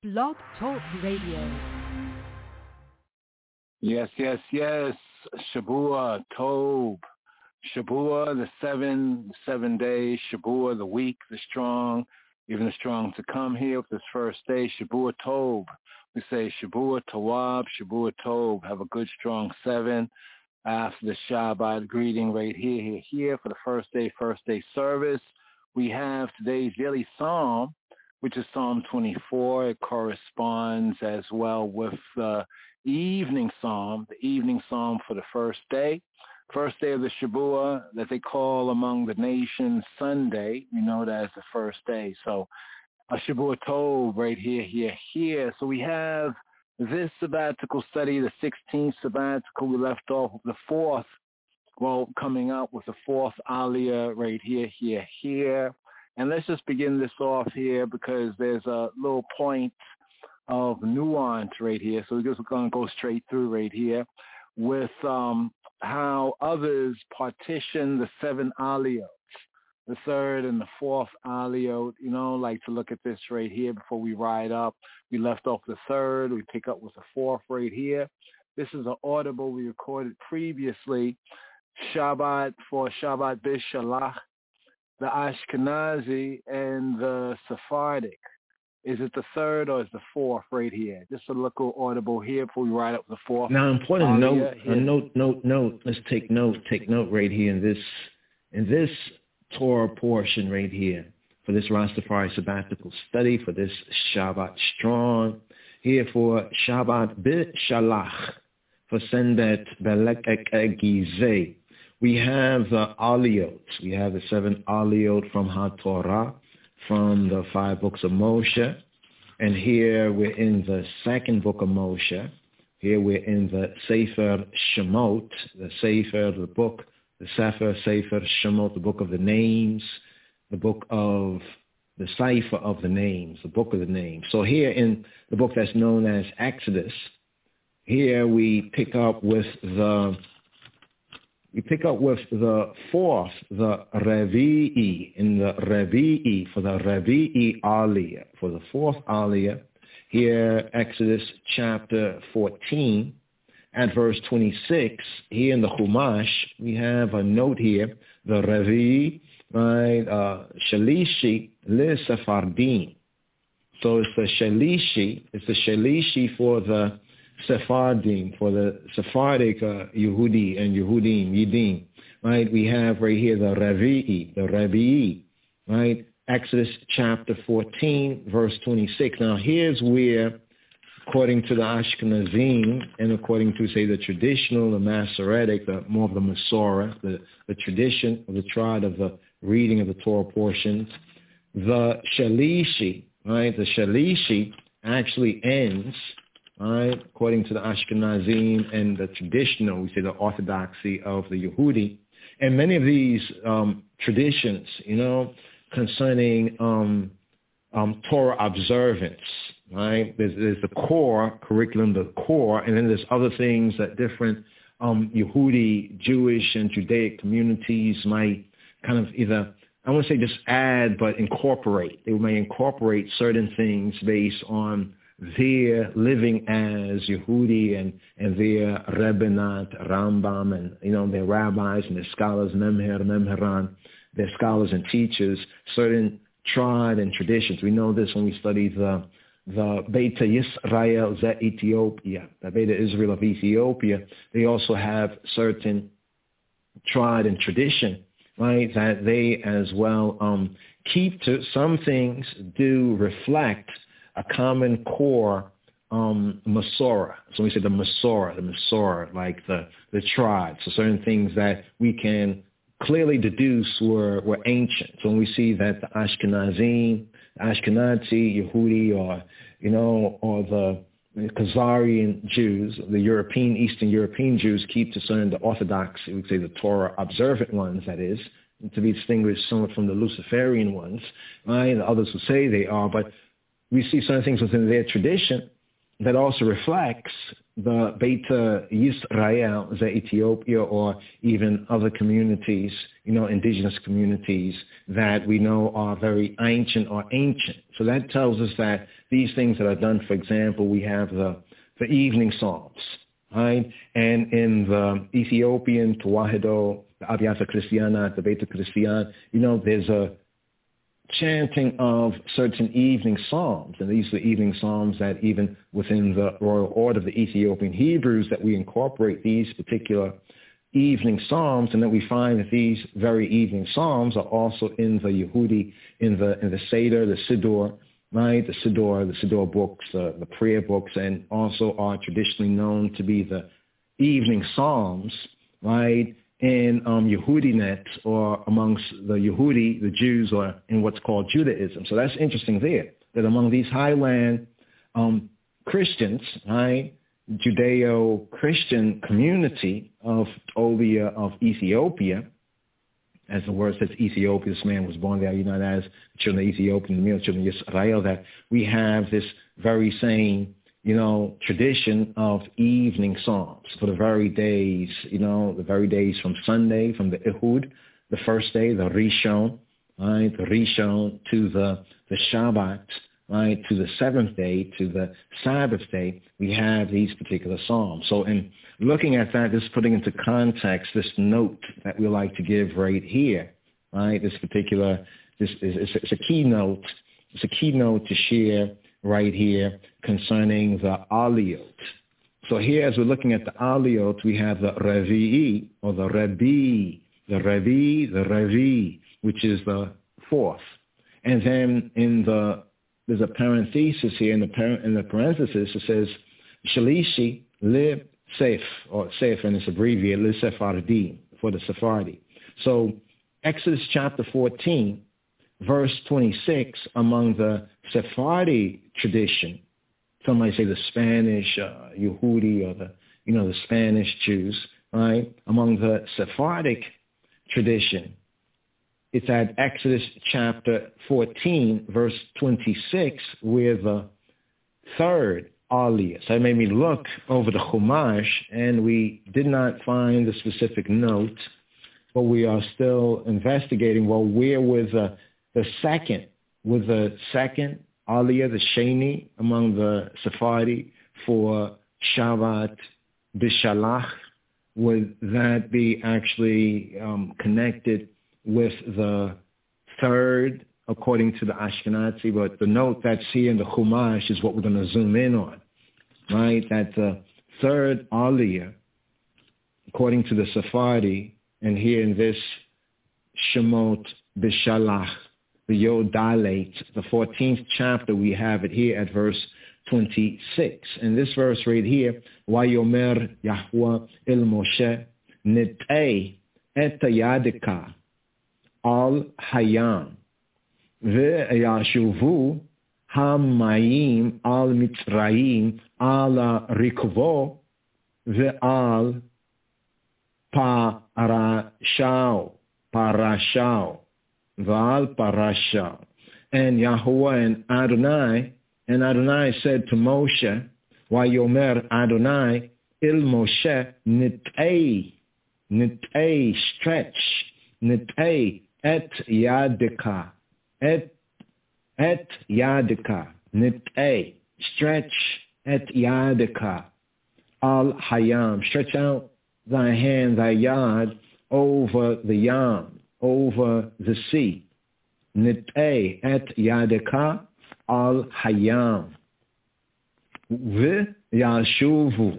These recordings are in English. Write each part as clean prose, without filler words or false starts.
Blog Talk Radio. Yes. Shavua Tov. Shavua, the seven days. Shavua, the week, the strong, even the strong to come here with this first day. Shavua Tov. We say Shavua Tawab, Shavua Tov. Have a good, strong 7 after the Shabbat greeting right here for the first day service. We have today's daily psalm, which is Psalm 24. It corresponds as well with the evening psalm for the first day of the Shavua that they call among the nations Sunday. We know that as the first day. So a Shavua Tov right here. So we have this sabbatical study, the 16th sabbatical. We left off with the 4th. Well, coming up with the 4th Aliyah right here. And let's just begin this off here because there's a little point of nuance right here. So we're just going to go straight through right here with how others partition the 7 Aliyot, the 3rd and the 4th Aliyot. Like to look at this right here before we ride up. We left off the 3rd. We pick up with the 4th right here. This is an audible we recorded previously. Shabbat for Shabbat Bishalach, the Ashkenazi and the Sephardic. Is it the 3rd or is the 4th right here? Just a little audible here before we ride up the 4th. Now, important note. Let's take note right here in this Torah portion right here for this Rastafari sabbatical study, for this Shabbat strong, here for Shabbat Bishalach, for Sendet Belek Gizeh. We have the Aliyot. We have the 7 Aliyot from HaTorah, from the 5 books of Moshe. And here we're in the 2nd book of Moshe. Here we're in the Sefer Shemot, the Sefer Shemot, the book of the names, the book of the Sefer of the names, the book of the names. So here in the book that's known as Exodus, here we pick up with the 4th, the Revi'i, in the Revi'i, for the Revi'i Aliyah, for the 4th Aliyah, here Exodus chapter 14 at verse 26, here in the Chumash, we have a note here, the Revi'i, right, Shalishi le Sephardim. So it's the Shalishi for the Sephardim, for the Sephardic Yehudi and Yehudim, right? We have right here the Revi'i, right? Exodus chapter 14, verse 26. Now here's where, according to the Ashkenazim and according to, say, the traditional, the Masoretic, more of the Masorah, the tradition of the tribe of the reading of the Torah portions, the Shalishi, right? The Shalishi actually ends, right, according to the Ashkenazim and the traditional, we say the orthodoxy of the Yehudi, and many of these traditions, concerning Torah observance, right? There's the core curriculum, and then there's other things that different Yehudi, Jewish, and Judaic communities might kind of either, I won't say just add, but incorporate. They may incorporate certain things based on their living as Yehudi and their Rebbenat, Rambam, and their rabbis and their scholars, Memheran, their scholars and teachers, certain tribe and traditions. We know this when we study the Beta Yisrael Ze Ethiopia, the Beta Israel of Ethiopia. They also have certain tribe and tradition, right, that they as well keep to. Some things do reflect a common core Masorah. So we say the Masorah, like the tribe. So certain things that we can clearly deduce were ancient. So when we see that the Ashkenazi, Yehudi, or the Khazarian Jews, the Eastern European Jews keep to certain the Orthodox, we would say the Torah observant ones, that is, to be distinguished somewhat from the Luciferian ones, right? And others who say they are, but we see certain things within their tradition that also reflects the Beta Yisrael, the Ethiopia, or even other communities, indigenous communities that we know are very ancient. So that tells us that these things that are done, for example, we have the evening psalms, right? And in the Ethiopian Tewahedo, the Aviata Christiana, the Beta Christian, there's a chanting of certain evening psalms. And these are the evening psalms that even within the Royal Order of the Ethiopian Hebrews that we incorporate these particular evening psalms, and that we find that these very evening psalms are also in the Yehudi, in the Seder, the Siddur, right? The Siddur books, the prayer books, and also are traditionally known to be the evening psalms, right? In Yehudinet, or amongst the Yehudi, the Jews, or in what's called Judaism. So that's interesting there, that among these highland Christians, right, Judeo-Christian community of Obia of Ethiopia, as the word says, Ethiopia, this man was born there, as children of Ethiopia, the male children of Israel, that we have this very same tradition of evening psalms for the very days, from Sunday, from the Ehud, the first day, the Rishon, right, the Rishon to the Shabbat, right, to the seventh day, to the Sabbath day, we have these particular psalms. So in looking at that, just putting into context this note that we like to give right here, right, it's a keynote. It's a keynote to share right here concerning the Aliyot. So here, as we're looking at the Aliyot, we have the Revi'i, or the Rebi, the Revi, which is the fourth. And then there's a parenthesis here, in the parenthesis, it says, Shalishi Lib Sef, or Sef, and it's abbreviated, Lib Sephardim, for the Sephardi. So Exodus chapter 14, verse 26, among the Sephardi tradition, some might say the Spanish Yehudi, or the Spanish Jews, right? Among the Sephardic tradition, it's at Exodus chapter 14, verse 26, where the third Aliyah. So it made me look over the Chumash, and we did not find the specific note, but we are still investigating. Well, where was the second Aliyah, the Sheni, among the Sephardi for Shabbat B'Shalach? Would that be actually connected with the third, according to the Ashkenazi? But the note that's here in the Chumash is what we're going to zoom in on, right? That the third Aliyah, according to the Sephardi, and here in this Shemot B'Shalach, the Yod Dalet, the 14th chapter, we have it here at verse 26. And this verse right here, Vayomer Yahweh el Moshe Nit'ei et Yadika al Hayam ve'yashuvu hamayim al Mitzrayim ala Rikvo ve'al Parashao Val Parasha. And Yahweh and Adonai said to Moshe, Vayomer Adonai il Moshe Nit'ei, stretch, Nit'ei et Yadika, et Yadika, Nit'ei, stretch et Yadika, al Hayam, stretch out thy hand, thy yad, over the Yam, over the sea. Nit'ei et Yadika al Hayam. V'yashuvu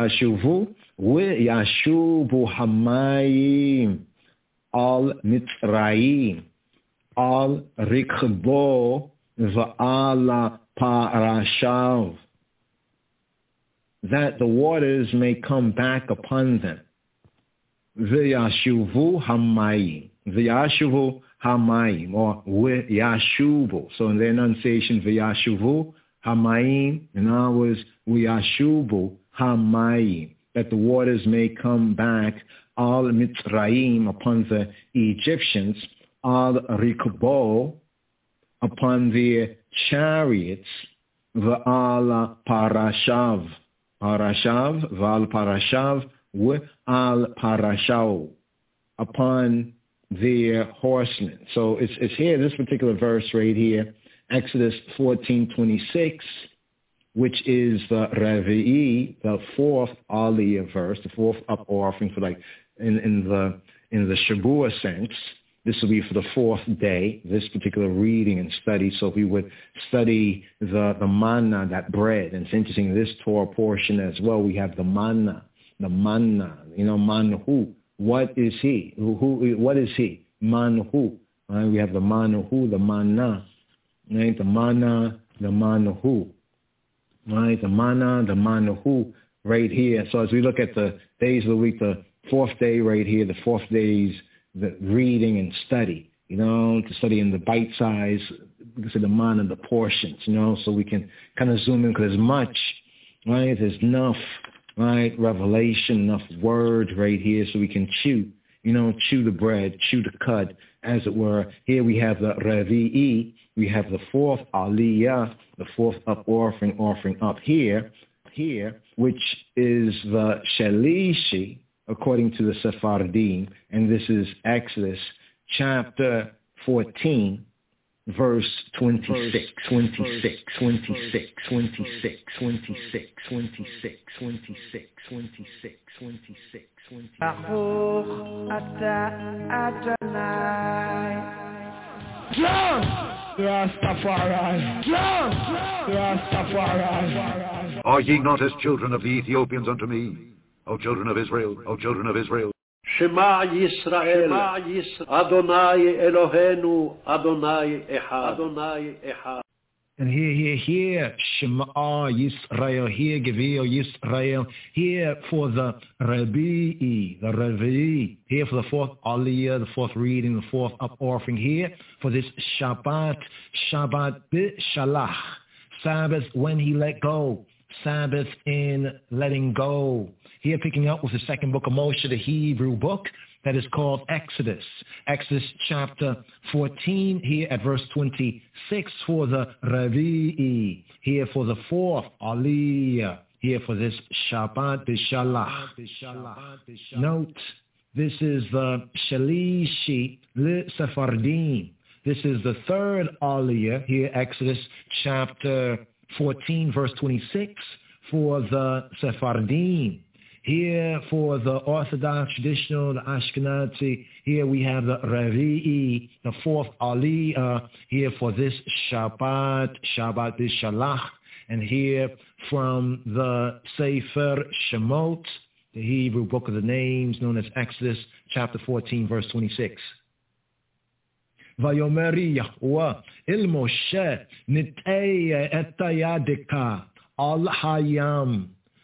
hamayim al Mitzrayim al Rikbo v'ala Parashav. That the waters may come back upon them. V'yashuvu hamayim, or v'yashuvu. So in the enunciation, v'yashuvu hamayim, in other words, v'yashuvu hamayim, that the waters may come back, al Mitzrayim, upon the Egyptians, al Rikbo, upon their chariots, v'al parashav. Parashav, v'al parashav, v'al parashao. Upon their horsemen. So it's here, this particular verse right here, Exodus 14:26, which is the Revi'i, the fourth Aliyah verse, the fourth up offering for like in the Shabua sense. This will be for the fourth day, this particular reading and study. So we would study the manna, that bread. And it's interesting, this Torah portion as well, we have the manna, manhu. What is he? What is he? Manhu. Right? We have the manhu, the manna. Right? The manna, the manhu. Right? The manna, the manhu. Right here. So as we look at the days of the week, the fourth day right here, the fourth day's the reading and study, to study in the bite size, the manna, the portions, so we can kind of zoom in because there's much, right? There's enough, right? Revelation, enough word right here so we can chew the bread, chew the cud, as it were. Here we have the Revi'i, we have the fourth Aliyah, the fourth up offering up here, which is the Shalishi, according to the Sephardim, and this is Exodus chapter 14, verse 26. Are ye not as children of the Ethiopians unto me, O children of Israel, O children of Israel? Shema Yisrael, Adonai Eloheinu, Adonai Echad. And here, Shema Yisrael, here, Gevil Yisrael, here for the Revi'i, here for the fourth Aliyah, the fourth reading, the fourth up offering, here for this Shabbat B'Shalach, Sabbath when he let go, Sabbath in letting go. Here picking up with the second book of Moshe, the Hebrew book that is called Exodus. Exodus chapter 14, here at verse 26 for the Revi'i, here for the fourth Aliyah, here for this Shabbat B'Shalach. Note, this is the Shalishi Sephardim. This is the third Aliyah, here Exodus chapter 14, verse 26 for the Sephardim. Here for the Orthodox, traditional, the Ashkenazi, here we have the Revi'i, the fourth Aliyah, here for this Shabbat B'Shalach, and here from the Sefer Shemot, the Hebrew book of the names known as Exodus, chapter 14, verse 26. Vayomeri Yahuwah el Moshe nitei et yadeka al hayam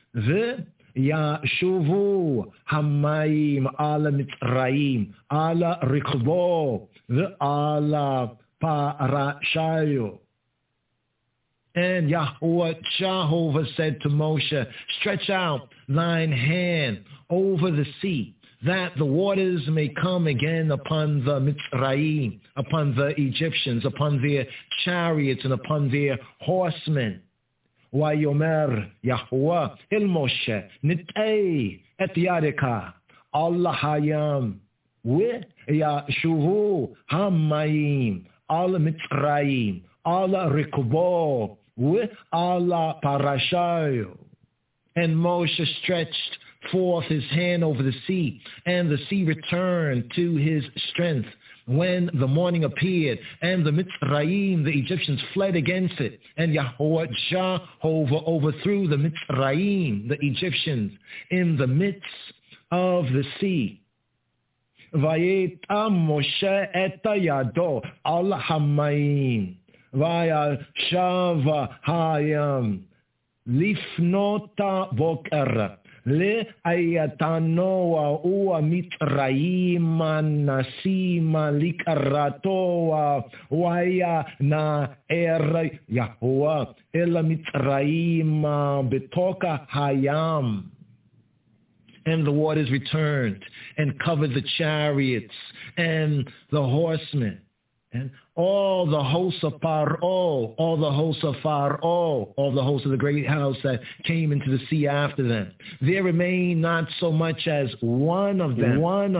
Yashuvu Hamayim ala Mitzrayim ala Rikbo ala Parashayo. And Jehovah said to Moshe, stretch out thine hand over the sea, that the waters may come again upon the Mitzrayim, upon the Egyptians, upon their chariots and upon their horsemen. Vayomer Yahuwah el Moshe nitei et yadeka al hayam yashuvu hamayim al Mitzrayim al Rikbo al Parashayo. And Moshe stretched forth his hand over the sea, and the sea returned to his strength. When the morning appeared, and the Mitzrayim, the Egyptians, fled against it, and Jehovah overthrew the Mitzrayim, the Egyptians, in the midst of the sea. Vayetam Moshe et yado al hamayim, vayashava hayam, lifnota boker. Le ayatanoa ua mitraima nasima likaratoa waya na Yahuwah ela mitraima betoka hayam. And the waters returned and covered the chariots and the horsemen. And all the hosts of Pharaoh, all the hosts of Pharaoh, all the hosts of the great house that came into the sea after them, there remained not so much as one of them.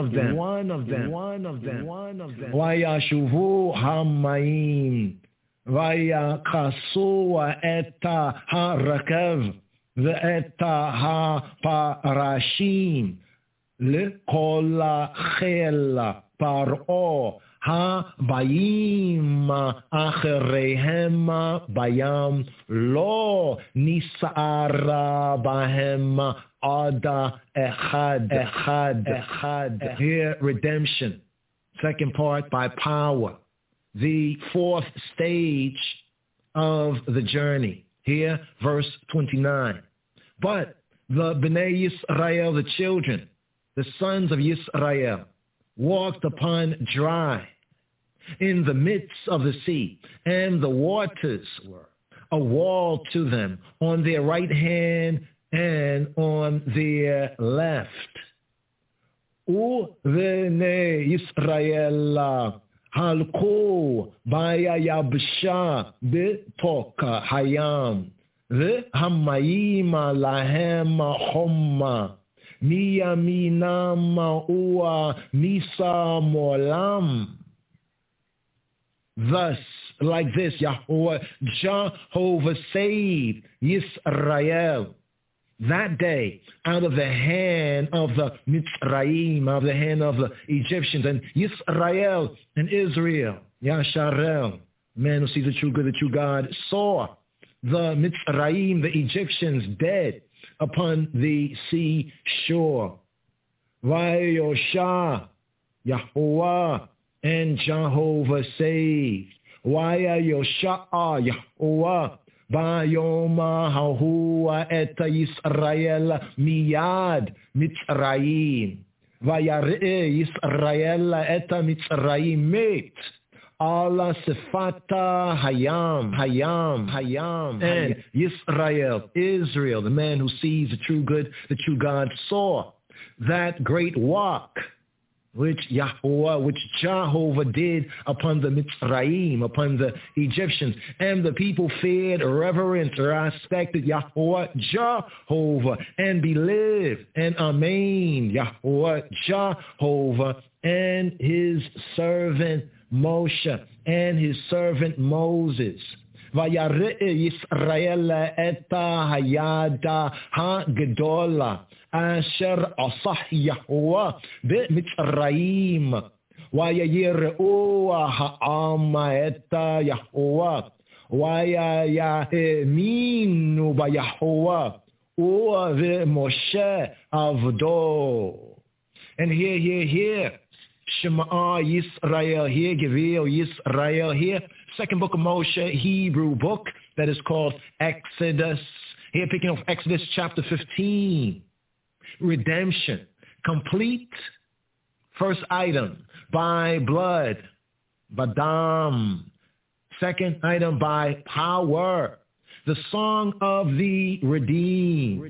Vayashuvu hamayim, vayakasu eta harakav, ve'eta ha-parashim, le'kol chel Paro, ha-bayim acherehem bayam, lo nisara bahem ada echad. Here, redemption. Second part, by power. The fourth stage of the journey. Here, verse 29. But the Bnei Yisrael, the children, the sons of Yisrael, walked upon dry in the midst of the sea, and the waters were a wall to them on their right hand and on their left. Uvnei Yisrael halku bayayabsha betoka hayam v'hamayim lahem chomma miyaminam ua misa molam. Thus, like this, Yahweh, Jehovah saved Yisrael that day out of the hand of the Mitzrayim, out of the hand of the Egyptians, and Yisrael and Israel, Yasharel, man who sees the true good, the true God, saw the Mitzrayim, the Egyptians, dead upon the sea shore. Vayosha, Yahweh, and Jehovah saved. Vayosha, Yahweh, Bayoma hahua et Yisrael miyad Mitzrayim. Vayare Yisrael et Mitzrayim met. Allah sefata hayam. And Yisrael, Israel, the man who sees the true good, the true God, saw that great walk which Jehovah did upon the Mitzrayim, upon the Egyptians. And the people feared, reverenced, respected Yahweh Jehovah, and believed and amen Yahweh Jehovah and his servant Moshe and his servant Moses. Vayare Yisrael eta hayada ha-gedola asher asah Yahweh b'Mitzrayim vayayire'u ha'am eta Yahweh vayayaminu b'Yahweh u'v'Moshe avdo. And here, Shema Yisrael, here, Gevil Yisrael, here, second book of Moshe, Hebrew book that is called Exodus. Here, picking up Exodus chapter 15. Redemption, complete. First item, by blood, badam. Second item, by power, the song of the redeemed.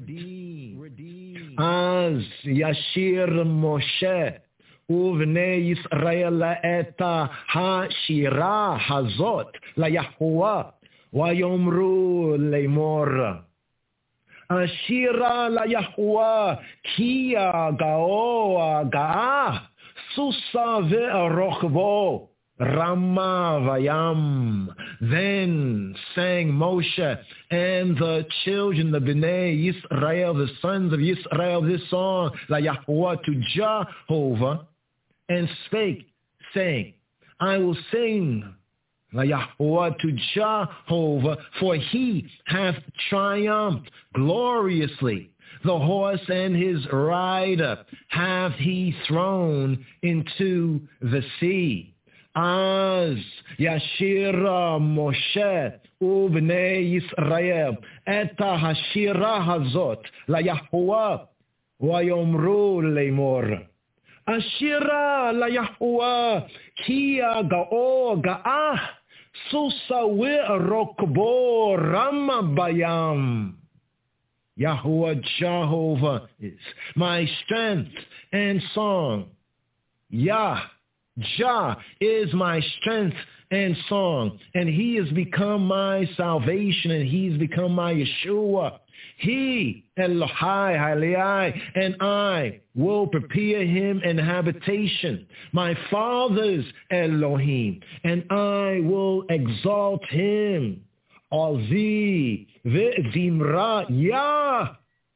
As Yashir Moshe Uvnei Yisrael eta ha-shira hazot la-Yahweh vayomru leimor. Ashira la-Yahweh kia gaoa ga'ah susa ve'arochvo Rama vayam. Then sang Moshe and the children, the Bnei Yisrael, the sons of Yisrael, this song, la-Yahweh, to Jehovah, and spake, saying, I will sing la-Yahweh to Jehovah, for he hath triumphed gloriously. The horse and his rider hath he thrown into the sea. As Yashira Moshe Ubnei Yisrael eta hashira hazot la-Yahweh vayomru leimor. Ashira la-Yahweh kia ga'o ga'ah susa ve'arokbo rama bayam. Yahweh Jehovah is my strength and song. Yah Jah is my strength and song, and he has become my salvation, and he's become my Yeshua. He, Elohai, Haleai, and I will prepare him an habitation, my father's Elohim, and I will exalt him. Alzi ve'zimra Yah,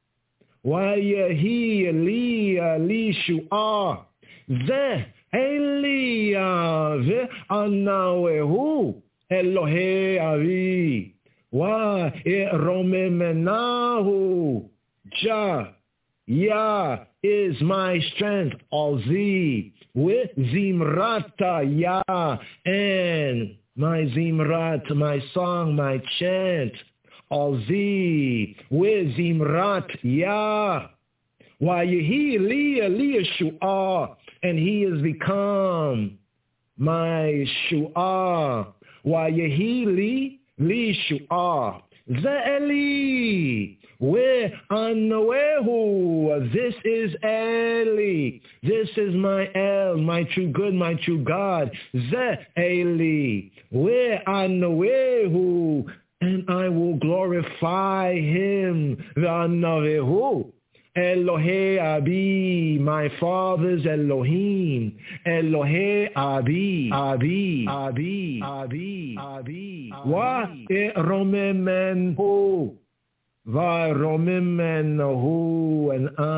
Wayahi li shu'ah, Zeh Eliyav anawehu Elohe avi wa eromemenahu. Jah, Yah is my strength. Alzi with zimrata Yah, and my zimrat, my song, my chant. Alzi with zimrat Yah. Wayahi li shu'ah, and he has become my shu'ah. Wayahi li shu'ah. Ze'eli, where anawehu. This is Eli. This is my El, my true good, my true God. Ze'eli, where anawehu, and I will glorify him. V'anawehu. Elohe Abi, my father's Elohim. Elohe Abi, Abi, Abi, Abi, Abi. Wa eromemenhu, va romemenhu,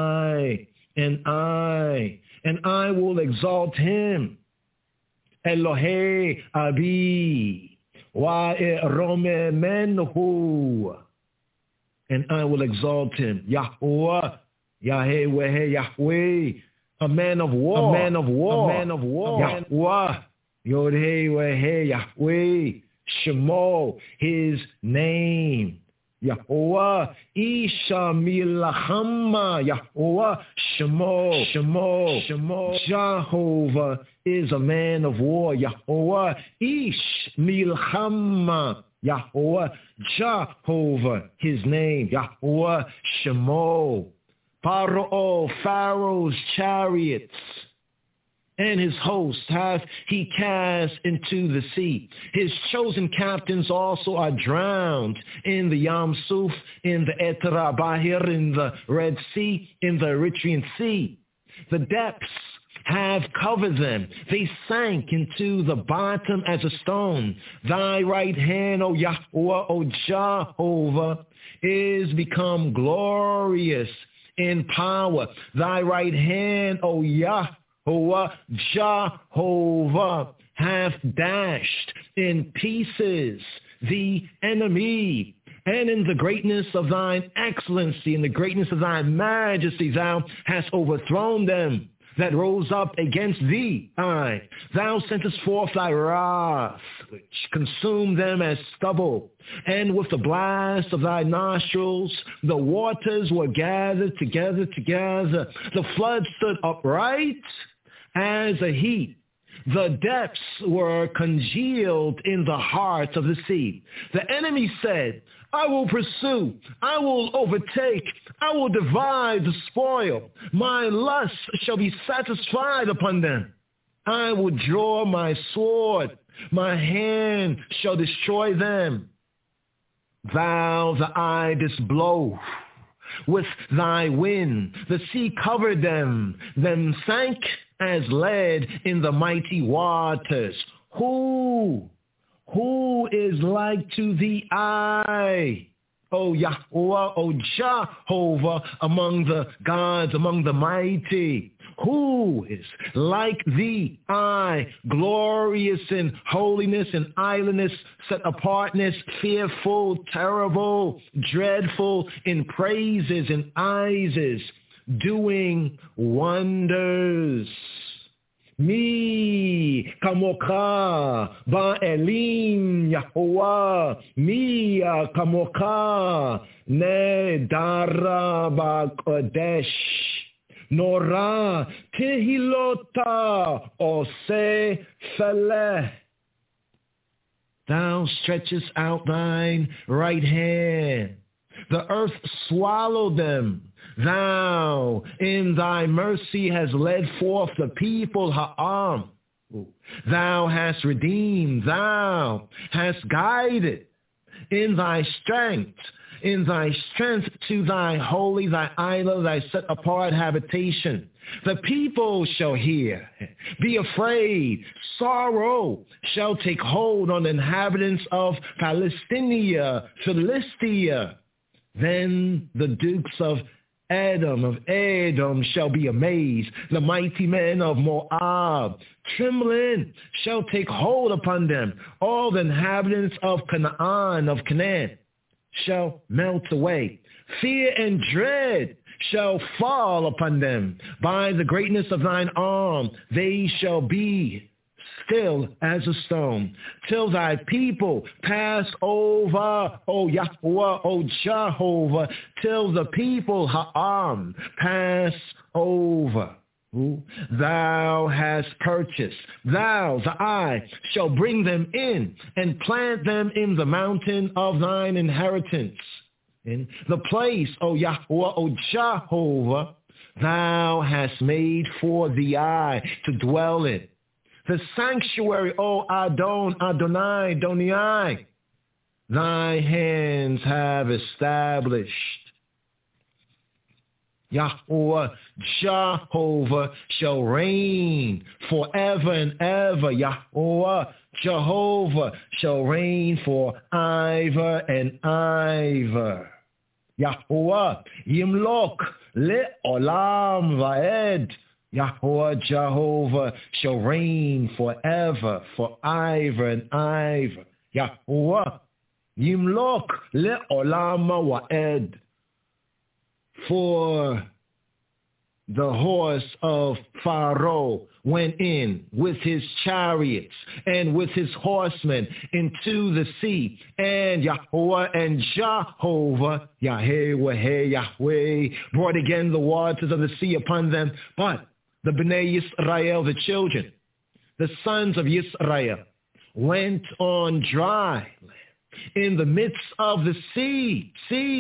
and I will exalt him. Elohe Abi, wa eromemenhu, and I will exalt him. Yahweh, Yahweh, Yahweh, a man of war, a man of war, a man of war. Yahweh, Yod-Heh, Yahweh, Shemo, his name. Yahweh, Isha Milachama, Yahweh, Shemo, Shemo, Shemo. Jehovah is a man of war. Yahweh, Ish Milchama, Yahweh, Jehovah, his name. Yahweh, Shemo. Paro, Pharaoh's chariots and his host hath he cast into the sea. His chosen captains also are drowned in the Yam Suf, in the Etra Bahir, in the Red Sea, in the Eritrean Sea. The depths have covered them. They sank into the bottom as a stone. Thy right hand, O Yahweh, O Jehovah, is become glorious in power. Thy right hand, O Yahweh, Jehovah, hath dashed in pieces the enemy. And in the greatness of thine excellency, in the greatness of thy majesty, thou hast overthrown them that rose up against thee. Aye, thou sentest forth thy wrath, which consumed them as stubble. And with the blast of thy nostrils, the waters were gathered together. The flood stood upright as a heap. The depths were congealed in the heart of the sea. The enemy said, I will pursue, I will overtake, I will divide the spoil. My lust shall be satisfied upon them. I will draw my sword, my hand shall destroy them. Thou the eye didst blow with thy wind, the sea covered them sank as lead in the mighty waters. Who is like to thee, I, O Yahweh, O Jehovah, among the gods, among the mighty? Who is like thee, I, glorious in holiness and idleness, set apartness, fearful, terrible, dreadful in praises and eyes, doing wonders. Mi kamoka ba'elim Yahuwah, mi kamoka nedara ba'kodesh, nora tehilota ose feleh. Thou stretchest out thine right hand, the earth swallowed them. Thou in thy mercy has led forth the people, Ha'am. Thou hast redeemed, thou hast guided in thy strength to thy holy, thy idol, thy set apart habitation. The people shall hear, be afraid. Sorrow shall take hold on the inhabitants of Philistia. Then the dukes of Edom shall be amazed. The mighty men of Moab, trembling, shall take hold upon them. All the inhabitants of Canaan shall melt away. Fear and dread shall fall upon them. By the greatness of thine arm, they shall be still as a stone, till thy people pass over, O Yahweh, O Jehovah, till the people Ha'am pass over. Thou hast purchased, thou, the eye, shall bring them in and plant them in the mountain of thine inheritance. In the place, O Yahweh, O Jehovah, thou hast made for the eye to dwell in. The sanctuary, O Adonai, thy hands have established. Yahweh, Jehovah shall reign forever and ever. Yahweh, Jehovah shall reign for ever and ever. Yahweh, Yimlok le'olam va'ed. Yahweh, Jehovah shall reign forever, for ever and ever. Yahweh, Yimlok le'olam va'ed. For the horse of Pharaoh went in with his chariots and with his horsemen into the sea, and Yahweh and Jehovah, Yahweh, brought again the waters of the sea upon them. But the Bnei Yisrael, the children, the sons of Yisrael, went on dry land in the midst of the sea.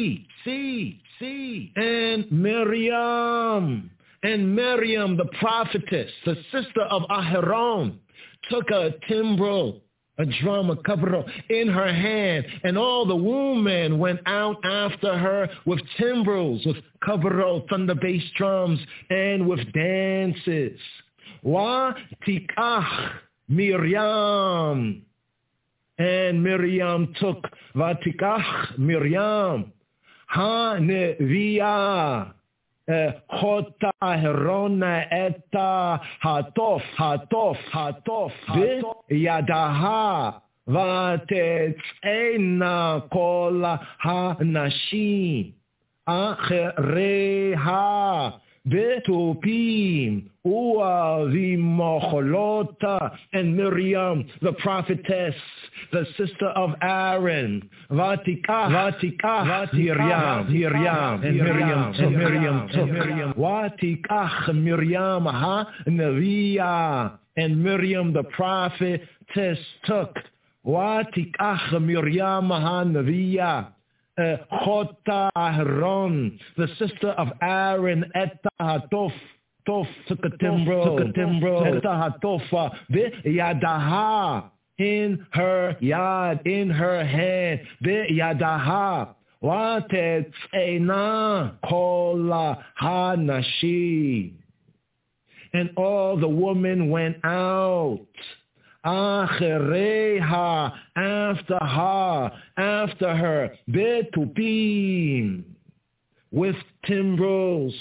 And Miriam, the prophetess, the sister of Aharon, took a timbrel, a drum, a kabrah, in her hand, and all the women went out after her with timbrels, with kabrah, thunder bass drums, and with dances. Wa tikach Miriam. And Miriam took, Vatikach Miriam, Ha-Neviah, Chota Herona Eta Hatof, Yadaha, Vatetzena Kol Ha-Nashim, Achereha, Betupim, Uavimocholota, and Miriam, the prophetess, the sister of Aaron, Vatikah, Miriam, Vatikah, Miriam, Ha-Neviah, and Miriam, the prophetess, took, Vatikah, Miriam, Ha-Neviah, Chota Aharon, the sister of Aaron, Etta Hatof, took a timbrel, Etta Hatofa, Yadaha, in her yad, in her hand, Yadaha, Watetzena Kola Hanashi. And all the women went out. Achereha, after her, Betupim, with timbrels,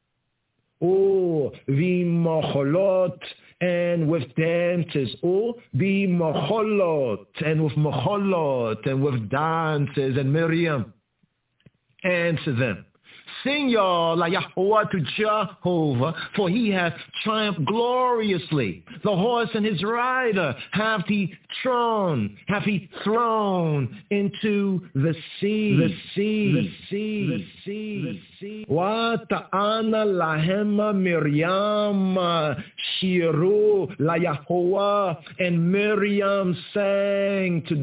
Vimocholot, and with dances, Vimocholot, and with mocholot, and with dances, and Miriam answered them, sing y'all la Yahweh to Jehovah, for he hath triumphed gloriously. The horse and his rider hath he thrown into the sea. Wata'ana lahema Miriam shiru la Yahweh, and Miriam sang to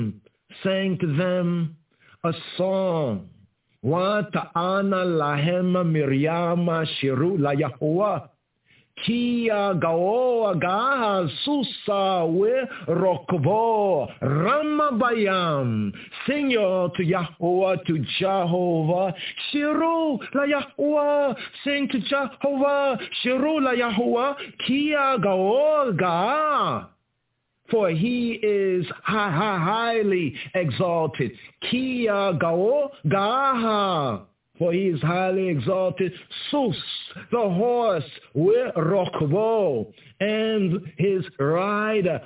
them a song. Wa ta'ana lahem Miriam shiru la Yahweh. Kia Gaoa Gaha Susa we Rokvo Ramabayam. Sing to Yahweh, to Jehovah. Shiru la Yahweh. Sing to Jehovah. Shiru la Yahweh. Kia Gaoa Gaha. For he is highly exalted. Kia Gaoa Gaha. For he is highly exalted. Sus, the horse, with Rokvo, and his rider,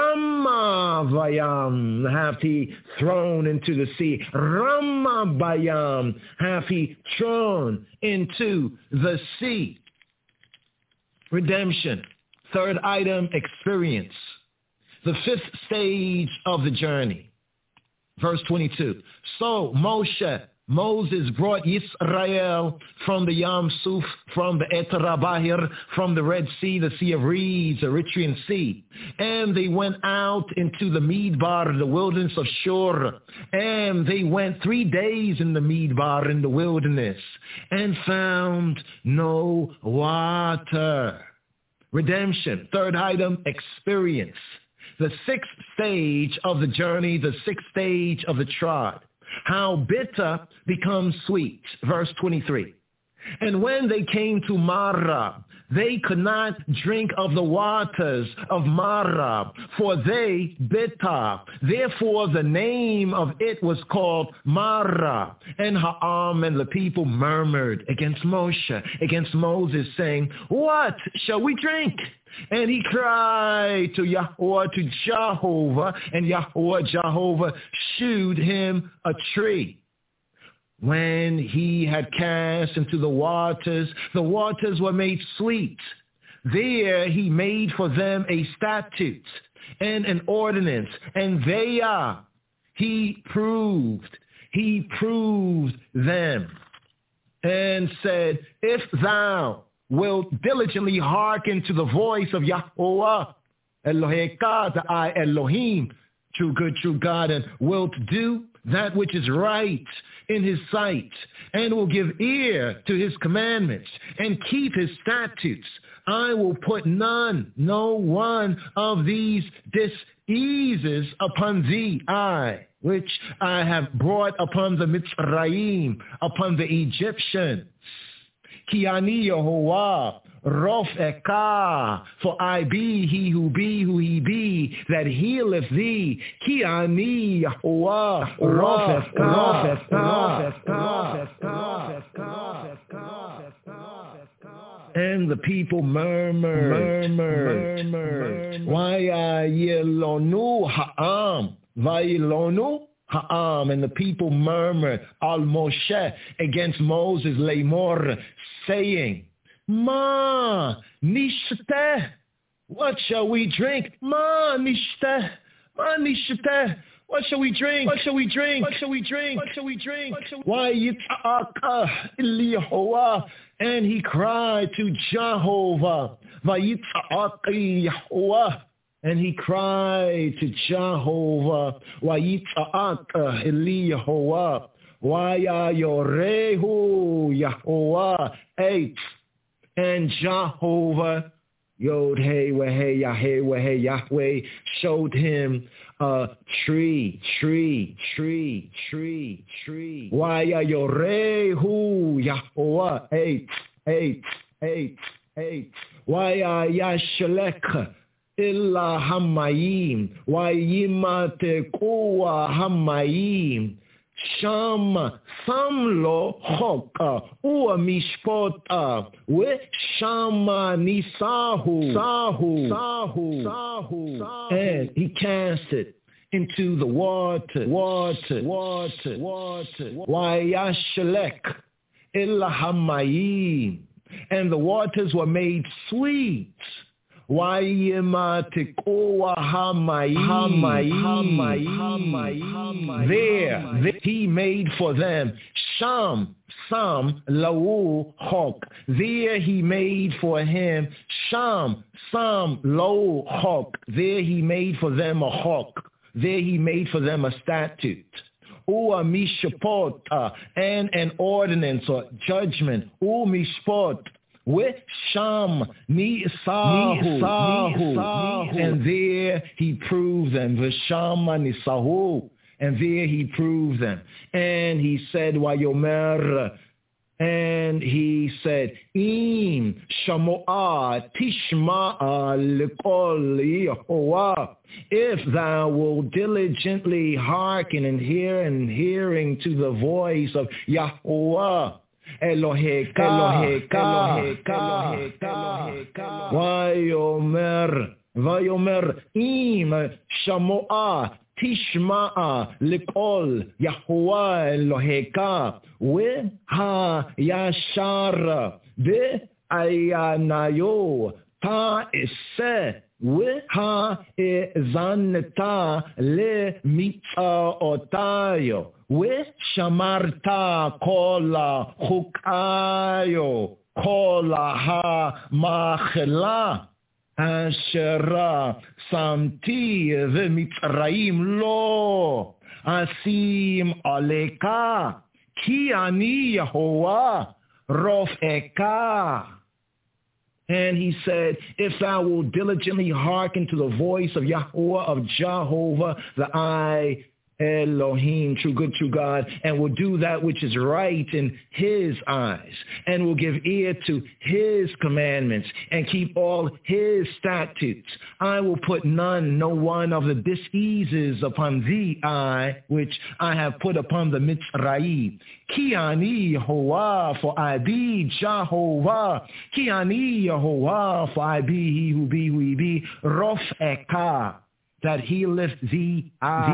Ramavayam, hath he thrown into the sea. Ramabayam, hath he thrown into the sea. Redemption. Third item, experience. The fifth stage of the journey. Verse 22. So Moses brought Israel from the Yam Suf, from the Eterabahir, from the Red Sea, the Sea of Reeds, the Eritrean Sea. And they went out into the Midbar, the wilderness of Shur. And they went 3 days in the Midbar, in the wilderness, and found no water. Redemption. Third item, experience. The sixth stage of the journey, the sixth stage of the trod. How bitter becomes sweet. Verse 23. And when they came to Marah, they could not drink of the waters of Marah, for they bitter. Therefore the name of it was called Marah. And Ha'am and the people murmured against Moses, saying, what shall we drink? And he cried to Yahweh, to Jehovah, and Jehovah shewed him a tree. When he had cast into the waters were made sweet. There he made for them a statute and an ordinance, and they are. He proved them, and said, if thou wilt diligently hearken to the voice of Yahweh, Eloheka, the I Elohim, true good, true God, and wilt do that which is right in his sight, and will give ear to his commandments, and keep his statutes, I will put no one of these diseases upon thee, which I have brought upon the Mitzrayim, upon the Egyptians. Ki ani Yehovah, Rof Eka, for I be he who he be, that healeth thee. Ki ani Yehovah, Rof Eka. And the people murmured. Why yelonu ha'am? Vayilonu ha'am. And the people murmured al Moshe, against Moses, Lamor, saying, Ma nishteh, what shall we drink? Ma nishteh, what shall we drink? Why yitz'aka Yehovah? And he cried to Jehovah. Vayitz'aka Yehovah. And he cried to Jehovah. Vayitz'aka Yehovah. Vayayorehu Yehovah 8. And Jehovah, Yod-Heh, Yahweh, showed him a tree. Vayayorehu Yehovah 8. Vayayashlek illa hamayim. Vayimatekuwa hamayim. Sham samlo choka ua mishpota we shama nisahu. And he cast it into the water. Wayashlek illa hamayim. And the waters were made sweet. There he made for them Sham Lau Hok. There he made for him Sham Lau Hok. There he made for them a hawk. There he made for them a statute. Ua mishpot, and an ordinance or judgment. U mishpot. Sham Nisahu, and there he proved them. V'shama Nisahu, and there he proved them. And he said, Wayomer, and he said, Im Shamo'a Tishma'a L'kol Yehovah, if thou wilt diligently hearken and hearing to the voice of Yahuwah, Eloheka, Vayomer, Im Shamo'a Tishma'a L'kol Yahuwah Eloheka, Veha Yashar Ve'ayanayo Ta'iseh Veha Ezaneta Le'mitza'otayo Ve'shamarta Kola Chukayo Kola Ha-Machela Asherah Samti V'mitzrayim Lo Asim Aleka Ki Ani Yehovah Rof'eka. And he said, if thou wilt diligently hearken to the voice of Yahuwah, of Jehovah, the I, Elohim, true good, true God, and will do that which is right in his eyes, and will give ear to his commandments, and keep all his statutes, I will put no one of the diseases upon thee, which I have put upon the Mitzrayim. Ki ani Yehovah, for I be Jehovah. Ki ani Yehovah, for I be he who be, we be, Rof'eka, that he lift thee,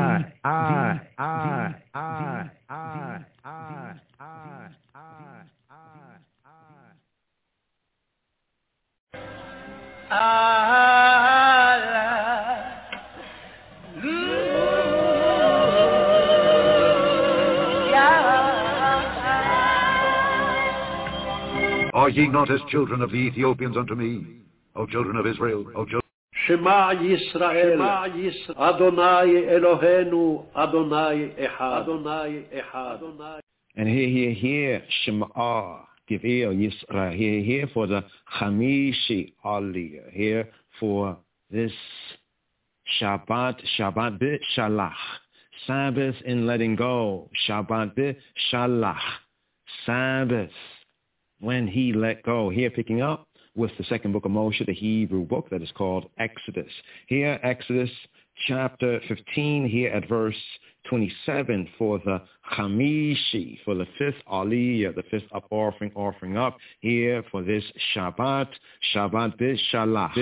Are ye not as children of the Ethiopians unto me, O children of Israel, O children? Shema Yisrael, Adonai Elohenu, Adonai Echad, Adonai Echad. And hear, Shema, give ear, Yisrael, hear for the Chamishi Aliyah, hear for this Shabbat bit Shalach, Sabbath in letting go, Shabbat bit Shalach, Sabbath when he let go. Here picking up with the second book of Moshe, the Hebrew book that is called Exodus. Here, Exodus chapter 15, here at verse 27 for the Chamishi, for the fifth Aliyah, the fifth up offering up, here for this Shabbat Bishalach.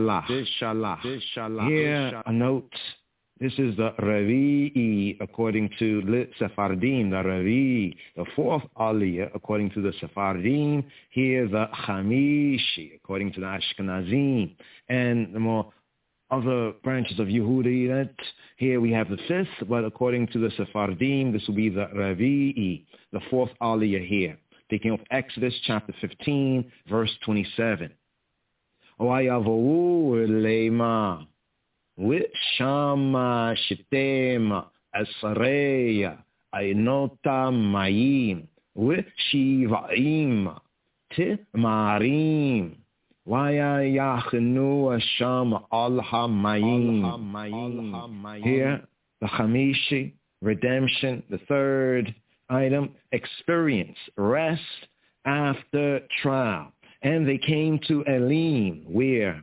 Here, a note. This is the Revi'i according to Sephardim, the Revi'i, the fourth Aliyah according to the Sephardim. Here the Chamishi according to the Ashkenazim, and the more other branches of Yehudi. Here we have the fifth, but according to the Sephardim, this will be the Revi'i, the fourth Aliyah here. Taking up Exodus chapter 15, verse 27. Oyavohu leima. Shama Shitem Asreya Ainota Mayim Shivaim Timarim Waya Yachnu Asham Al Hamayim. Here the Chamishi, redemption, the third item, experience, rest after trial. And they came to Elim, where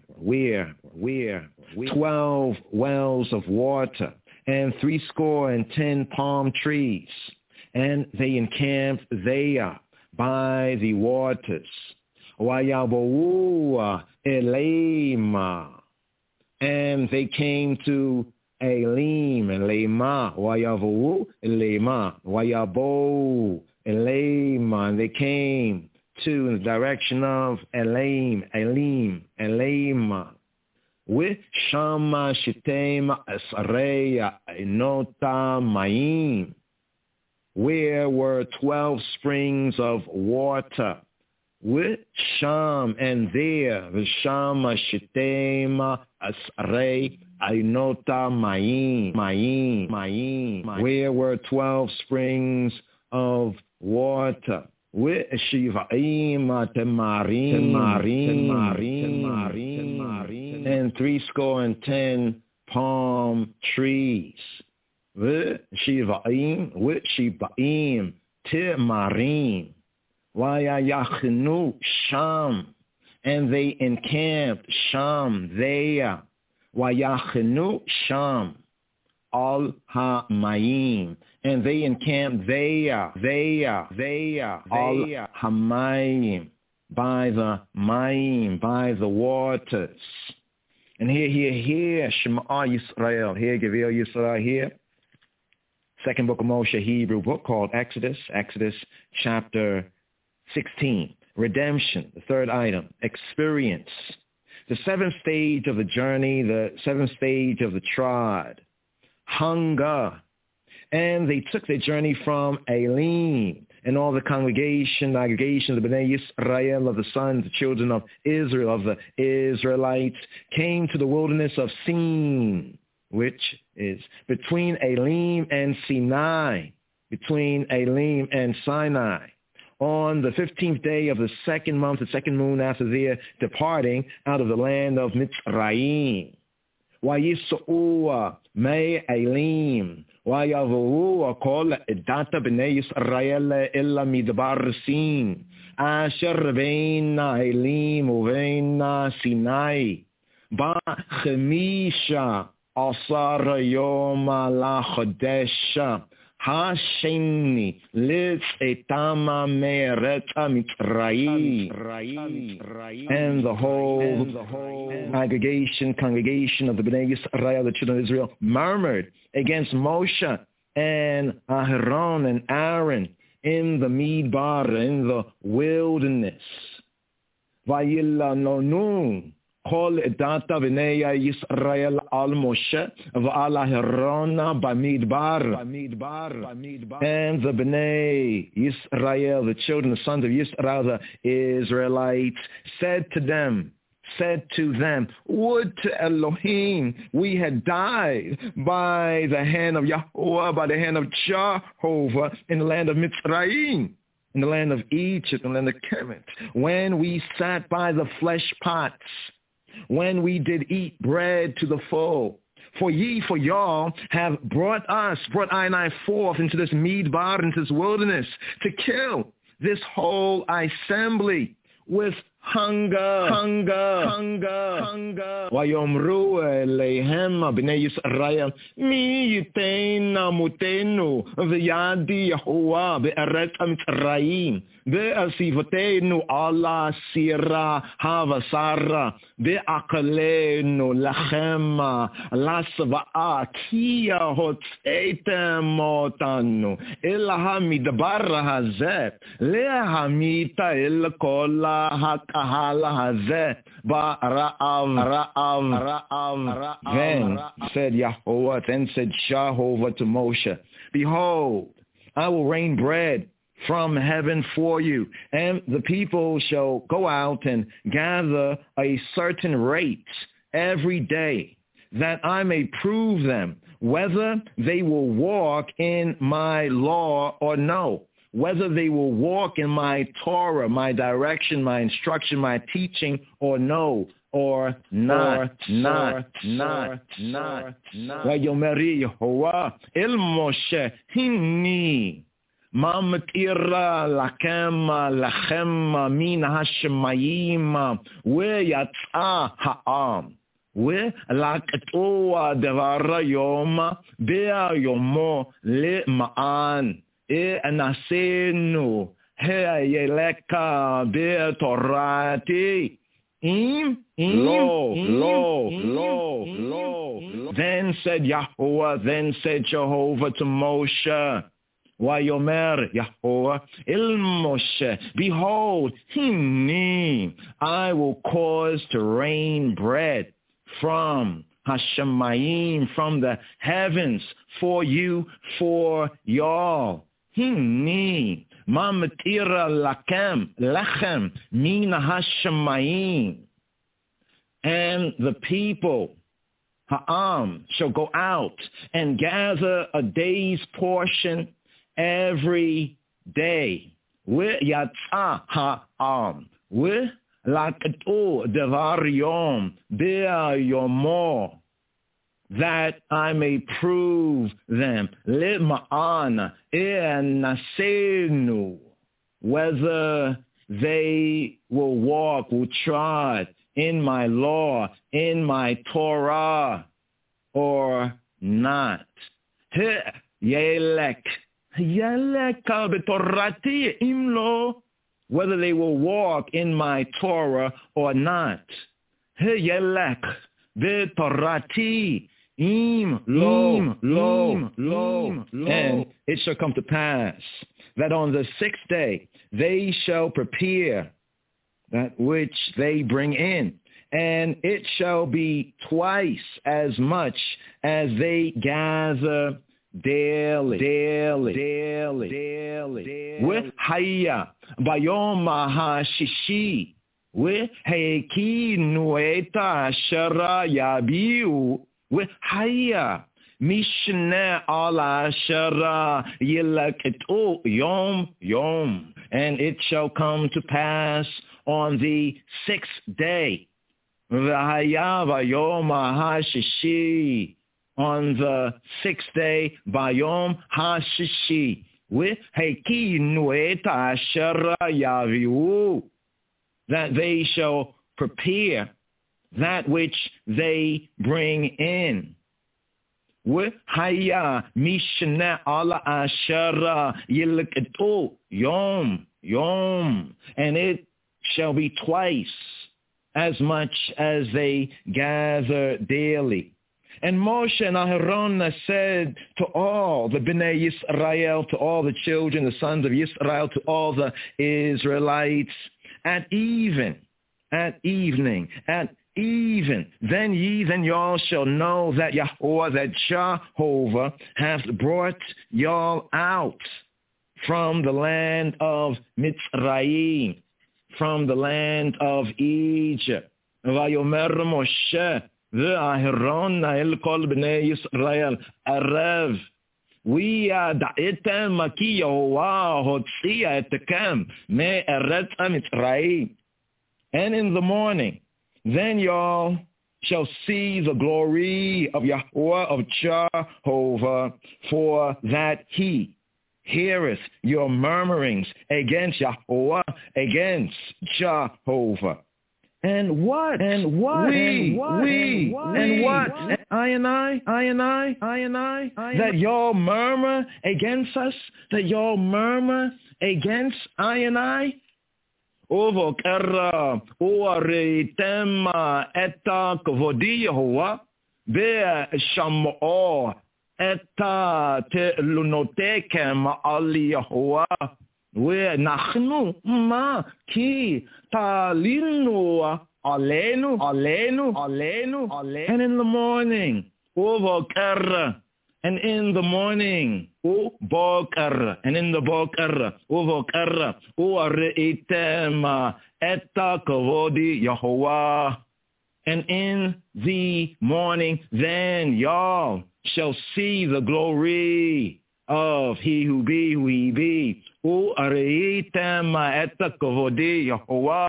12 wells of water, and 70 palm trees. And they encamped there by the waters. Wayaboua Elema. And they came to Elim, Elema, Wayavou Elema, Wayabo Elema. And they came to in the direction of Elim, with Shama Shitem Asreya Inota Mayim, where were 12 springs of water, with Sham, and there the Shama Shitem Asrei Inota Mayim, where were 12 springs of water. Shiva'im temarim, and 70 palm trees. Shiva'im temarim, Vayachnu sham, and they encamped sham there. Vayachnu sham al hamayim, and they encamped there, al hamayim, by the mayim, by the waters. And here, Shema Yisrael, here, Gevil Yisrael, here. Second book of Moshe, Hebrew book called Exodus chapter 16. Redemption, the third item. Experience, the seventh stage of the journey, the seventh stage of the trod. Hunger. And they took their journey from Elim, and all the congregation of the Bnei Yisrael, of the sons, the children of Israel, of the Israelites, came to the wilderness of Sin, which is between Elim and Sinai, on the 15th day of the second month, the second moon after their departing out of the land of Mitzrayim. Vayis'u me'elim, vayavuu kol data b'nei Yisrael ella midbar Sin, asher beina Elim uveina Sinai, ba'chemisha asar yom lachodesha, Hasheni litz etama me'eretz Mitzrayim, and the whole congregation of the Bnei Yisrael, the children of Israel, murmured against Moshe and Aharon and Aaron in the Midbar, in the wilderness. Vayillanonu Kol data b'nei Yisrael al Moshe v'al Aharon b'midbar. And the Bnei Yisrael, the children, the sons of Yisrael, the Israelites, said to them, would to Elohim we had died by the hand of Yahweh, by the hand of Jehovah, in the land of Mitzrayim, in the land of Egypt, in the land of Kemet, when we sat by the flesh pots, when we did eat bread to the full. For y'all have brought I and I forth into this Midbar, into this wilderness, to kill this whole assembly with hunger. Vayomru eleihem b'nei Yisrael, mi yitein mutenu v'yadi Yahuwah be'eretz Mitzrayim, be'asivotenu ala sira havasara, be'akalenu lachem lasva'a ki hotzeitem otanu el hamidbar hazeh lehamita el kol Then said Jehovah to Moshe, behold, I will rain bread from heaven for you, and the people shall go out and gather a certain rate every day, that I may prove them whether they will walk in my law or no, whether they will walk in my Torah, my direction, my instruction, my teaching, or no, or not. Vayomeri Yehovah el Moshe, hinni ma matira lachem min hashemayim v'yatza ha'am v'lak'toa devar yom be'ayomo le'ma'an Anasenu He'yeleka be'torati lo. Then said Jehovah to Moshe, Vayomer Yahuwah il Moshe, behold, hinni, I will cause to rain bread from Hashemayim, from the heavens, for you, for y'all. Hinni ma matira lachem min hashemayim, and the people ha'am shall go out and gather a day's portion every day. ויצא העם, ולקטו דבר יום ביומו, that I may prove them, למען אנסנו, whether they will walk, will trod in my law, in my Torah, or not. Yelek betorati imlo, whether they will walk in my Torah or not. Yelek betorati imlo, and it shall come to pass that on the sixth day they shall prepare that which they bring in, and it shall be twice as much as they gather daily. V'haya bayom hashishi, v'hekinu et asher yabiu, v'haya mishne al asher yilaktu yom, and it shall come to pass on the sixth day, v'haya bayom hashishi, on the sixth day, bayom hashishi, v'hekinu et asher yaviu, that they shall prepare that which they bring in. V'haya mishne al asher yilaktu yom, and it shall be twice as much as they gather daily. And Moshe and Aharon said to all the Bnei Yisrael, to all the children, the sons of Yisrael, to all the Israelites, at evening, then y'all shall know that Yahweh, that Jehovah, hath brought y'all out from the land of Mitzrayim, from the land of Egypt. Vayomer Moshe ve'Aharon el kol bnei Yisrael arev וידעתם כי יהוה הוציא אתכם מארץ מצרים. And in the morning, then y'all shall see the glory of Yahweh, of Jehovah, for that he heareth your murmurings against Yahweh, against Jehovah. And what? I and I, that y'all murmur against us, that y'all murmur against I and I. Ovokera, oaritem eta kvodi Yehovah, be'shamo eta telunotekem ali Yehovah. ואנחנו מה? כי תעלינו עלינו. And in the morning, ובוקר, and in the morning, ובוקר, and in the בוקר, ובוקר, וראיתם את כבוד יהוה. And in the morning, then y'all shall see the glory of he who be, who he be. וראיתם את כבודי יהוה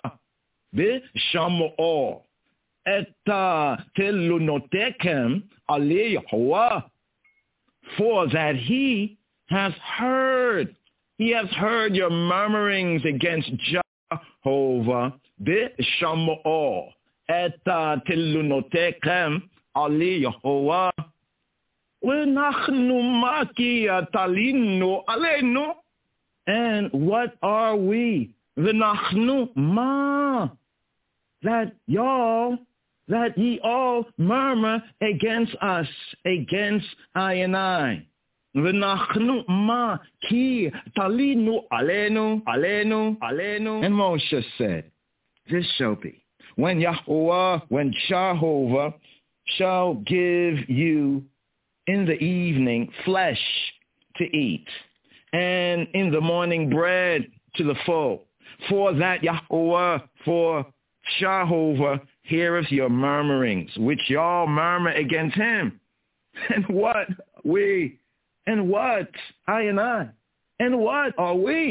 ושמעו את תלונותיכם עלי יהוה, for that he has heard your murmurings against Jehovah ושמעו את תלונותיכם עלי יהוה. ואנחנו מה כי תלינו עלינו. And what are we? V'nachnu ma, that ye all murmur against us, against I and I. V'nachnu ma ki talinu alenu. And Moshe said, this shall be when Jehovah shall give you in the evening flesh to eat, and in the morning bread to the full, for that Yahweh, for Jehovah heareth your murmurings, which y'all murmur against him. And what we, and what I and I, and what are we?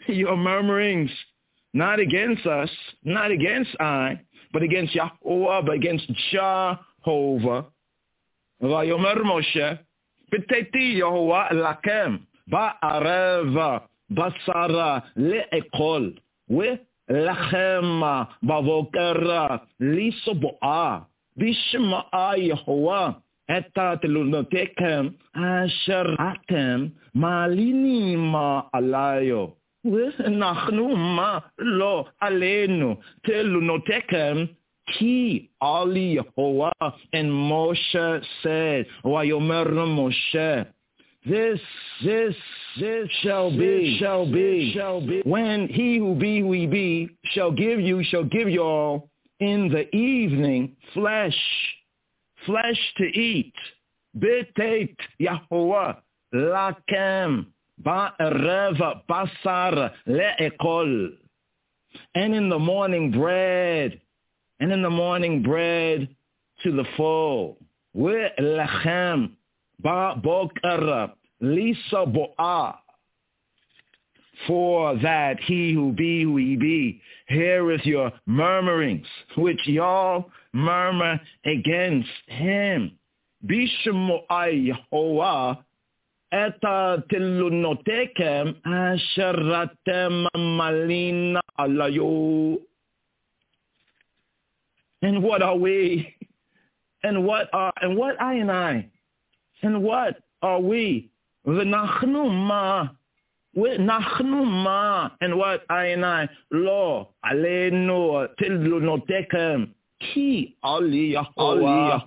your murmurings, not against us, not against I, but against Yahweh, but against Jehovah. Vayomer Moshe, Beteti Yehovah lakem, ba'areva, basara, le'ekol, lachem, bavokera, lisoboa, bishma'a Yehovah, eta telunotekem, asher atem, malinima alayo. Nachnu ma lo alenu telunotekem ki ali Yehovah. And Moshe said, Vayomer Moshe, this shall be, when he who be shall give you all in the evening flesh to eat. Betet Yehovah lakem ba'erev basar le'ekol. And in the morning bread to the full. Ve'lechem ba'boker lisa bo'a. For that he who be heareth your murmurings, which y'all murmur against him. Bishmo'ai Yehovah eta telunotekem asheratem malina alayo. And what are we? And what I and I? And what are we? V'nachnu ma. And what I and I? Lo alenu telunotekem. Ki ali Yehovah.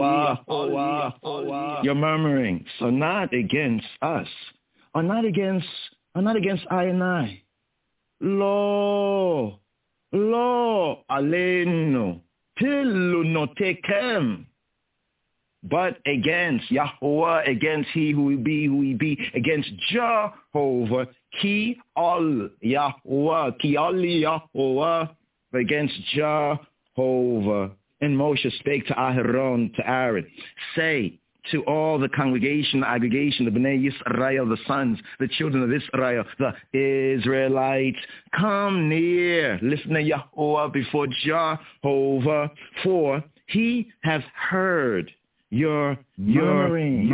Your murmurings are not against us, are not against I and I. Lo alenu telunotekem. But against Yahweh, against he who be, against Jehovah, ki al Yahweh, against Jehovah. And Moshe spake to Aaron, say to all the congregation, the aggregation, the Bnei Yisrael, the sons, the children of Israel, the Israelites, come near, listen to Yahweh before Jehovah, for he has heard your murmuring.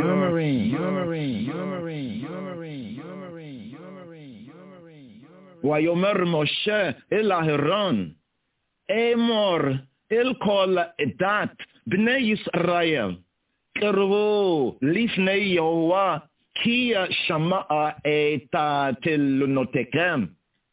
Vayomer Moshe el Aharon, Emor el kol edat bnei Yisrael, kervu lifnei Yehovah, ki shama'a eta telunotekem.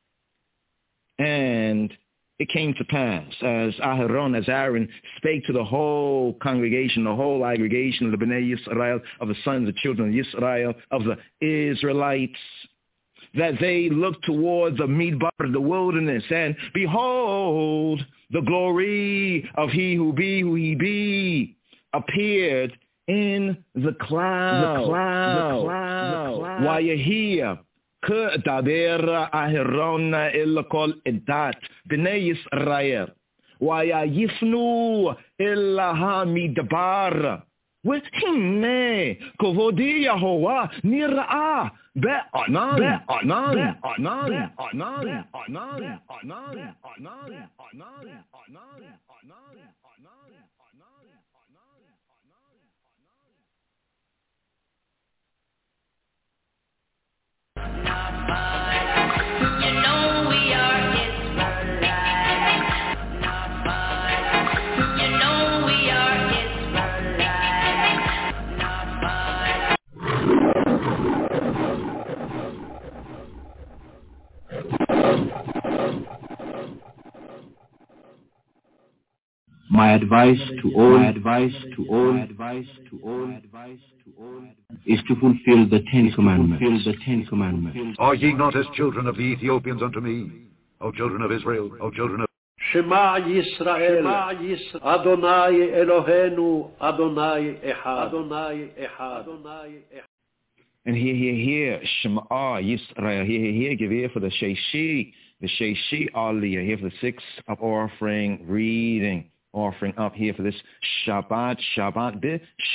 And it came to pass, as Aaron spake to the whole congregation, the whole aggregation of the Bnei Yisrael, of the sons, the children of Yisrael, of the Israelites, that they looked toward the Midbar, the wilderness, and behold, the glory of he who be appeared in the cloud. While you're here, K'daber Aharon el kol edat bnei Yisrael, Vayifnu el hamidbar, V'hine kovodi Yehovah nira'ah be'anan. My advice to all is to fulfill the Ten Commandments. Are ye not as children of the Ethiopians unto me, O children of Israel, O children of Shema Yisrael, Adonai Eloheinu, Adonai Echad. And here, Shema Yisrael, here, give ear for the Sheishi Aliyah, here for the 6 of offering, reading, offering up here for this Shabbat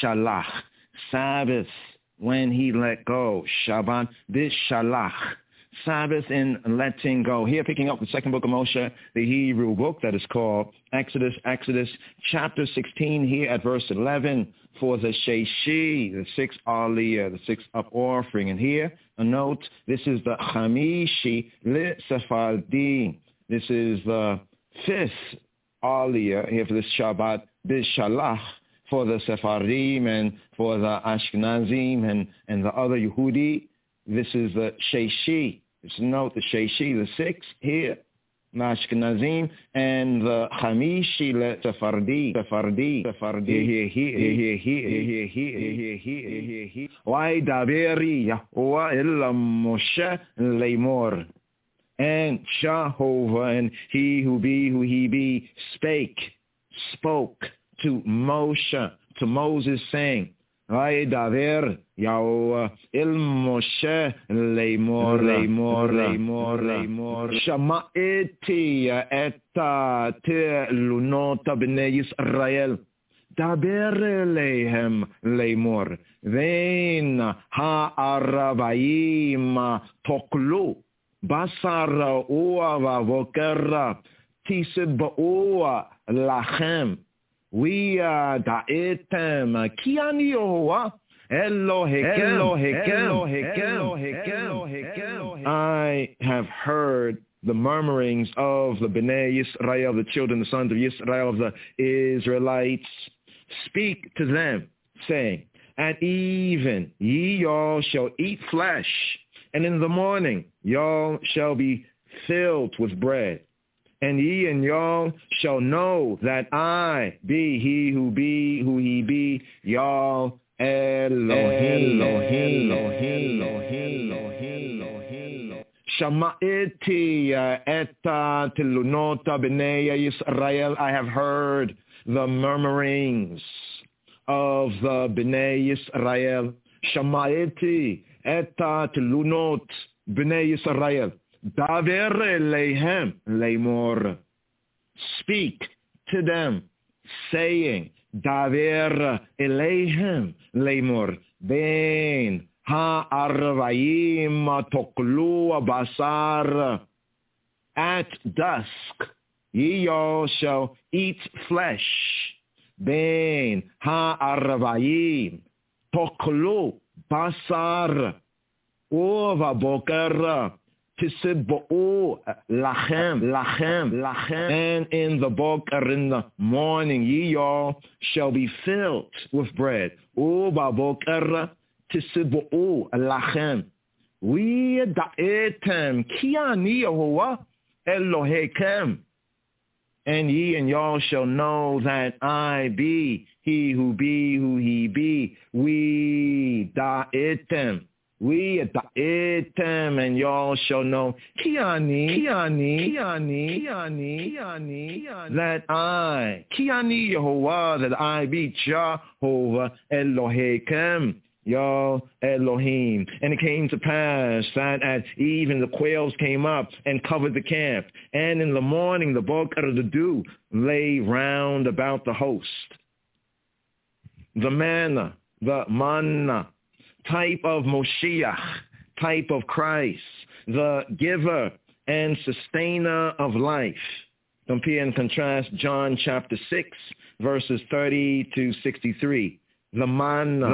Bishalach, Sabbath, when he let go, Shabbat Bishalach, Sabbath in letting go. Here, picking up the second book of Moshe, the Hebrew book that is called Exodus chapter 16, here at verse 11, for the Sheishi, the sixth Aliyah, the sixth up offering. And here, a note, this is the Chamishi Le Sephardim. This is the fifth Aliyah here for this Shabbat Bishalach, for the Sephardim and for the Ashkenazim and the other Yehudi. This is the Sheishi. Just note the Sheishi, the sixth here, the Ashkenazim, and the Chamishi le Sephardi. Why Daveri Yahuwah el Moshe Lemor. And Jehovah, and he who he be, spoke to Moses, saying, Vaydaber Yahuwah el Moshe Lemor Shama'eti eta te lunota b'nei Yisrael daber elehem Lemor vein ha'aravaim toklu basar uva vokera tisba'ua lachem. We da'etem ki ani Yehovah Elohim. I have heard the murmurings of the Bnei Yisrael, the children, the sons of Yisrael, of the Israelites. Speak to them, saying, at even ye y'all shall eat flesh, and in the morning y'all shall be filled with bread. And ye and y'all shall know that I be he who he be, y'all Elohim. Shama'eti eta telunota b'nei Yisrael. I have heard the murmurings of the Bnei Yisrael. Shama'eti eta telunot b'nei Yisrael. Daver elehem lemor. Speak to them, saying, Daver elehem lemor. Ben ha'arvaim toklu basar. At dusk ye all shall eat flesh. Ben ha'arvaim toklu basar. Ova boker. Tisib'u lachem, and in the boker in the morning ye all shall be filled with bread. Uba boker tisib'u lachem. We da'etem ki ani Yehovah Elohim. And ye and y'all shall know that I be he who he be. We da'etem. We da'etem, and y'all shall know Kiani, that I, Kiani Yehovah, that I be Jehovah Elohim, y'all Elohim. And it came to pass that at even the quails came up and covered the camp, and in the morning the boker of the dew lay round about the host. The manna, type of Moshiach, type of Christ, the giver and sustainer of life. Compare and contrast John chapter 6, verses 30 to 63. The manna,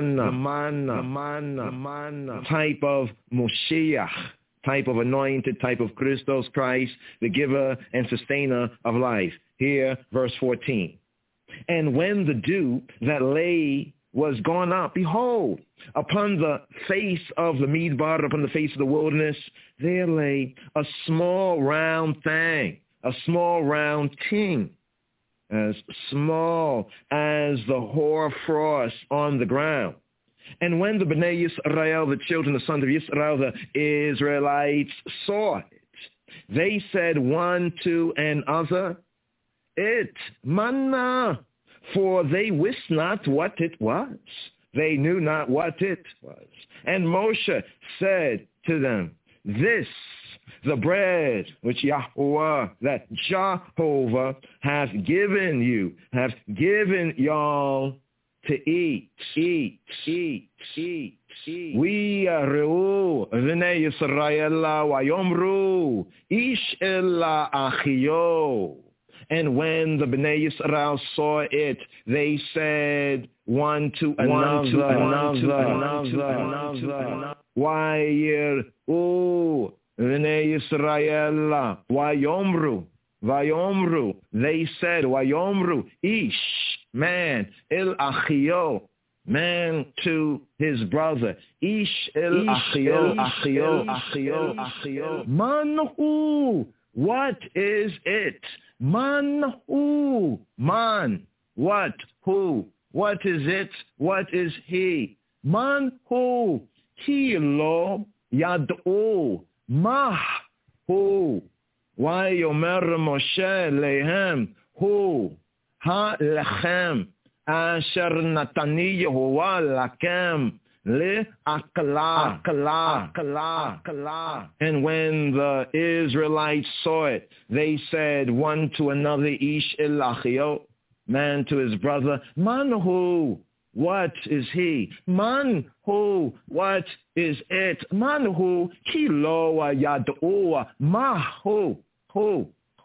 type of Moshiach, type of anointed, type of Christos Christ, the giver and sustainer of life. Here, verse 14. And when the dew that lay was gone up, behold, upon the face of the Midbar, upon the face of the wilderness, there lay a small round thing, a small round thing, as small as the hoarfrost on the ground. And when the Bnei Yisrael, the children, the sons of Yisrael, the Israelites, saw it, they said one to another, it, manna, for they wist not what it was. They knew not what it was. And Moshe said to them, this, the bread which Yahuwah, that Jehovah hath given you, hath given y'all to eat. We Reu V'nei Yisrael Vayomru Ish El Achio. And when the Bnei Yisrael saw it, they said one to another. Why Reu V'nei Yisrael Vayomru. They said Vayomru Ish, man, El Achio, man to his brother. Ish El Achio. Manhu, what is it? Manhu, man, what, who, what is it? What is he? Manhu, he lo yad'u, mahu. Why Yomer Moshe lehem, hu, ha lechem, asher natani Yehovah lakem, le akla. And when the Israelites saw it, they said one to another, ish el achio, man to his brother, manhu, what is he? Manhu, what is it? Manhu, kilo yad'u, mahu, who.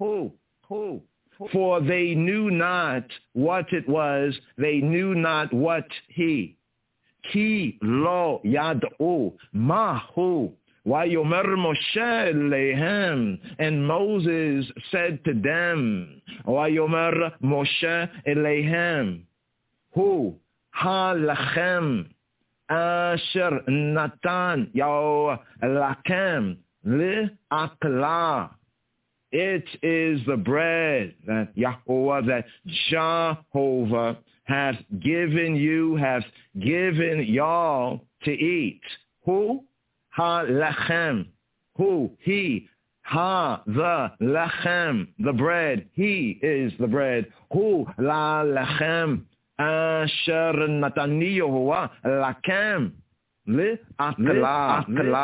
For they knew not what it was, they knew not what he. Ki lo yad'u, mahu. Vayomer Moshe lehem, and Moses said to them, Vayomer Moshe lehem, who? Ha lachem, asher natan yo lakem li akla. It is the bread that Yahweh, that Jehovah hath given you, hath given y'all to eat. Who? Ha lachem. Who? He. Ha, the lachem, the bread. He is the bread. Who? La lachem. Asher natani Yehovah lakem. Li akla.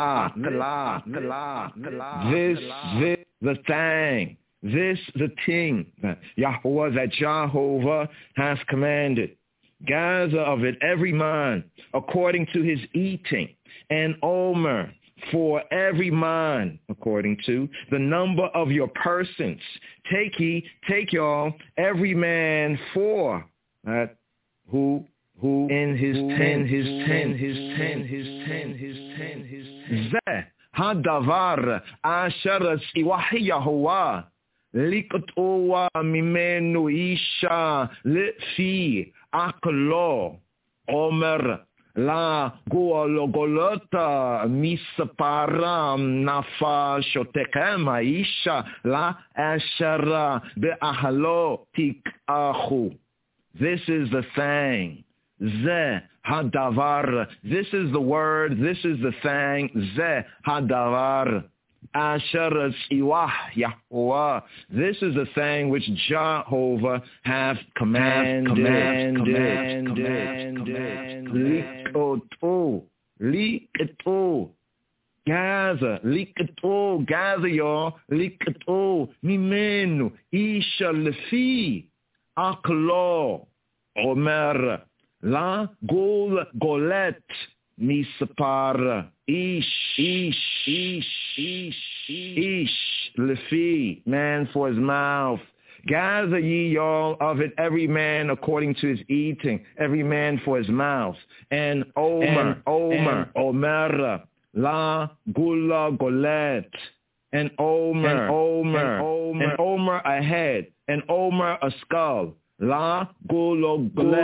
This, the thing, the thing that Yahweh, that Jehovah has commanded. Gather of it every man according to his eating, and omer for every man according to the number of your persons. Take y'all every man for that who in his tent. Zeh hadavar asher siwahi Yahuwah liktoa mimenu isha lefi aklo omer la golota misparam nafa shotekem isha la asher be'ahlo tikahu. This is the thing. Zeh hadavar. This is the word. This is the thing. Zeh hadavar. Asher siwah Yahweh. This is the thing which Jehovah hath commanded. Likoto. Gather. Likoto. Gather y'all. Likoto. Mimenu. Isha lefi. Aklo, Omer, la golet, mispar, ish, lefi, man for his mouth. Gather ye all of it, every man according to his eating, every man for his mouth. And Omer, la gula golet, and Omer a head, and Omer a skull. La gula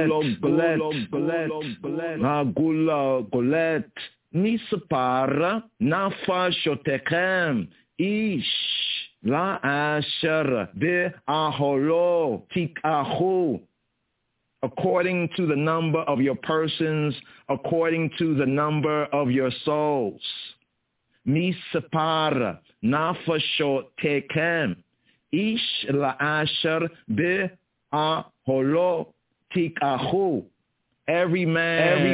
golet, nisapara nafashotekem ish la asher be aholo tikahu. According to the number of your persons, according to the number of your souls. Misapara nafashotekem ish la asher be aholo tikahu. Every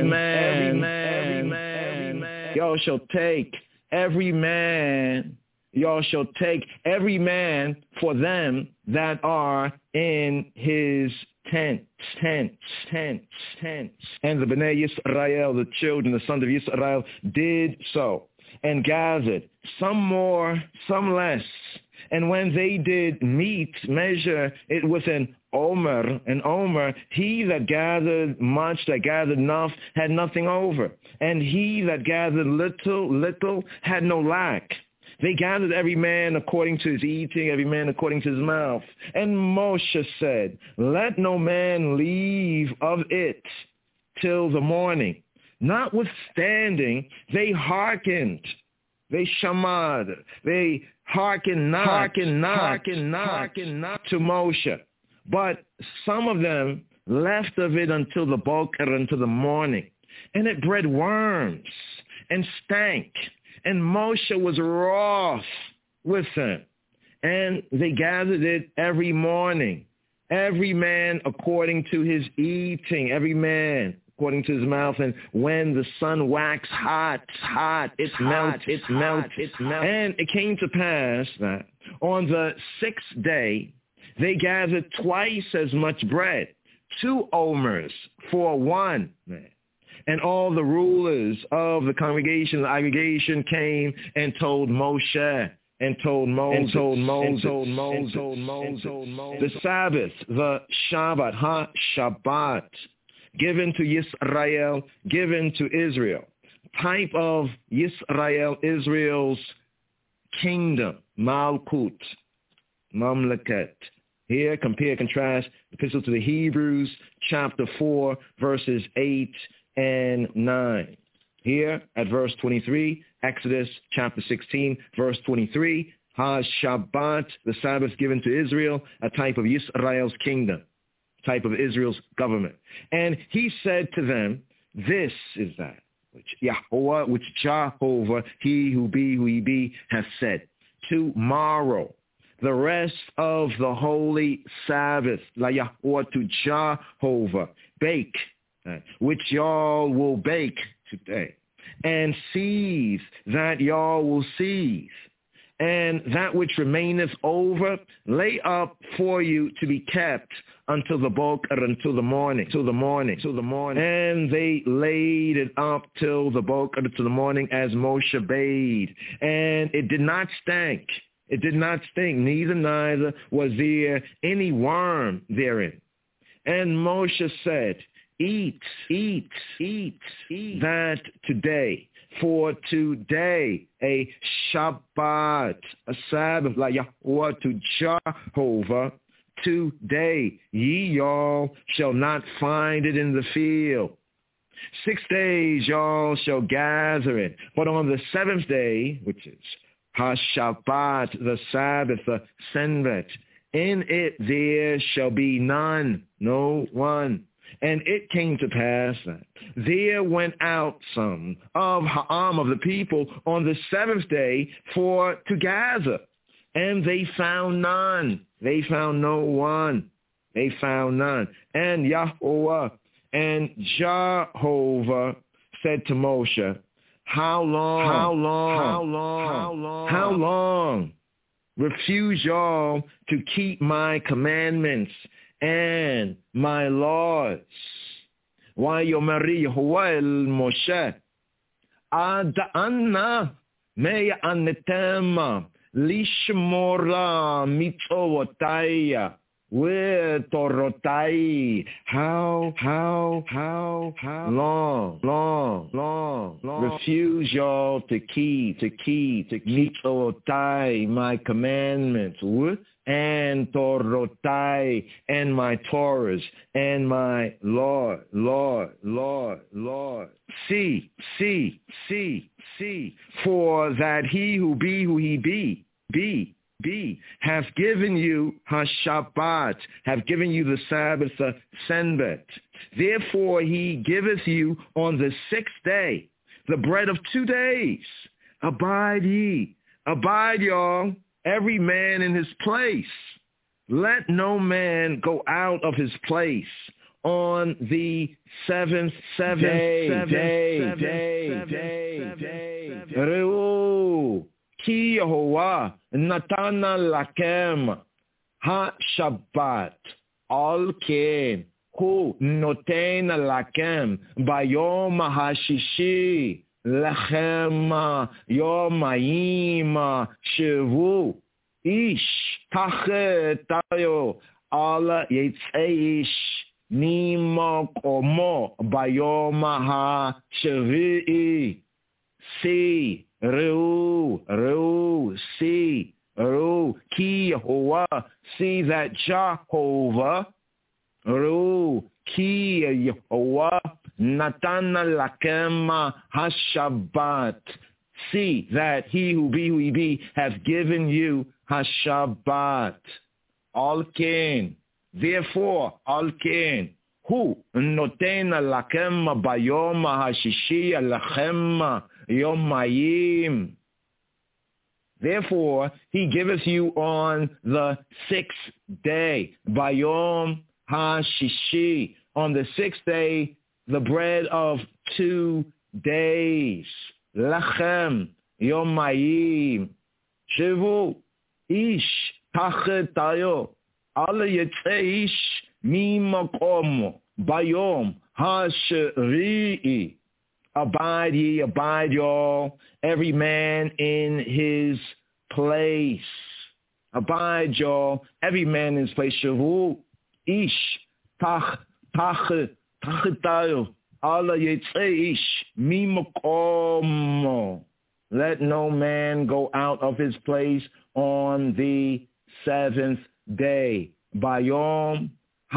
man, y'all shall take every man y'all shall take every man for them that are in his tent. And the Bnei Yisrael, the children, the sons of Yisrael, did so, and gathered, some more, some less. And when they did measure it with an omer, he that gathered much, that gathered enough, had nothing over. And he that gathered little, had no lack. They gathered every man according to his eating, every man according to his mouth. And Moshe said, let no man leave of it till the morning. Notwithstanding, they hearkened. They shamad. They hearken not to Moshe. But some of them left of it until the boker, until the morning. And it bred worms and stank. And Moshe was wroth with them. And they gathered it every morning, every man according to his eating, every man according to his mouth. And when the sun waxed hot, it melted. And it came to pass that on the 6th day, they gathered twice as much bread, 2 omers for one man. And all the rulers of the congregation, the aggregation, came and told Moshe, the Sabbath, the Shabbat, given to Yisrael, given to Israel, type of Yisrael, Israel's kingdom, Malkut, Mamleket. Here, compare, contrast, the epistle to the Hebrews, chapter 4, verses 8 and 9. Here at verse 23, Exodus chapter 16, verse 23, Ha-Shabbat, the Sabbath given to Israel, a type of Yisrael's kingdom, type of Israel's government. And he said to them, this is that which Jehovah, he who be, has said, tomorrow, the rest of the holy Sabbath, La Yahweh to Jehovah, bake, which y'all will bake today, and seethe that y'all will seethe, and that which remaineth over, lay up for you to be kept until the boker, until the morning. And they laid it up till the boker, till the morning, as Moshe bade, and it did not stink. It did not stink, neither was there any worm therein. And Moshe said, eat that today, for today a Shabbat, a Sabbath, like Yahweh to Jehovah, today ye y'all shall not find it in the field. 6 days y'all shall gather it, but on the 7th day, which is Ha-Shabbat, the Sabbath, the Senvet, in it there shall be none, no one. And it came to pass that there went out some of Ha'am, of the people, on the 7th day to gather. And they found none. They found no one. They found none. And Yahweh and Jehovah said to Moshe, How long? Refuse y'all to keep my commandments and my laws. Why Yomari Yehovah el Moshe, Ad Anna Meya Anetema Lishmora Mitzvotaya Torotai. How long refuse y'all to keep Mitzvotay, my commandments, and Torotai, and my Torahs, and my Lord. See, for that he who be who he be, have given you Ha-Shabbat, have given you the Sabbath, the Senbet. Therefore he giveth you on the 6th day the bread of 2 days. Abide y'all, every man in his place. Let no man go out of his place on the 7th day. Ki Yehovah Natana Lakem HaShabbat Al Ken Hu Noten Lakem Bayom HaShishi Lechem Yomayim Shevu Ish Tachetayo Al Yitzeish Nimo Komo Bayom HaShevi'i Si Reu Si Reu Ki Yehovah, see that Jehovah Reu Ki Yehovah Natana Lakem HaShabbat, see that he who be has given you HaShabbat. Al Ken, therefore Al Ken, who notena lakem bayom hashishi lachem yomayim. Therefore he giveth you on the 6th day, bayom hashishi, on the 6th day, the bread of 2 days, lachem yomayim, shevu ish tachetayo ala yitzeish mimakom bayom hashri'i. Abide ye, abide y'all, every man in his place. Abide y'all, every man in his place. Shavu ish tachetayo ala yitzeish mimakom. Let no man go out of his place on the 7th day. Bayom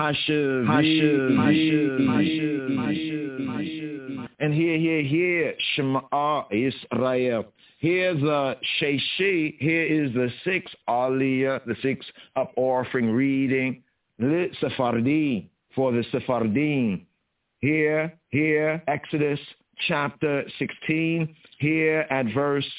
Hashavi. And here, Shema Israel. Here's the Sheishi. Here is the 6th Aliyah, the 6th up offering reading. Lit Sephardim, for the Sephardim. Here, Exodus chapter 16. Here at verse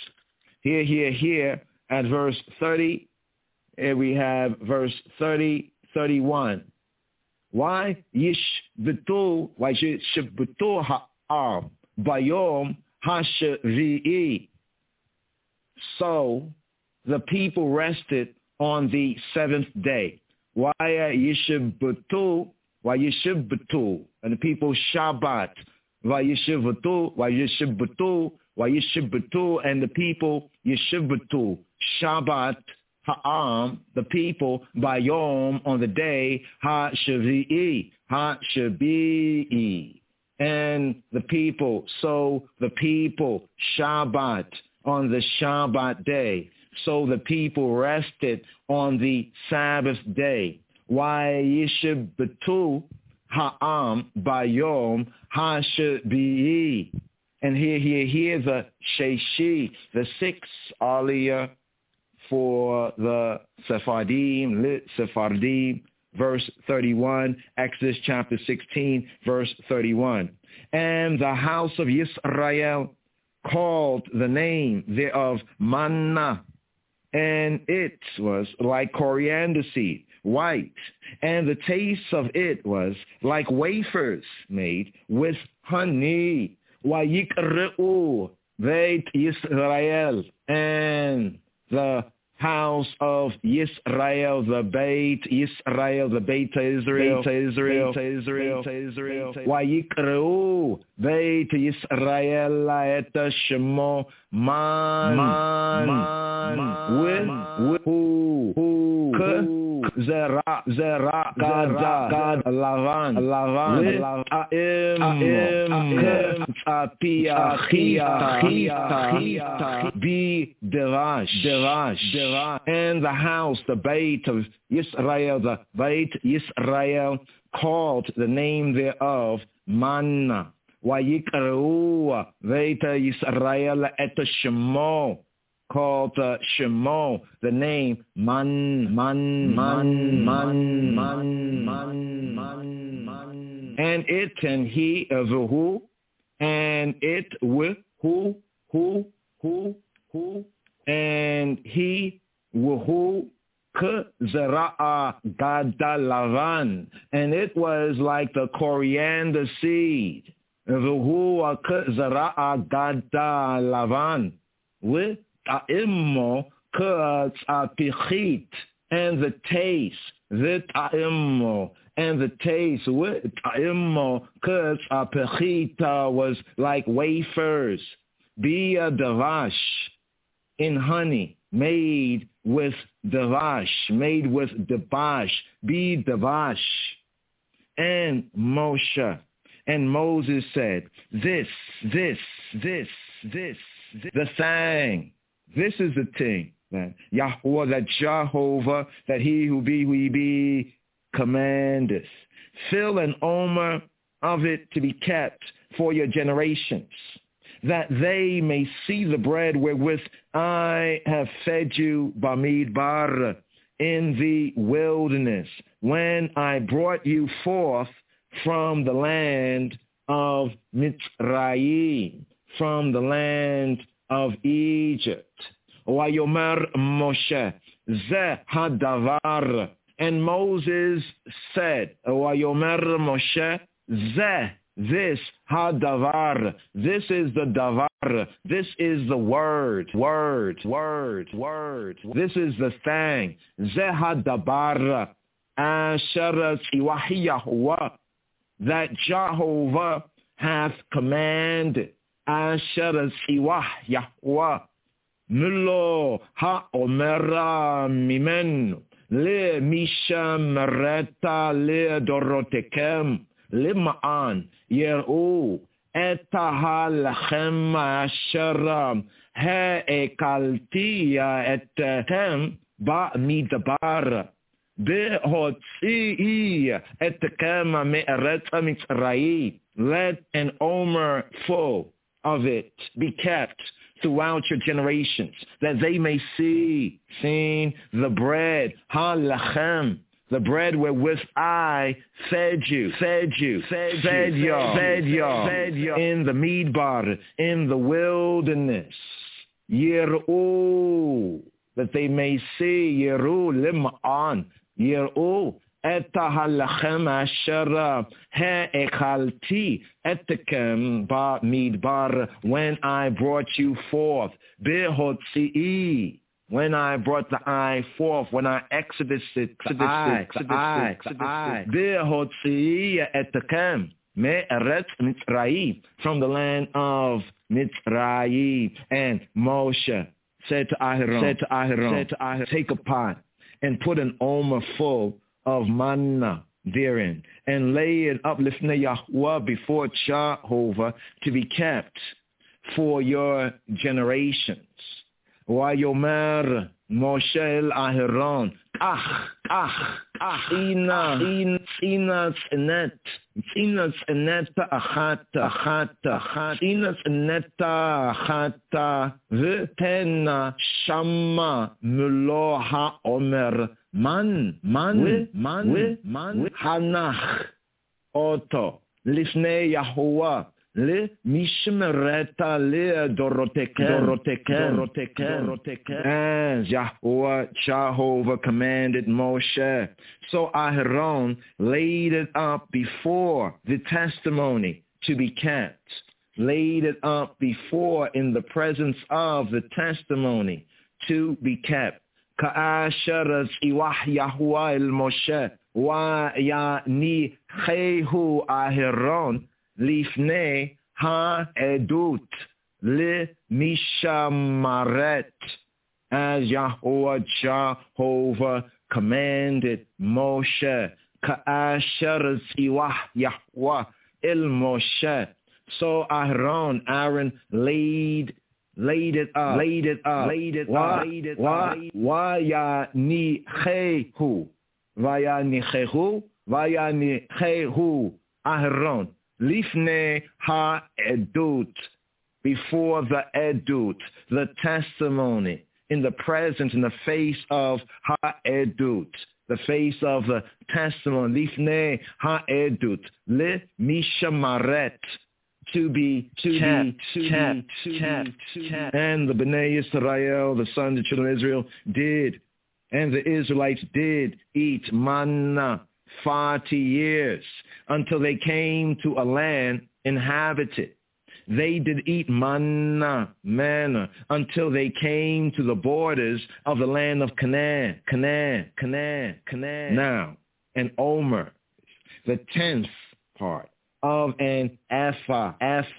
30. Here we have verse 30, 31. Why yishbetu ha'am bayom hashvi'i. So the people rested on the 7th day. Why yishbetu? And the people Shabbat. Why yishbetu, and the people yishbetu. Shabbat ha'am, the people, bayom, on the day, ha'shavi'i, and the people, so the people, Shabbat, on the Shabbat day, so the people rested on the Sabbath day. Why yishbetu ha'am bayom ha'shavi'i. And here the Sheishi, the 6th Aliyah for the Sephardim, Lit Sephardim, verse 31, Exodus chapter 16, verse 31. And the house of Yisrael called the name thereof manna, and it was like coriander seed, white, and the taste of it was like wafers made with honey. Vayikre'u Beit Yisrael, and the house of Yisrael, the Beit Yisrael, the Beit Israel, Vayikre'u Beit Yisrael et Shemo man, with who Zera Gad Lavan Be Derash, and the house, the Beit of Yisrael, the Beit Yisrael, called the name thereof manna. Vayikre'u Beit Yisrael et Shemo, called Shemo, the name man. And it and he who, and it with who, and he who Zera'a Gada Lavan, and it was like the coriander seed. Zera'a Gada Lavan, with ta'immo k'apichit, and the taste, the ta'immo, and the taste with ta'immo k'apichit was like wafers, bia davash, in honey, made with davash, be davash. And Moshe, and Moses said, this, the thing, this is the thing, that Yahweh, that Jehovah, that he who be, commandeth. Fill an omer of it to be kept for your generations, that they may see the bread wherewith I have fed you, Bamidbar, in the wilderness, when I brought you forth from the land of Mitzrayim, from the land of Egypt. Wayomer Moshe, Ze hadavar, and Moses said, Wayomer Moshe, Ze, this hadavar, this is the davar, this is the word, this is the thing, Ze hadabar, asher tzivah Yahweh, that Jehovah hath commanded, asher tzivah Yahweh, Mulo ha-omera mimenu, le misha mereta le dorotekem, למען יראו את הלחם אשר הקלתי אתכם במדבר, בהוציאי אתכם מארץ מצרים. Let an omer full of it be kept throughout your generations, that they may see the bread, ha-lachem, the bread wherewith I fed you in the midbar, in the wilderness. Yir'u, that they may see, Yir'u lim'an, Yir'u eta halachem asher ha'echalti etkem ba midbar, when I brought you forth, behotzi'i, when I brought the eye forth, when I exodused the eye, from the land of Mitzrayim. And Moshe said to Aharon, take a pot and put an omer full of manna therein, and lay it up lifnei Yahweh before Jehovah to be kept for your generations. Wayomer Moshe el Aharon, Inas eneta achata, v'tena shama mulo ha'omer, man, hanach oto, lifnei Yahuwah, le mishmereta le dorotekem, as Yahweh Jehovah commanded Moshe. So Aharon laid it up before the testimony to be kept, laid it up before in the presence of the testimony to be kept. Ka'asher tzivah Yahweh el Moshe wa yanichehu Aharon Lifnei ha-edut le-mishamaret, as Yahweh Jehovah commanded Moshe, ka'asher tzivah Yahweh el Moshe. So Aaron laid it up. Vayanichehu Aaron. Lifnei ha-edut, before the edut, the testimony, in the presence, in the face of ha-edut, the face of the testimony. Lifnei ha-edut, le mishamaret, to be kept. And the Bnei Yisrael, the sons and children of Israel, did, and the Israelites did eat manna 40 years, until they came to a land inhabited. they did eat manna, until they came to the borders of the land of Canaan. Now, an omer, the 10th part of an ephah.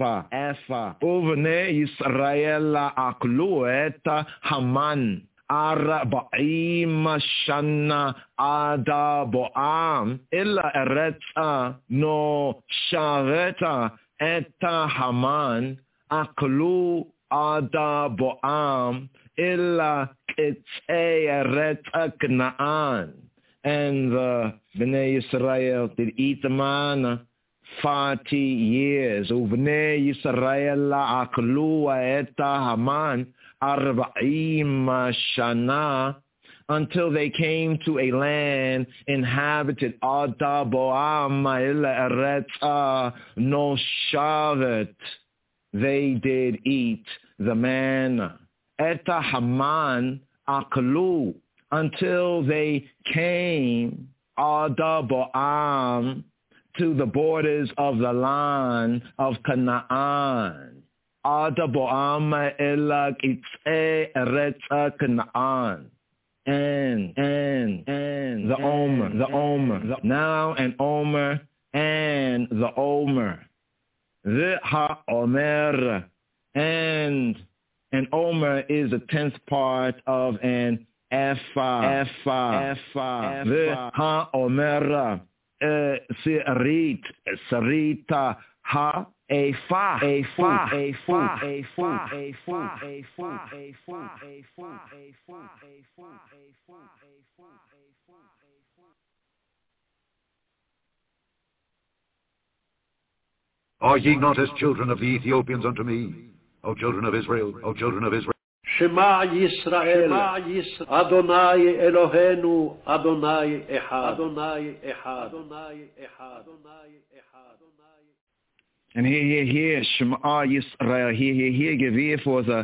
Uvne Yisrael aklu et Haman. Arba'im shana ada bo'am illa eretza no shareta eta Haman aklu ada bo'am illa kitzei eretza Kna'an. And the Bnei Yisrael did eat the manna 40 years. Uvnei Yisrael aklu eta Haman Arba'im shana, until they came to a land inhabited Ada Bo'am illa eretza no shavet. They did eat the manna. Eta Haman aklu, until they came Ada Bo'am to the borders of the land of Canaan. Ada Bo'am ela kitzei eretza Canaan. And the Omer, now an Omer and the Omer. The ha-Omer, and an Omer is the 10th part of an ephah. The ha-Omer, sarita ha. Are ye not as children of the Ethiopians unto me, O children of Israel, O children of Israel? Shema Yisrael, Adonai Eloheinu, Adonai Echad, Adonai Echad, Adonai Echad, Adonai Echad. And here, Shema Yisrael, here, give ear for the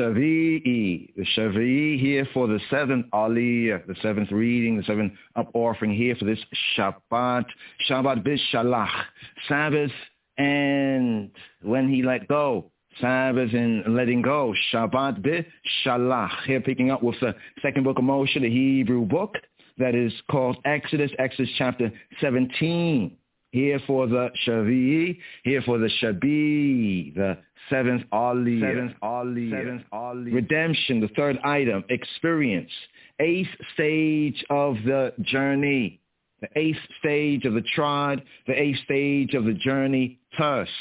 Shavi'i here for the 7th Aliyah, the 7th reading, the 7th up offering here for this Shabbat B'Shalach, Sabbath, and when he let go, Sabbath and letting go, Shabbat B'Shalach, here picking up with the second book of Moshe, the Hebrew book, that is called Exodus chapter 17. Here for the Shavi'i, here for the Shabi, the 7th Aliyah. Redemption, the 3rd item. Experience, 8th stage of the journey. The 8th stage of the trod, the 8th stage of the journey. Thirst.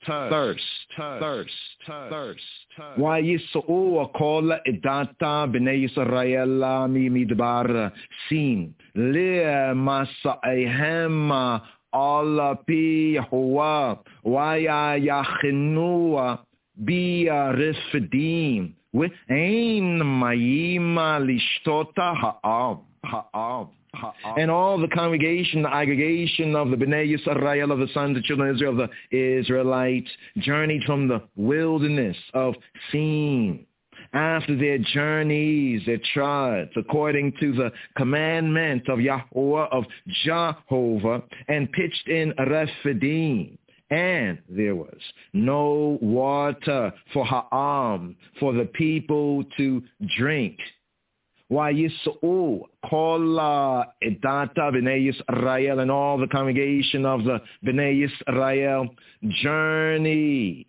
Why Yisu'u kola idata b'nei Yisrael mi midbar sin le masa'ehem Allah pi Yahuwah waya yachinua biya rifdim with ein mayima lishtota ha'am. And all the congregation, the aggregation of the Bnei Yisrael, of the sons and children of Israel, of the Israelites, journeyed from the wilderness of Sin. After their journeys, their trials, according to the commandment of Yahweh, of Jehovah, and pitched in Rephidim. And there was no water for Ha'am, for the people to drink. Why Yisu'u kola edata b'nei Yisrael, and all the congregation of the b'nei Yisrael journeyed.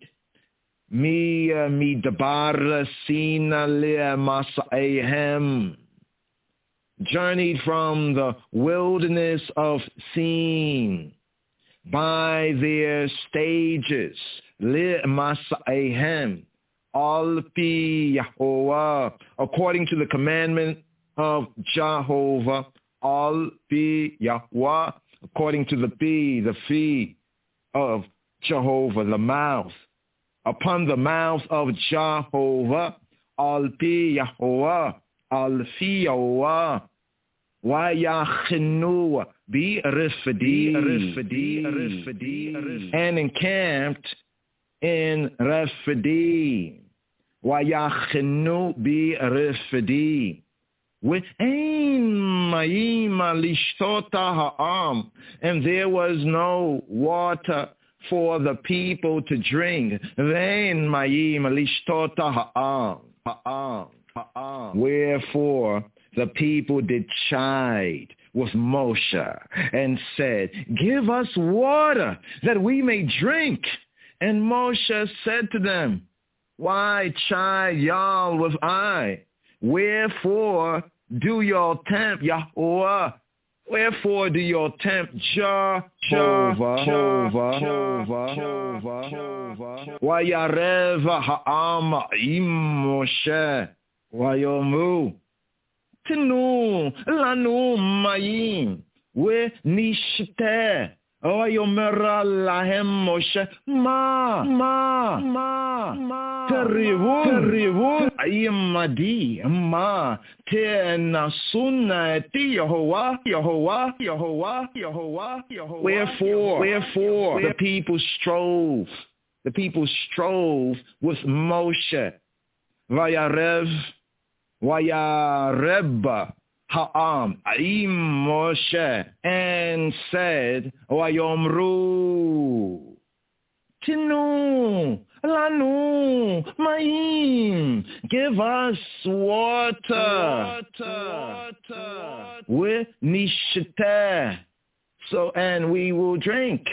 Midbar sina le masa'ehem, journeyed from the wilderness of Sin by their stages. Le masa'ehem, al pi Yahuwah, according to the commandment of Jehovah. Al pi Yahuwah, according to the fee of Jehovah, the mouth. Upon the mouth of Jehovah, al pi Yahuwah, al fi Yahuwah, wa yachinu bi rifdi, and encamped in Rephidim. Wa yachinu bi rifdi, with ein mayim lishtota ha'am, and there was no water for the people to drink. Then mayim lishtota ha'am. Wherefore the people did chide with Moshe and said, give us water that we may drink. And Moshe said to them, why chide y'all with I? Wherefore do y'all tempt Yahweh? Wherefore do y'all tempt Jehovah? Wayareva ha'am im Moshe wayomu tenu lanu mayim we nishte wayomera lahem Moshe ma terivun ayimadi ma tenasuna ti Yehovah. Wherefore the people strove with Moshe. Vayareb ha'am aim Moshe and said, Wayomru tinu lanu mayim, give us water. We nishte, so and we will drink.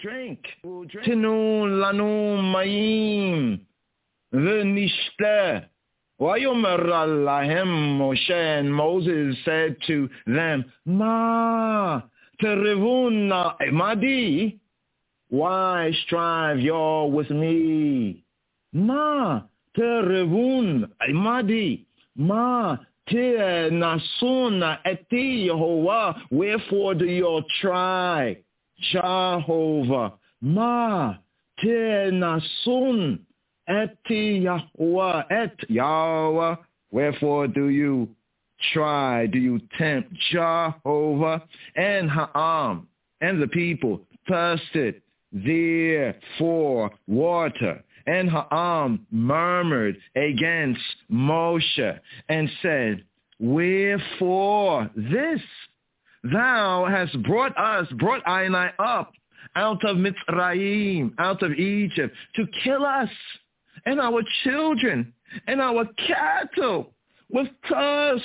Tinu lanu mayim, we nishte. Wayomer lahem Moshe, and Moses said to them, Ma terevuna imadi, why strive y'all with me? Ma terevun imadi, ma te nasuna eti Yehovah, wherefore do y'all try Jehovah? Ma te nasun eti Yahweh, et Yahweh, wherefore do you try, do you tempt Jehovah? And Ha'am, and the people thirsted there for water. And Ha'am murmured against Moshe and said, wherefore this? Thou hast brought I and I up out of Mitzrayim, out of Egypt, to kill us and our children and our cattle with thirst.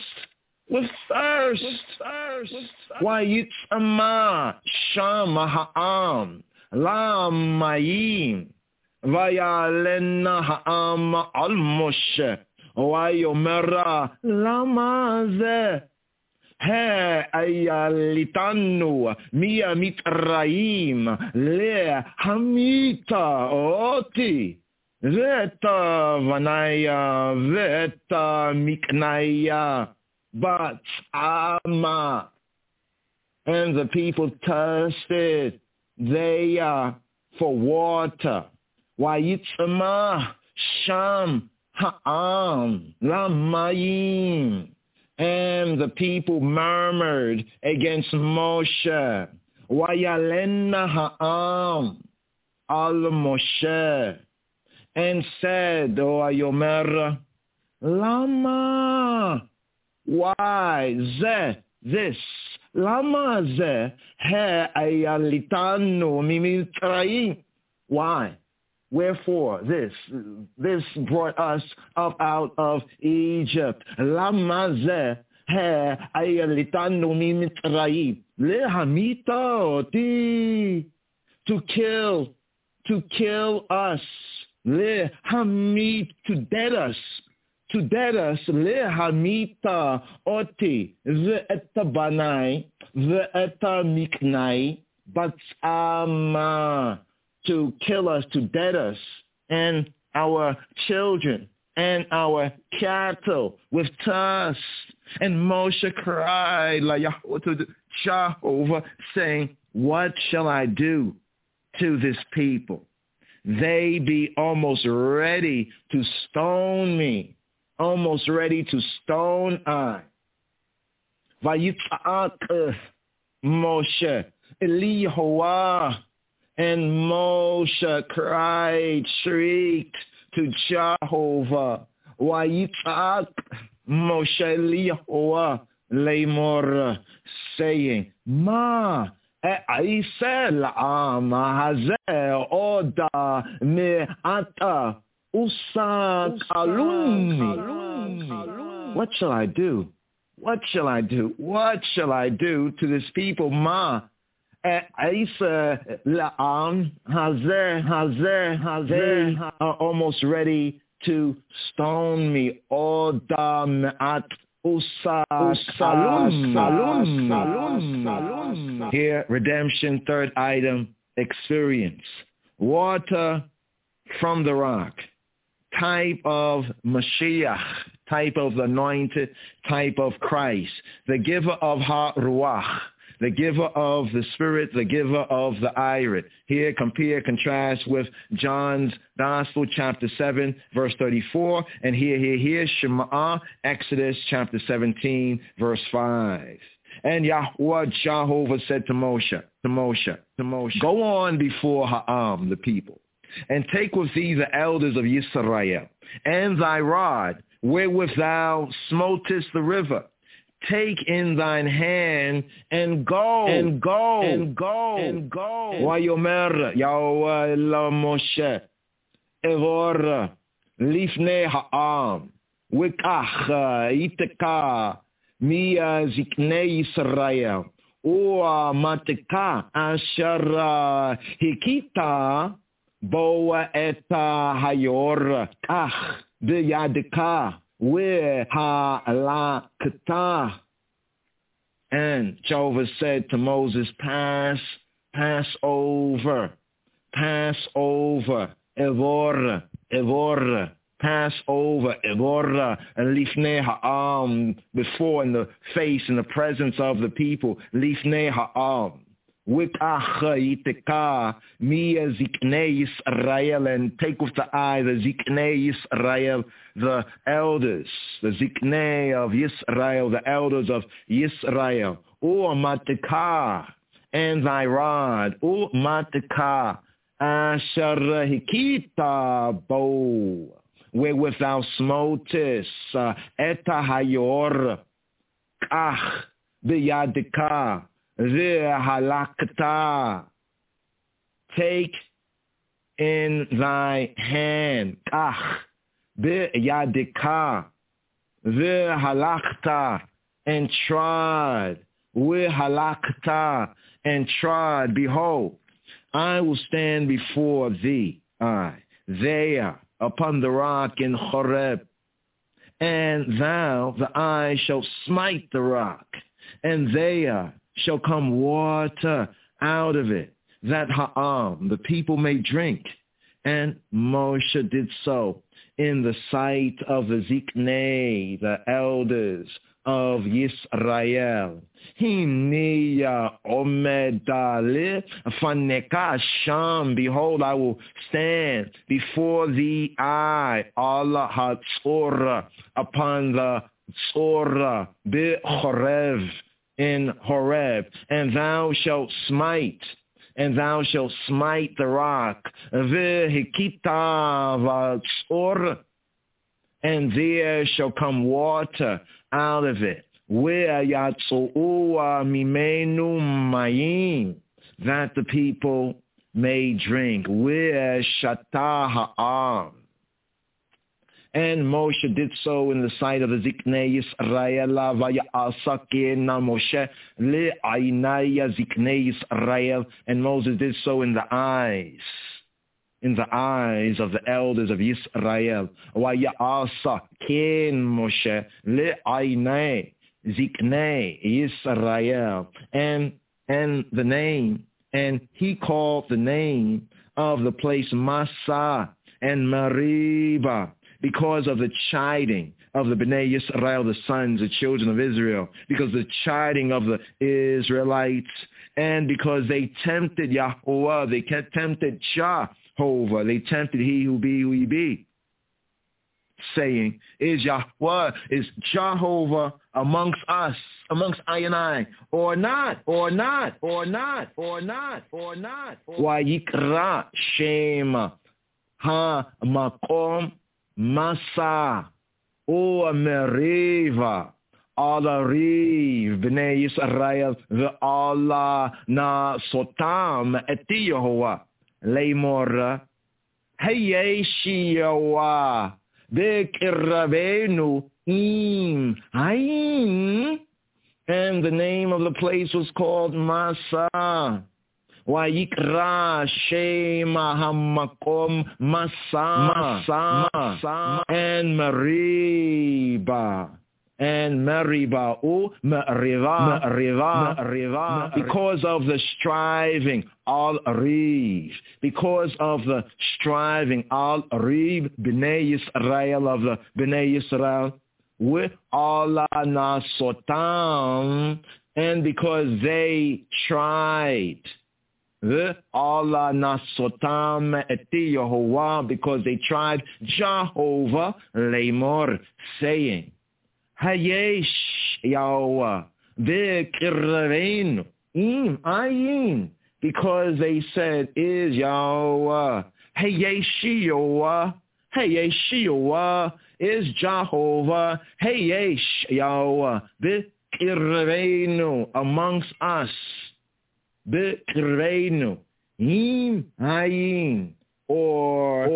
Why yitzama shama ha'am la mayim vayalena ha'am al Moshe vayomera lama ze he ayalitanu miya mitraim le hamita oti veta vanaya veta miknaya but ama. And the people thirsted there for water. Wayitzama sham ha'am lamayim. And the people murmured against Moshe. Wayalena ha'am al Moshe. And said, O Ayomer, Lama, why this? Lama ze he ayalitanu mimitraim. Why? Wherefore this brought us up out of Egypt. Lama ze he ayalitanu mimitraim. Lehamita oti, to kill us. Lehamit, to dead us, lehamita oti, ve'eta banai, ve'eta miknai, but to kill us, to dead us, and our children, and our cattle with thirst. And Moshe cried to Jehovah, saying, what shall I do to this people? They be almost ready to stone me, almost ready to stone I. Vayitz'ak Moshe Eliyahu, and Moshe cried, shrieked to Jehovah. Vayitz'ak Moshe Eliyahu Lemor, saying, Ma E'isa la'am hazeh oda me'ata usa kaluni. What shall I do? What shall I do? What shall I do to this people? Ma E'isa la'am hazeh. They are almost ready to stone me. Oda me'at Here, redemption, third item, experience. Water from the rock. Type of Mashiach, type of anointed, type of Christ. The giver of Ha-Ruach, the giver of the Spirit, the giver of the Irit. Here, compare, contrast with John's Gospel, chapter 7, verse 34. And here, Shema, Exodus, chapter 17, verse 5. And Yahweh Jehovah said to Moshe, go on before Ha'am, the people, and take with thee the elders of Yisrael, and thy rod, wherewith thou smotest the river. Take in thine hand and go. Vayomer Yahweh el Moshe, Evor lifnei ha'am, wikach iteka mia ziknei Yisrael, ua mateka asher hikita boa eta hayor kach biyadeka. And Jehovah said to Moses, pass over, evor, pass over, evor, and lifnei ha'am, before in the face, in the presence of the people, lifnei ha'am. Wikach iteka mia ziknei Yisrael, and take with the eye the ziknei Yisrael, the elders, the ziknei of Yisrael, the elders of Yisrael. O mateka, and thy rod, O mateka, asher hikita bo, wherewith thou smotest, eta hayor, kach biyadeka, halakta, take in thy hand, kach biyadika, halakta, and trod, halakta, and trod. Behold, I will stand before thee, there upon the rock in Horeb, and thou, the eye, shall smite the rock, and there shall come water out of it, that Ha'am, the people, may drink. And Moshe did so in the sight of the Ziknei, the elders of Yisrael. Hiniya omedale faneka sham. Behold, I will stand before thee, I, Allah HaTzorah, upon the Tzorah, B'Chorev, in Horeb, and thou shalt smite the rock, and there shall come water out of it, that the people may drink. And Moshe did so in the sight of the Ziknei Yisrael. Moshe le'aynaya Ziknei Yisrael. And Moses did so in the eyes of the elders of Yisrael. Vaya'asa ken Moshe le'aynay Ziknei Yisrael. And the name, and he called the name of the place Massa and Meribah, because of the chiding of the Bnei Yisrael, the sons, the children of Israel, because the chiding of the Israelites, and because they tempted Yahweh, they tempted Jehovah, they tempted he who be who he be, saying, is Yahweh, is Jehovah amongst us, amongst I and I, or not? Wayikra Shema ha makom Masa, O Meriva, Alariv b'nei Yisrael v'Allah na sotam et Yehovah leimor Hayeshiyawa b'kirravenu im haim, and the name of the place was called Massa. Wayikra Shema Hamakom Massa and Mariba. And Meribah, Merivah, because of the striving, Al-Riv, because of the striving, Al-Riv, B'nai Yisrael, of the B'nai Yisrael, with Allah Nasotam, and because they tried, the Allah Nasotam eti Yehovah, because they tried Jehovah, Lemor, saying, Hayesh Yahweh v'kirravenu im ayin, because they said is Yahweh. Hayeshiyawa is Jehovah. Hayesh Yahweh v'kirravenu, amongst us. V'kirravenu im ayin, or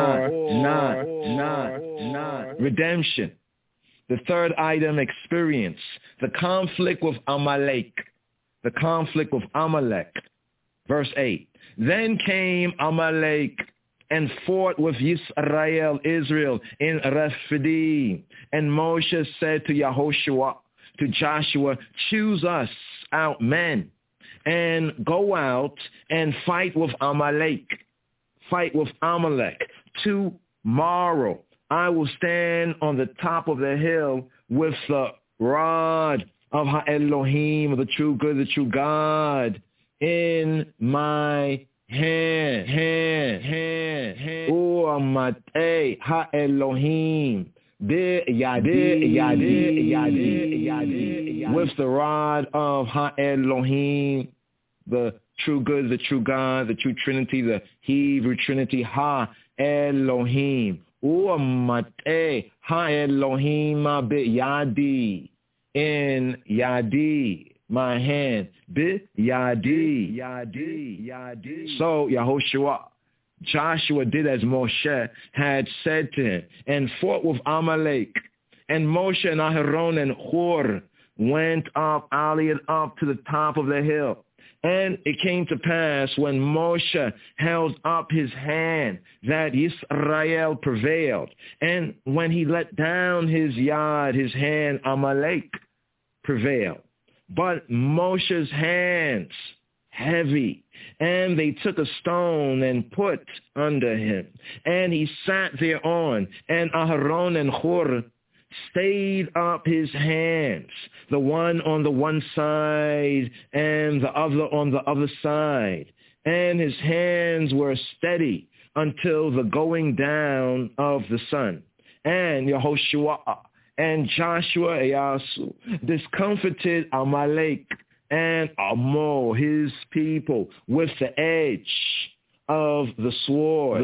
not redemption. The third item, experience, the conflict with Amalek. The conflict with Amalek. Verse 8. Then came Amalek and fought with Israel in Rephidim. And Moshe said to Joshua, choose us out men and go out and fight with Amalek. Fight with Amalek tomorrow. I will stand on the top of the hill with the rod of Ha-Elohim, the true good, the true God, in my hand. U'amate Ha-Elohim, with the rod of Ha-Elohim, the true good, the true God, the true Trinity, the Hebrew Trinity, Ha-Elohim. U'amate Ha-Elohim bi-yadi, in yadi, my hand, bi-yadi. So Joshua did as Moshe had said to him, and fought with Amalek. And Moshe and Aharon and Hur went up, allied up to the top of the hill. And it came to pass when Moshe held up his hand that Israel prevailed. And when he let down his yad, his hand, Amalek prevailed. But Moshe's hands heavy, and they took a stone and put under him. And he sat thereon, and Aharon and Hur stayed up his hands, the one on the one side and the other on the other side. And his hands were steady until the going down of the sun. And Yehoshua and Joshua Yasu discomfited Amalek and Amor, his people, with the edge of the sword.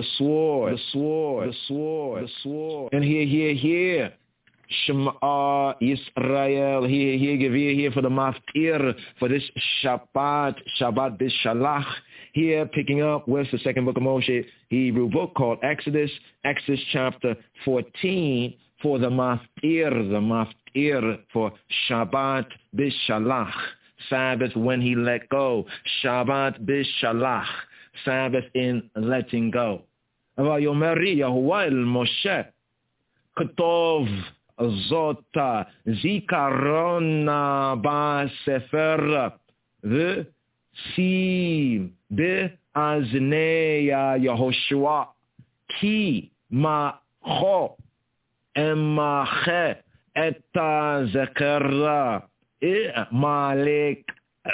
And here. Shema Yisrael, here for the maftir, for this Shabbat Bishalach, here picking up with the second book of Moshe, Hebrew book called Exodus chapter 14, for the maftir for Shabbat Bishalach, Sabbath when he let go, Shabbat Bishalach, Sabbath in letting go. Vayomeri Yahuwah el Moshe, Ketov Zota Zikarona ba Sefer the Sim de Azneya Yehoshua Ki ma Cho Emache Eta Zekera Malek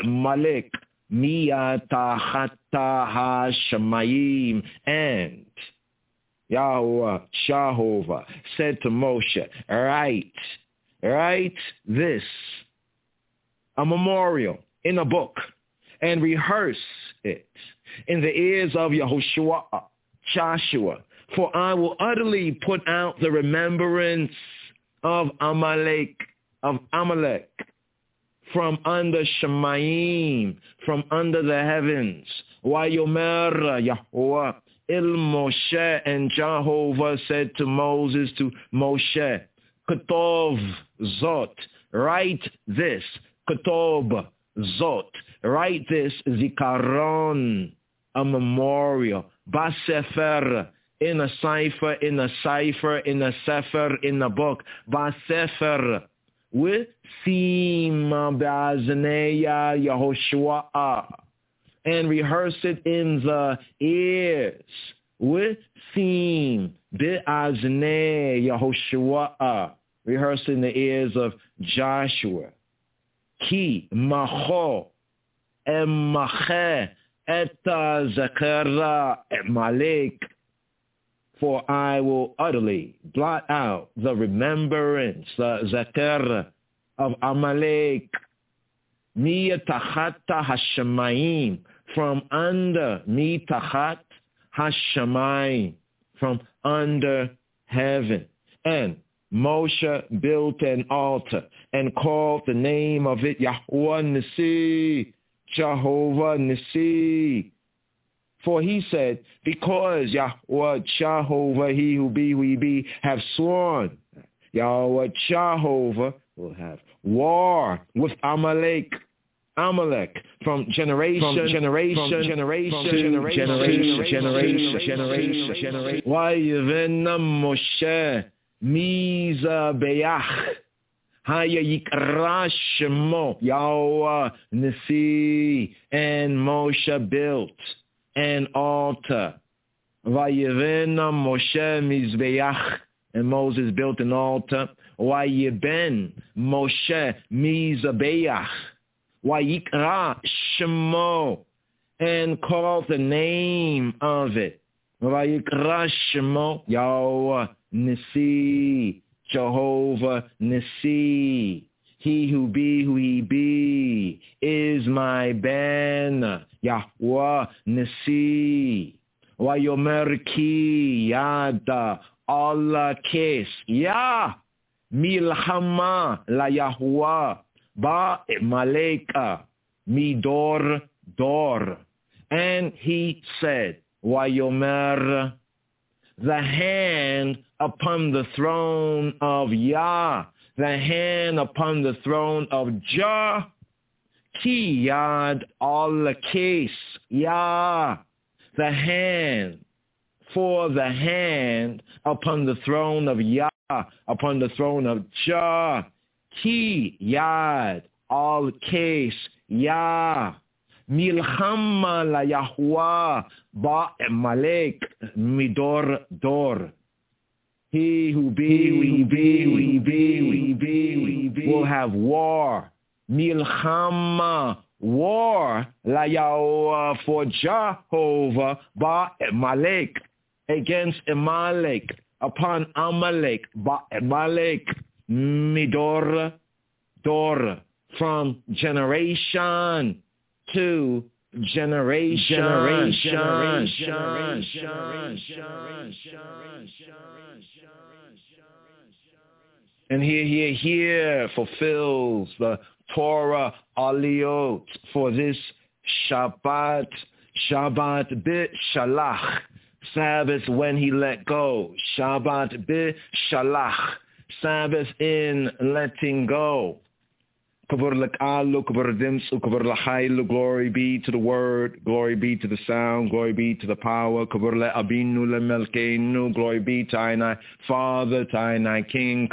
Miyata Chata HaShamayim. And Jehovah said to Moshe, write this, a memorial in a book, and rehearse it in the ears of Joshua, for I will utterly put out the remembrance of Amalek of Amalek, from under Shemayim, from under the heavens. Wayomer Yahweh Il Moshe, and Jehovah said to Moses, to Moshe, Ketov Zot, write this, Ketov Zot, write this, Zikaron, a memorial, Basefer, in a cipher, in a cipher, in a sefer, in a book, Basefer, with Sima Be'azneya Yehoshua, and rehearse it in the ears, with Sim Be'azneya Yehoshua, rehearse in the ears of Joshua. Ki Macho Emache Eta Zakara Emalek, for I will utterly blot out the remembrance, the zakar of Amalek, miyatachata hashamayim, from under, mitachat hashamayim, from under heaven. And Moshe built an altar and called the name of it Yahweh Nissi, Jehovah Nissi. For he said, because Yahweh Jehovah, he who be, we be, have sworn, Yahweh Jehovah will have war with Amalek, from generation to generation. Why Yevena Moshe Miza Beyach Haya Yikra Shemo Yahweh Nissi, and Moshe built an altar. Vayevena Moshe Mizbeach, and Moses built an altar. Vayeben Moshe Mizbeach, Vayikra Shemo, and called the name of it. Vayikra Shemo Yahweh Nissi, Jehovah Nissi. He who be, who he be, is my banner, Yahweh Nissi. Wayomer ki yada Allah kes, ya milchama la Yahweh ba maleka midor dor. And he said, Wayomer, the hand upon the throne of Yah, the hand upon the throne of Jah, ki yad al case, Yah, the hand, for the hand upon the throne of Yah, upon the throne of Jah, ki yad al case, Yah, milchama la Yahweh ba malek midor dor. He who be, will have war. Milchama, war. La Yahweh, for Jehovah, ba Amalek, against Amalek, upon Amalek, ba Amalek, midor, dor, from generation to generation. And here fulfills the Torah Aliyot for this Shabbat bit Shalach, Sabbath when he let go, Shabbat bit Shalach, Sabbath in letting go. Glory be to the word, glory be to the sound, glory be to the power. Glory be to Ainai Father, to Ainai King.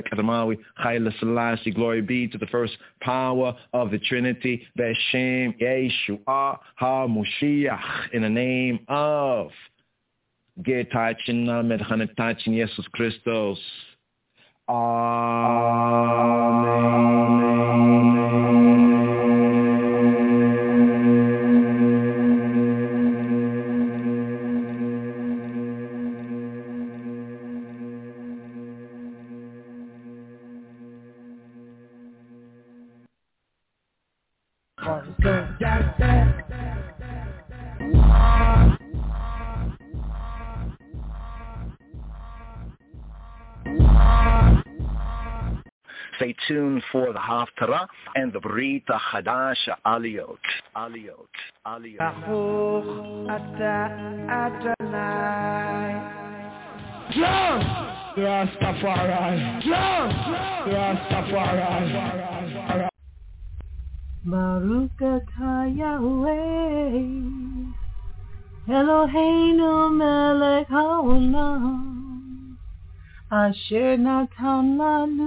Glory be to the first power of the Trinity, Beshem Yeshua HaMoshiach, in the name of Getachin Medhanetachin Jesus Christos. Amen. Say tuned for the Haftarah and the Brit Hadash Aliyot. Baruch atah Yahweh Eloheinu melech haolam asher natan lanu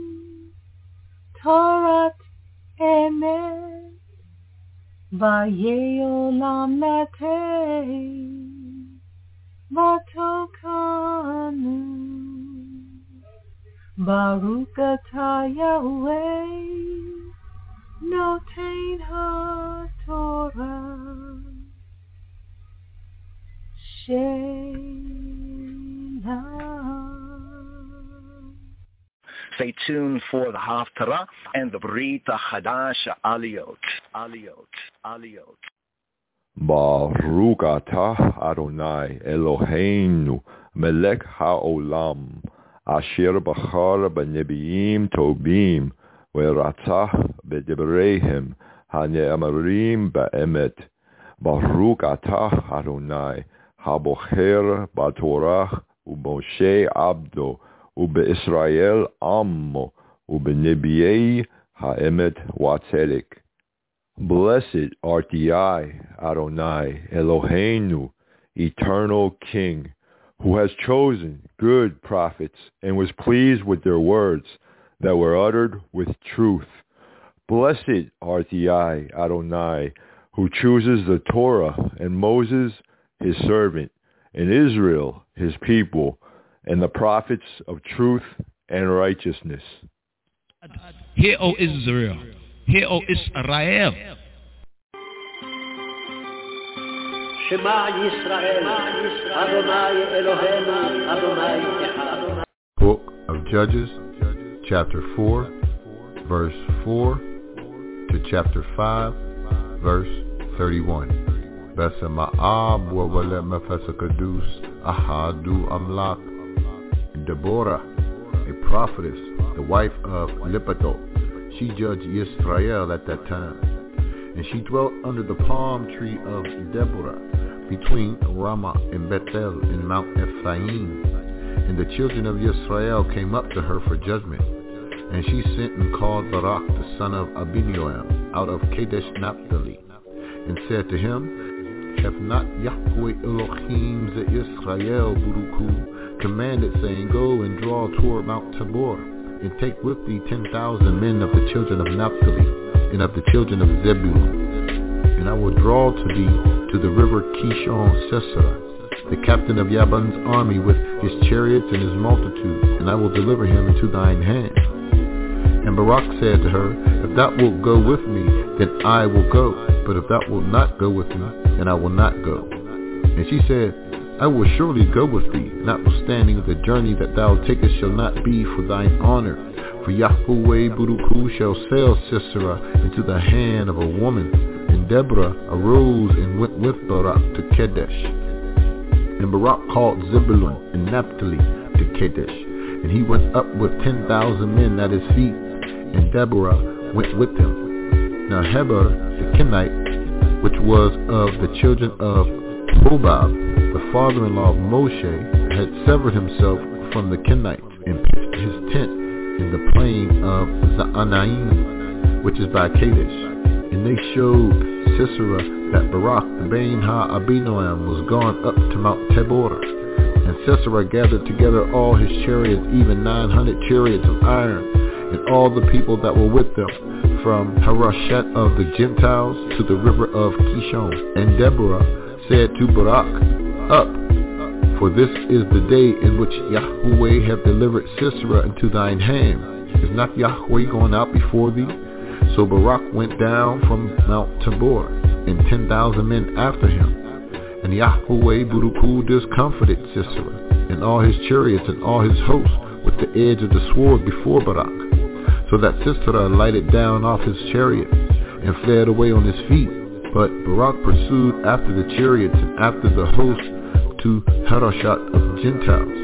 Torat emet vayei olam latei vatokanu Baruch atah Yahweh Notein HaTorah Shelah. Stay tuned for the Haftarah and the Brit Hadash Aliyot. Baruch atah Adonai Eloheinu melech haolam asher bachar b'nebiim tobim וראצה בדבריהם הנאמרים באמת. ברוך אתה אדוני הבוחר בתורה ובמשה עבדו ובישראל עמו ובנביאי האמת והצדק. Blessed art I, Adonai, Eloheinu, eternal King, who has chosen good prophets and was pleased with their words that were uttered with truth. Blessed art I, Adonai, who chooses the Torah, and Moses, his servant, and Israel, his people, and the prophets of truth and righteousness. Hear, O Israel. Hear, O Israel. Shema Yisrael, Adonai Eloheinu, Adonai Echad. Book of Judges, chapter 4, verse 4 to chapter 5, verse 31. Besama'ab wa wale mefesakadus ahadu amlak. Deborah, a prophetess, the wife of Lipido, she judged Yisrael at that time. And she dwelt under the palm tree of Deborah, between Ramah and Bethel in Mount Ephraim. And the children of Yisrael came up to her for judgment. And she sent and called Barak the son of Abinoam out of Kadesh Naphtali, and said to him, Have not Yahweh Elohim ze Yisrael Buruku commanded, saying, Go and draw toward Mount Tabor, and take with thee 10,000 men of the children of Naphtali, and of the children of Zebulun. And I will draw to thee to the river Kishon Sisera, the captain of Jabin's army with his chariots and his multitude, and I will deliver him into thine hand. And Barak said to her, If thou wilt go with me, then I will go, but if thou wilt not go with me, then I will not go. And she said, I will surely go with thee, notwithstanding the journey that thou takest shall not be for thine honor. For Yahweh Buruku shall sell Sisera into the hand of a woman. And Deborah arose and went with Barak to Kadesh. And Barak called Zebulun and Naphtali to Kadesh. And he went up with 10,000 men at his feet, and Deborah went with him. Now Heber the Kenite, which was of the children of Hobab, the father-in-law of Moshe, had severed himself from the Kenites, and pitched his tent in the plain of Zaanaim, which is by Kadesh. And they showed Sisera that Barak the Bane ha-Abinoam was gone up to Mount Tabor. And Sisera gathered together all his chariots, even 900 chariots of iron, and all the people that were with them, from Harashet of the Gentiles to the river of Kishon. And Deborah said to Barak, Up, for this is the day in which Yahweh hath delivered Sisera into thine hand. Is not Yahweh gone out before thee? So Barak went down from Mount Tabor, and 10,000 men after him. And Yahweh Buruku discomfited Sisera, and all his chariots and all his hosts, with the edge of the sword before Barak, so that Sisera lighted down off his chariot, and fled away on his feet. But Barak pursued after the chariots and after the host to Harashat of the Gentiles.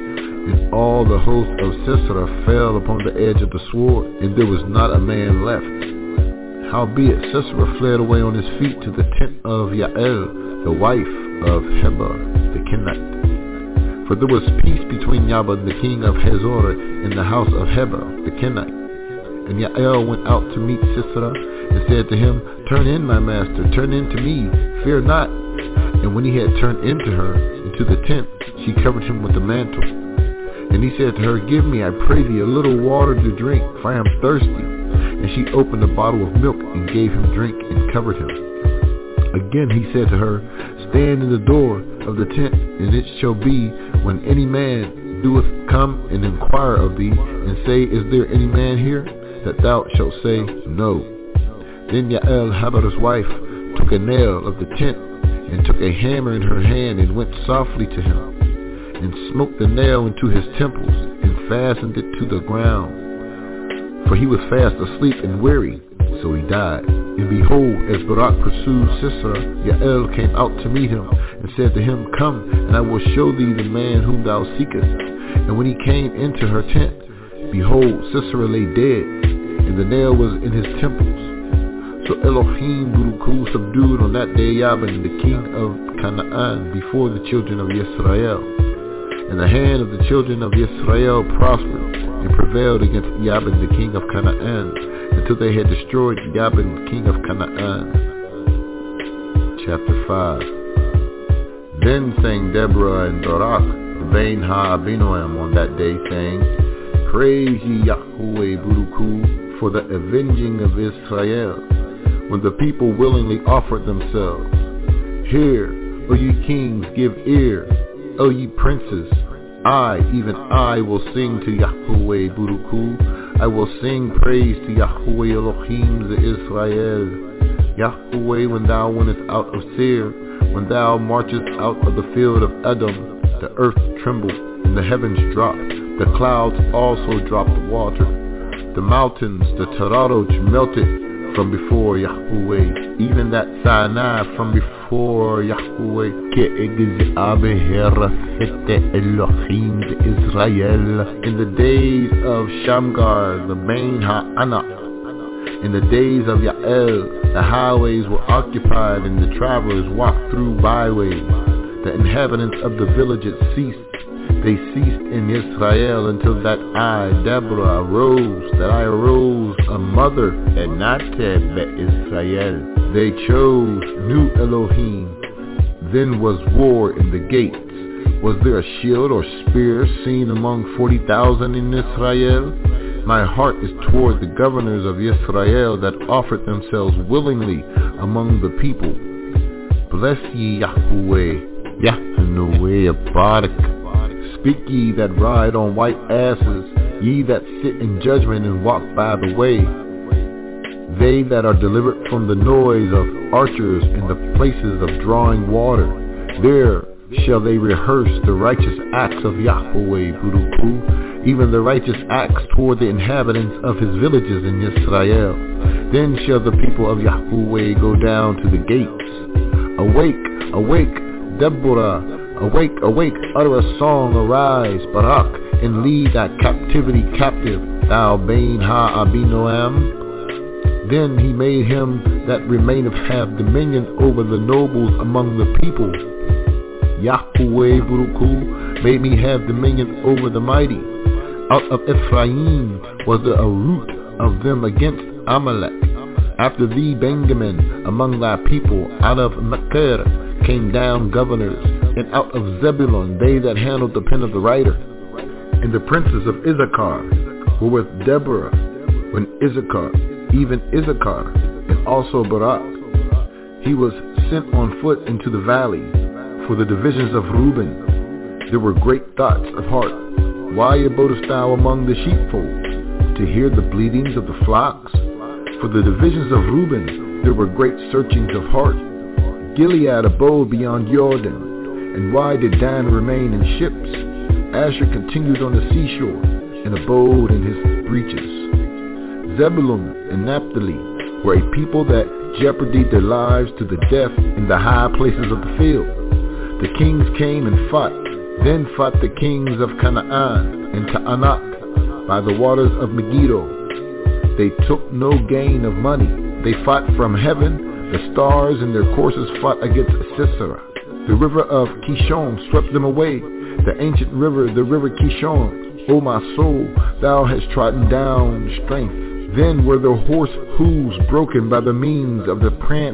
And all the host of Sisera fell upon the edge of the sword, and there was not a man left. Howbeit Sisera fled away on his feet to the tent of Yael, the wife of Heber the Kenite. For there was peace between Jabin the king of Hazor and the house of Heber the Kenite. And Yael went out to meet Sisera, and said to him, Turn in, my master, turn in to me, fear not. And when he had turned into her, into the tent, she covered him with a mantle. And he said to her, Give me, I pray thee, a little water to drink, for I am thirsty. And she opened a bottle of milk, and gave him drink, and covered him. Again he said to her, Stand in the door of the tent, and it shall be, when any man doeth come and inquire of thee, and say, Is there any man here? That thou shalt say, No. Then Yael, Heber's wife, took a nail of the tent, and took a hammer in her hand, and went softly to him, and smote the nail into his temples, and fastened it to the ground. For he was fast asleep and weary, so he died. And behold, as Barak pursued Sisera, Yael came out to meet him, and said to him, Come, and I will show thee the man whom thou seekest. And when he came into her tent, behold, Sisera lay dead, and the nail was in his temples. So Elohim Buruku subdued on that day Jabin, the king of Canaan, before the children of Yisrael. And the hand of the children of Yisrael prospered, and prevailed against Jabin, the king of Canaan, until they had destroyed Jabin, the king of Canaan. Chapter 5. Then sang Deborah and Barak, the Bain Ha-Abinoam, on that day, saying, Praise ye Yahweh Buruku for the avenging of Israel, when the people willingly offered themselves. Hear, O ye kings, give ear, O ye princes. I, even I, will sing to Yahweh Buruku. I will sing praise to Yahweh Elohim the Israel. Yahweh, when thou wentest out of Seir, when thou marchest out of the field of Edom, the earth trembled, and the heavens dropped. The clouds also dropped the water. The mountains, the Tararoch, melted from before Yahweh, even that Sinai from before Yahweh. In the days of Shamgar, the Bain Ha-Anak, in the days of Yael, the highways were occupied and the travelers walked through byways. The inhabitants of the villages ceased. They ceased in Israel until that I, Deborah, arose, that I arose a mother, and not Israel. They chose new Elohim. Then was war in the gates. Was there a shield or spear seen among 40,000 in Israel? My heart is toward the governors of Israel that offered themselves willingly among the people. Bless ye Yahweh, Yahweh Barak. Speak ye that ride on white asses, ye that sit in judgment and walk by the way. They that are delivered from the noise of archers in the places of drawing water, there shall they rehearse the righteous acts of Yahweh Buruku, even the righteous acts toward the inhabitants of his villages in Israel. Then shall the people of Yahweh go down to the gates. Awake, awake, Deborah. Awake, awake, utter a song, arise, Barak, and lead thy captivity captive, thou Bain Ha-Abinoam. Then he made him that remaineth have dominion over the nobles among the people. Yahweh Buruku made me have dominion over the mighty. Out of Ephraim was there a root of them against Amalek. After thee, Benjamin, among thy people, out of Machir came down governors, and out of Zebulun they that handled the pen of the writer. And the princes of Issachar were with Deborah, when Issachar, even Issachar, and also Barak. He was sent on foot into the valley. For the divisions of Reuben, there were great thoughts of heart. Why abodest thou among the sheepfold, to hear the bleatings of the flocks? For the divisions of Reuben, there were great searchings of heart. Gilead abode beyond Jordan, and why did Dan remain in ships? Asher continued on the seashore, and abode in his breaches. Zebulun and Naphtali were a people that jeoparded their lives to the death in the high places of the field. The kings came and fought, Then fought the kings of Canaan and Ta'anak by the waters of Megiddo. They took no gain of money. They fought from heaven. The stars in their courses fought against Sisera. The river of Kishon swept them away. The ancient river, the river Kishon. O my soul, thou hast trodden down strength. Then were the horse hooves broken by the means of the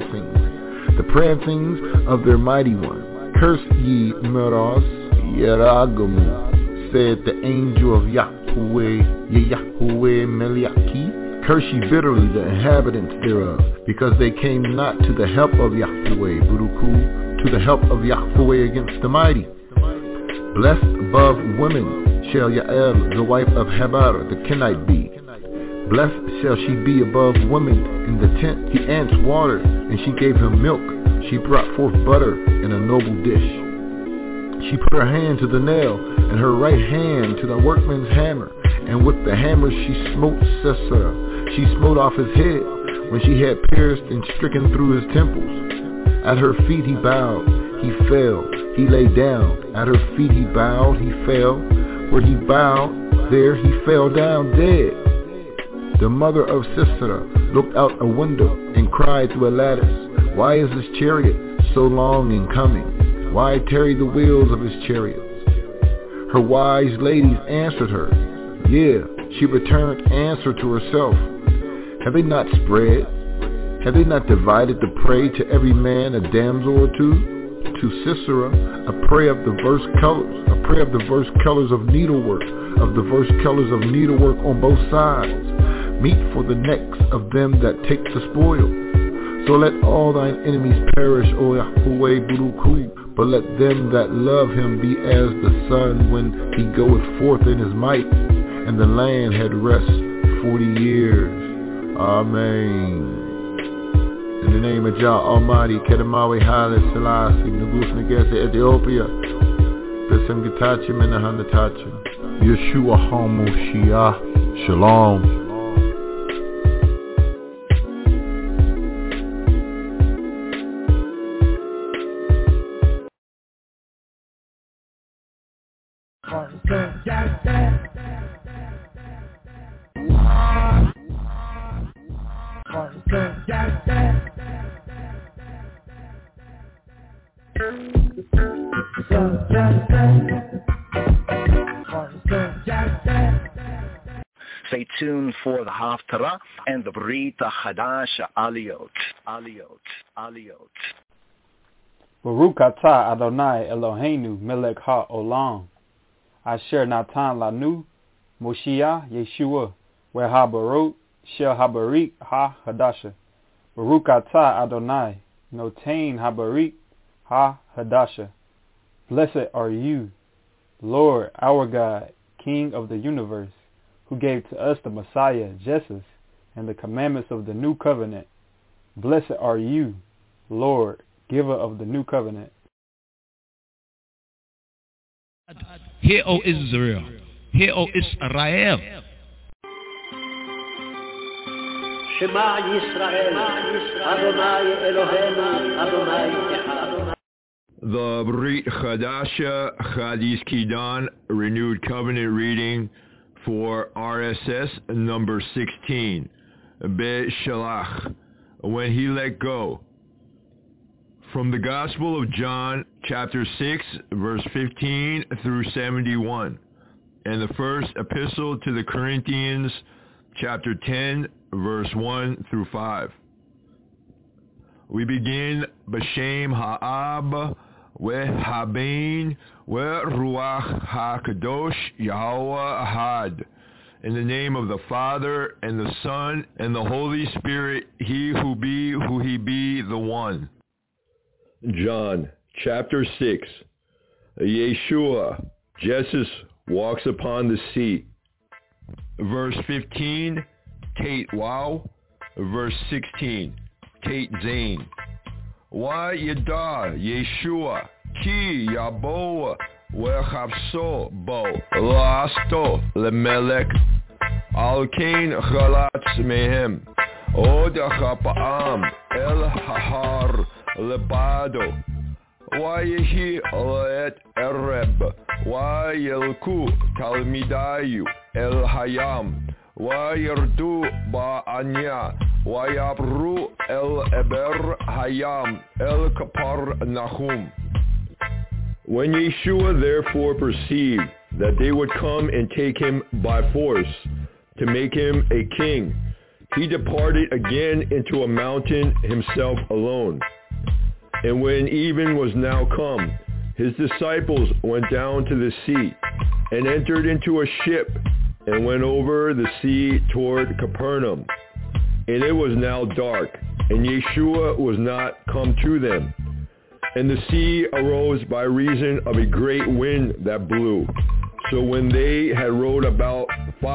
prancings of their mighty one. Curse ye Meroz, Yeragamu, said the angel of Yahweh, Yahweh Meliaki. Curse ye bitterly the inhabitants thereof, because they came not to the help of Yahweh, Buruku, to the help of Yahweh against the mighty. Blessed above women shall Yael, the wife of Heber, the Kenite, be. Blessed shall she be above women in the tent. He aunts water, and she gave him milk. She brought forth butter in a noble dish. She put her hand to the nail, and her right hand to the workman's hammer. And with the hammer she smote Sisera. She smote off his head when she had pierced and stricken through his temples. At her feet he bowed, he fell, he lay down. At her feet he bowed, he fell. Where he bowed, there he fell down dead. The mother of Sisera looked out a window and cried through a lattice, Why is this chariot so long in coming? Why tarry the wheels of his chariots? Her wise ladies answered her. Yeah, she returned answer to herself. Have they not spread? Have they not divided the prey to every man a damsel or two? To Sisera, a prey of diverse colors, a prey of diverse colors of needlework, of diverse colors of needlework on both sides, meat for the necks of them that take the spoil. So let all thine enemies perish, O Yahweh Buruku, but let them that love him be as the sun when he goeth forth in his might, and the land had rest 40 years. Amen. In the name of Jah Almighty, Kedemawe Haile Selassie, Nugus Negese Ethiopia, Besem Gitachim and Handatachim, Yeshua HaMoshiach, Shalom. Stay tuned for the Haftarah and the Brit Hadash Aliyot. Baruch atah Adonai Eloheinu melech ha'olam. Asher natan lanu Moshiach Yeshua ve'habarot shel habarit ha-hadasha. Baruch atah Adonai notain habarit ha-hadasha. Blessed are you, Lord, our God, King of the universe, who gave to us the Messiah, Jesus, and the commandments of the new covenant. Blessed are you, Lord, giver of the new covenant. Hear, O Israel. Hear, O Israel. Shema Yisrael, Adonai Eloheinu, Adonai Echad. The Brit Chadasha Chadis Kidan Renewed Covenant reading for RSS number 16, Be Shalach, when he let go. From the Gospel of John, chapter 6, verse 15 through 71, and the first epistle to the Corinthians, chapter 10, verse 1 through 5. We begin B'Shem Ha'ab Ve'Habin Ve'Ruach HaKadosh Yahweh Ahad. In the name of the Father, and the Son, and the Holy Spirit, he who he be, the one. John, chapter 6. Yeshua, Jesus, walks upon the sea. Verse 15, Tate Wow. Verse 16, Tate Zain. Wa Yada Yeshua, Ki Yaboa, Wechapso Bo, Lasto, Lemelech, Alkain Chalatz Mehem, Od Chapa'am, El Hahar, Lebado, ויהי לעת ערב, וילכו תלמידיו אל הים, וירדו בעניה, ויעברו אל עבר הים, אל קפרנהום. When Yeshua therefore perceived that they would come and take him by force to make him a king, he departed again into a mountain himself alone. And when even was now come, his disciples went down to the sea and entered into a ship and went over the sea toward Capernaum. And it was now dark, and Yeshua was not come to them. And the sea arose by reason of a great wind that blew. So when they had rowed about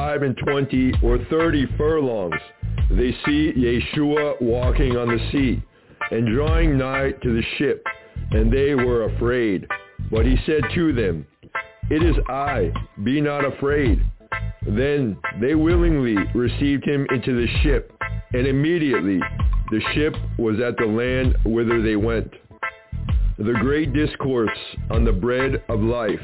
25 or 30 furlongs, they see Yeshua walking on the sea, and drawing nigh to the ship, and they were afraid. But he said to them, It is I, be not afraid. Then they willingly received him into the ship, and immediately the ship was at the land whither they went. The great discourse on the bread of life.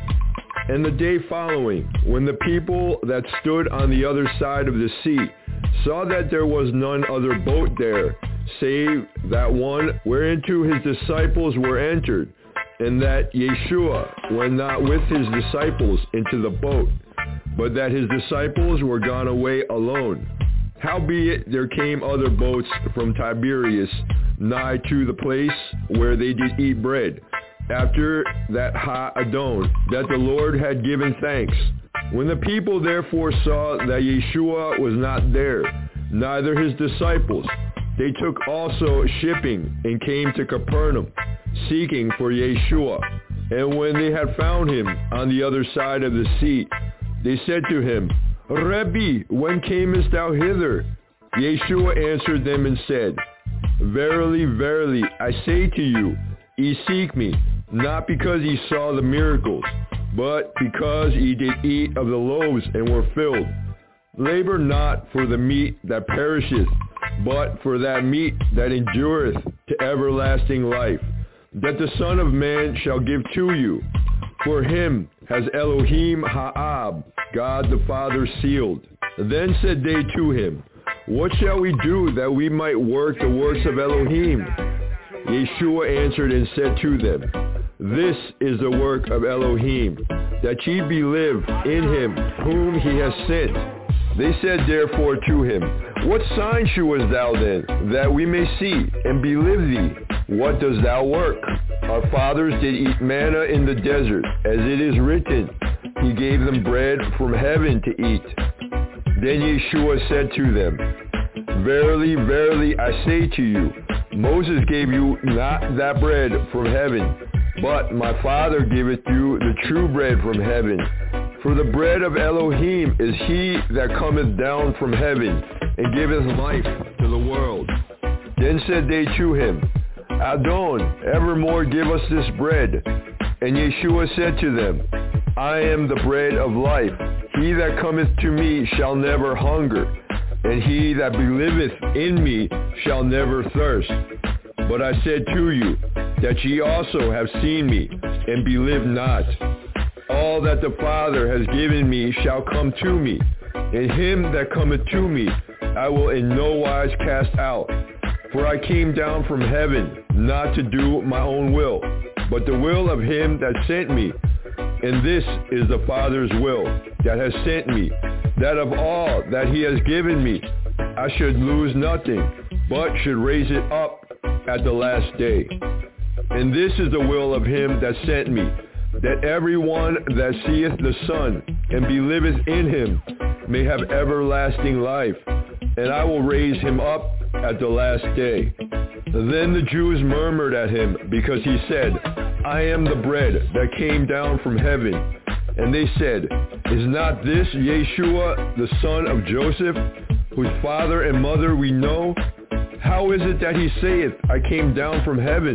And the day following, when the people that stood on the other side of the sea saw that there was none other boat there, save that one whereinto his disciples were entered, and that Yeshua went not with his disciples into the boat, but that his disciples were gone away alone. Howbeit there came other boats from Tiberias nigh to the place where they did eat bread, after that Ha-Adon, that the Lord had given thanks. When the people therefore saw that Yeshua was not there, neither his disciples, they took also shipping and came to Capernaum, seeking for Yeshua. And when they had found him on the other side of the sea, they said to him, Rabbi, when camest thou hither? Yeshua answered them and said, Verily, verily, I say to you, ye seek me, not because ye saw the miracles, but because ye did eat of the loaves and were filled. Labor not for the meat that perisheth, but for that meat that endureth to everlasting life, that the Son of Man shall give to you. For him has Elohim Ha'ab, God the Father, sealed. Then said they to him, What shall we do that we might work the works of Elohim? Yeshua answered and said to them, This is the work of Elohim, that ye believe in him whom he has sent. They said therefore to him, What sign shewest thou then, that we may see and believe thee? What dost thou work? Our fathers did eat manna in the desert, as it is written, He gave them bread from heaven to eat. Then Yeshua said to them, Verily, verily, I say to you, Moses gave you not that bread from heaven, but my Father giveth you the true bread from heaven. For the bread of Elohim is he that cometh down from heaven, and giveth life to the world. Then said they to him, Adon, evermore give us this bread. And Yeshua said to them, I am the bread of life. He that cometh to me shall never hunger, and he that believeth in me shall never thirst. But I said to you, that ye also have seen me, and believe not. All that the Father has given me shall come to me, and him that cometh to me I will in no wise cast out. For I came down from heaven, not to do my own will, but the will of him that sent me. And this is the Father's will that has sent me, that of all that he has given me, I should lose nothing, but should raise it up at the last day. And this is the will of him that sent me, that every one that seeth the Son and believeth in him may have everlasting life, and I will raise him up at the last day. Then the Jews murmured at him, because he said, I am the bread that came down from heaven. And they said, Is not this Yeshua, the son of Joseph, whose father and mother we know? How is it that he saith, I came down from heaven?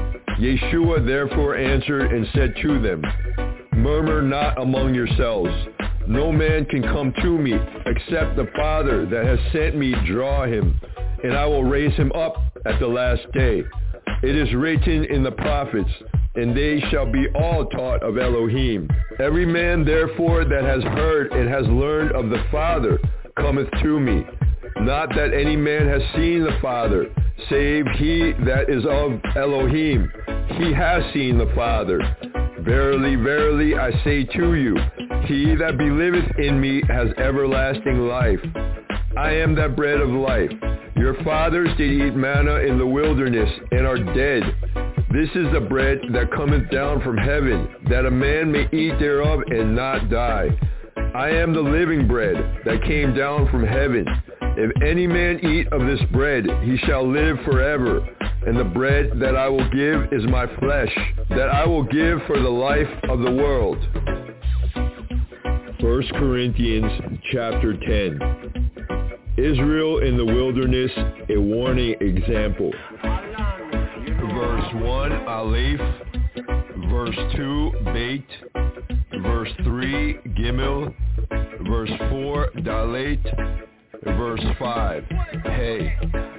Yeshua therefore answered and said to them, Murmur not among yourselves. No man can come to me, except the Father that has sent me draw him, and I will raise him up at the last day. It is written in the prophets, and they shall be all taught of Elohim. Every man therefore that has heard and has learned of the Father cometh to me. Not that any man has seen the Father, save he that is of Elohim. He has seen the Father. Verily, verily, I say to you, he that believeth in me has everlasting life. I am that bread of life. Your fathers did eat manna in the wilderness and are dead. This is the bread that cometh down from heaven, that a man may eat thereof and not die. I am the living bread that came down from heaven. If any man eat of this bread, he shall live forever. And the bread that I will give is my flesh, that I will give for the life of the world. 1 Corinthians chapter 10. Israel in the wilderness, a warning example. Verse 1, Aleph. Verse 2, Beit. Verse 3, Gimel. Verse 4, Dalet. Verse 5, Hey.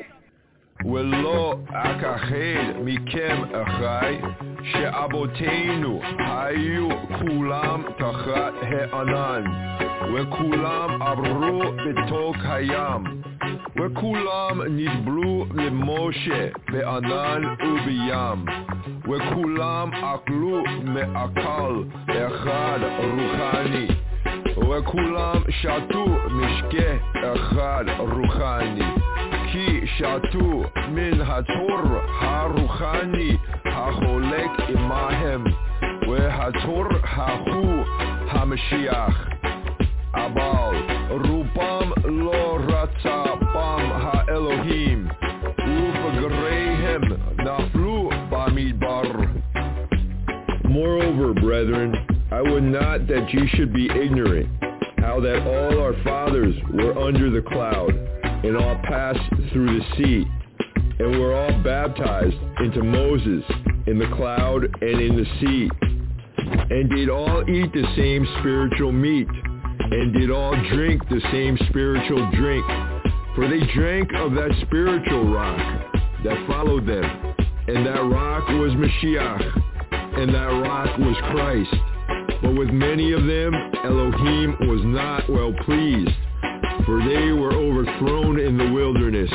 ולא אכחד מכם אחי שאבותינו היו כולם תחת הענן וכולם עברו בתוך הים וכולם נטבלו למשה בענן ובים וכולם אכלו מאכל אחד רוחני וכולם שתו משקה אחד רוחני כי שתו מן התור הרוחני החולק עמהם והתור ההוא המשיח אבל רובם לא רצה בם האלוהים ופגריהם נפלו במדבר. Moreover, brethren, I would not that you should be ignorant, how that all our fathers were under the cloud, and all passed through the sea, and were all baptized into Moses in the cloud and in the sea, and did all eat the same spiritual meat, and did all drink the same spiritual drink, for they drank of that spiritual rock that followed them, and that rock was Mashiach, and that rock was Christ. But with many of them Elohim was not well pleased, for they were overthrown in the wilderness.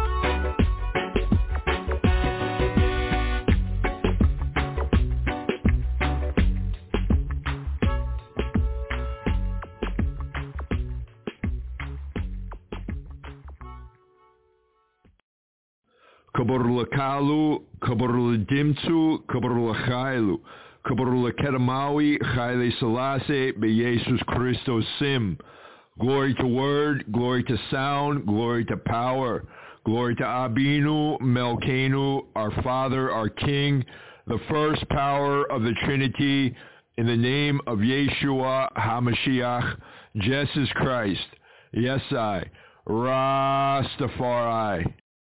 Kaborlakalu, Kaborladimtsu, Kaborlachailu, Kaborlakedamawi, Chaile Selassie, Beyesus Christos Sim. Glory to word, glory to sound, glory to power, glory to Abinu, Melkenu, our Father, our King, the first power of the Trinity, in the name of Yeshua HaMashiach, Jesus Christ, Yesai, Rastafari.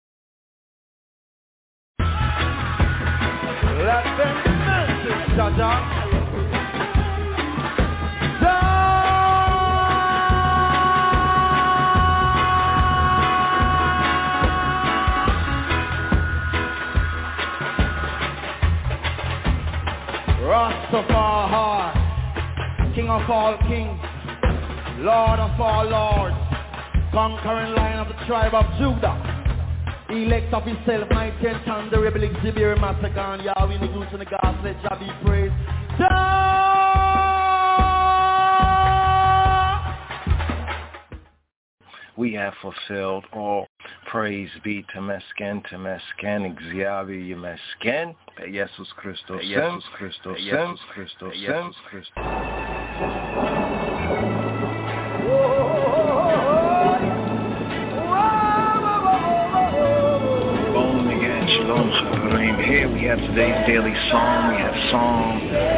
Let them message, Jaja. Rastafari, King of all kings, Lord of all lords, conquering Lion of the tribe of Judah, elect of himself, mighty and thunder, rebel exhibit, massacre, Yahweh, the goose and the gods, let Jah be praised. We have fulfilled all. Praise be to Mesken, Xavier, Yemesken, Jesus Christos, Jesus Christos, Jesus Christos, Jesus Christos. Shalom again, Shalom Chaverim. Here we have today's daily psalm. We have Psalm.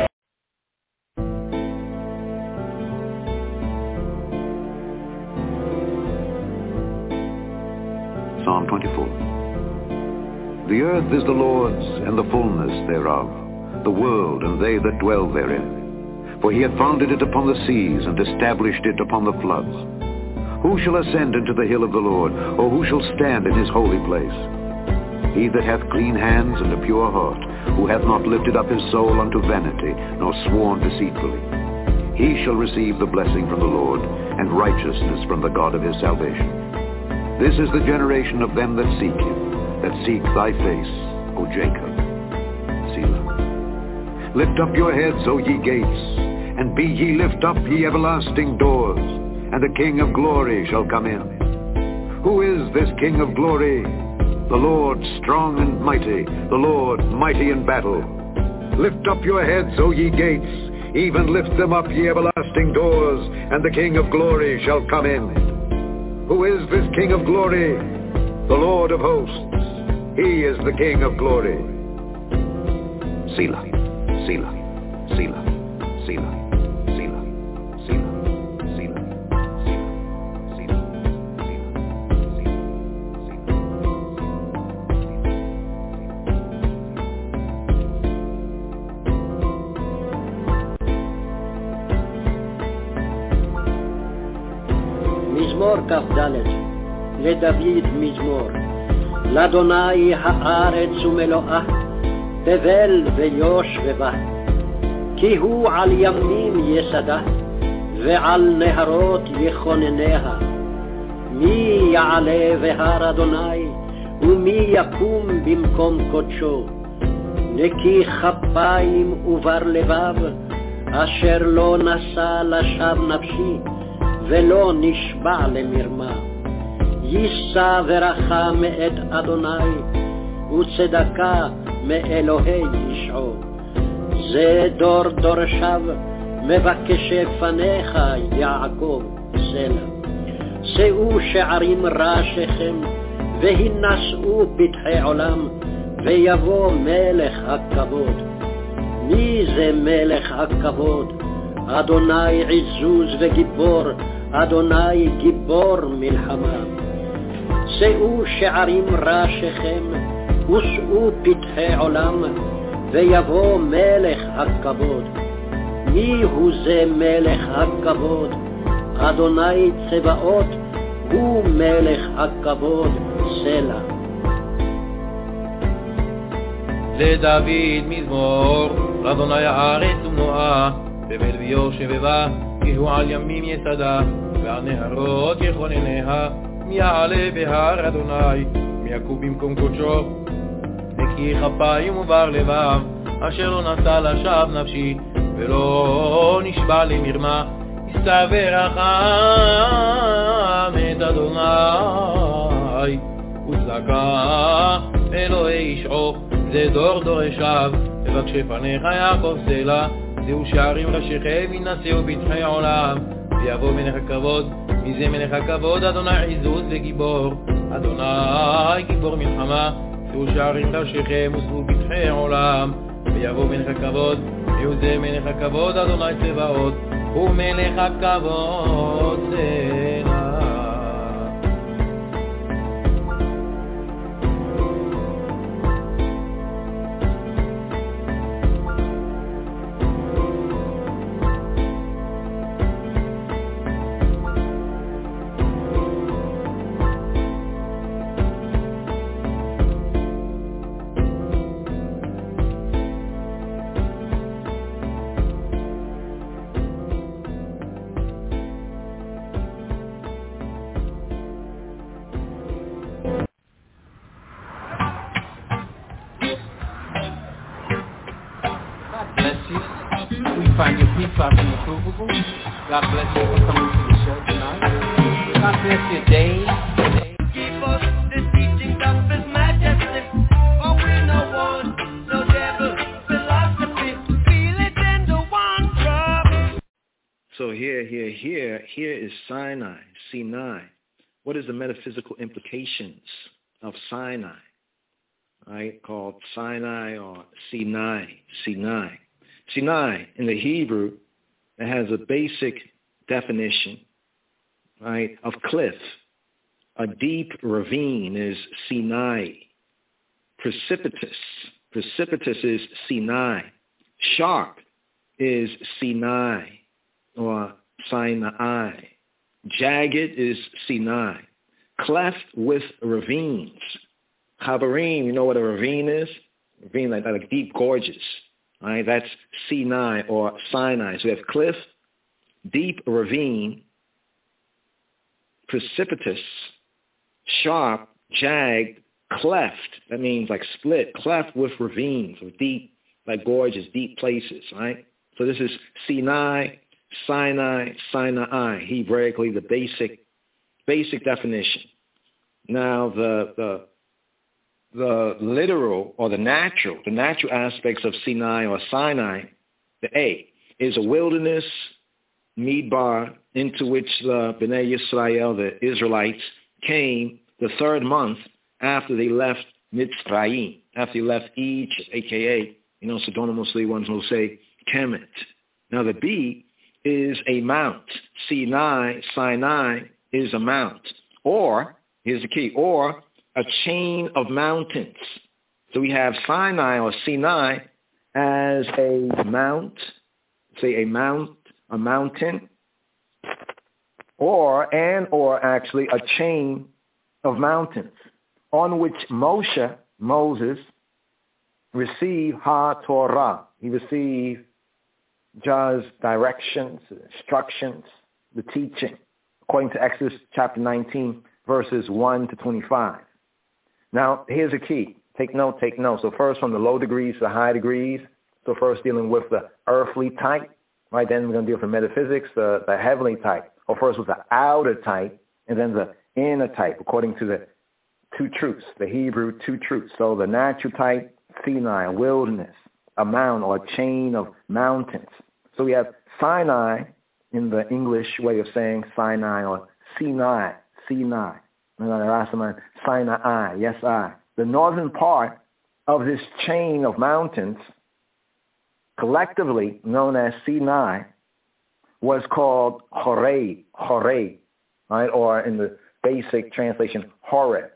Psalm 24. The earth is the Lord's, and the fullness thereof, the world and they that dwell therein. For he hath founded it upon the seas, and established it upon the floods. Who shall ascend into the hill of the Lord, or who shall stand in his holy place? he that hath clean hands and a pure heart, who hath not lifted up his soul unto vanity, nor sworn deceitfully. He shall receive the blessing from the Lord, and righteousness from the God of his salvation. This is the generation of them that seek him, that seek thy face, O Jacob. Selah. Lift up your heads, O ye gates, and be ye lift up, ye everlasting doors, and the King of glory shall come in. Who is this King of glory? The Lord strong and mighty, the Lord mighty in battle. Lift up your heads, O ye gates, even lift them up, ye everlasting doors, and the King of glory shall come in. Who is this King of glory? The Lord of hosts. He is the King of glory. Selah, Selah, Selah, Selah, Selah, Selah, Selah, Selah, מזמור כ"ד לדוד מזמור. לאדוני הארץ ומלואה, תבל ויושבבה. כי הוא על ימים יסדה, ועל נהרות יכונניה. מי יעלה בהר אדוני, ומי יקום במקום קודשו. נקי כפיים ובר לבב, אשר לא נשא לשווא נפשי, ולא נשבע למרמה. יישא ורחם מאת אדוני, וצדקה מאלוהי ישעו. זה דור דורשיו, מבקשי פניך יעקב סלע. שאו שערים ראשיכם, והינשאו פתחי עולם, ויבוא מלך הכבוד. מי זה מלך הכבוד? אדוני עזוז וגיבור, אדוני גיבור מלחמה. שאו שערים ראשיכם, ושאו פתחי עולם, ויבוא מלך הכבוד. מי הוא זה מלך הכבוד? אדוני צבאות, הוא מלך הכבוד סלע. לדוד מזמור, לאדוני הארץ ומלואה, תבל ויושבבה, כי הוא על ימים יסדה, ועל נהרות יכונניה. מי יעלה בהר אדוני, מי יקום במקום קודשו. נקי כפיים ובר לבב, אשר לא נשא לשווא נפשי, ולא נשבע למרמה. יישא ורחם את אדוני, וצדקה אלוהי ישעו. זה דור דורשיו, מבקשי פניך יעקב סלע. זהו שערים ראשיכם, ינשאו פתחי עולם, ויבוא מלך הכבוד. מי זה מלך הכבוד? אדוני עזוז וגיבור, אדוני גיבור מלחמה. זהו שערים ראשיכם, ושאו פתחי עולם, ויבוא מלך הכבוד. זהו זה מלך הכבוד, אדוני צבאות, הוא מלך הכבוד סלע. God bless you for coming to the show tonight. God bless you, Dave. Give us the teachings of His Majesty, for we no want no devil philosophy. Feel it in the one drop. So here is Sinai, Sinai. What is the metaphysical implications of Sinai? Right, called Sinai or Sinai, Sinai. Sinai in the Hebrew, it has a basic definition, right, of cliff. A deep ravine is Sinai. Precipitous is Sinai. Sharp is Sinai or Sinai. Jagged is Sinai. Cleft with ravines Habarim, you know what a ravine is? Ravine, like deep gorges. All right, that's Sinai or Sinai. So we have cliff, deep ravine, precipitous, sharp, jagged, cleft. That means like split, cleft with ravines, or deep, like gorges, deep places, right? So this is Sinai, Sinai, Sinai, Hebraically the basic definition. Now the literal or the natural aspects of Sinai or Sinai, the A, is a wilderness, Midbar, into which the Bnei Yisrael, the Israelites, came the third month after they left Mitzrayim, after they left Egypt, a.k.a., pseudonymously ones will say Kemet. Now the B is a mount. Sinai is a mount. Or, here's the key, or a chain of mountains. So we have Sinai or Sinai as a mount, say a mountain, or actually a chain of mountains on which Moses, received HaTorah. He received Jah's directions, instructions, the teaching, according to Exodus chapter 19, verses 1 to 25. Now, here's a key. Take note. So first from the low degrees to the high degrees. So first dealing with the earthly type, right? Then we're going to deal with metaphysics, the heavenly type. Or first with the outer type, and then the inner type, according to the two truths, the Hebrew two truths. So the natural type, Sinai, a wilderness, a mount or a chain of mountains. So we have Sinai in the English way of saying Sinai or Sinai. Sinai, yes, I. The northern part of this chain of mountains, collectively known as Sinai, was called Horeb, right? Or in the basic translation, Horeb.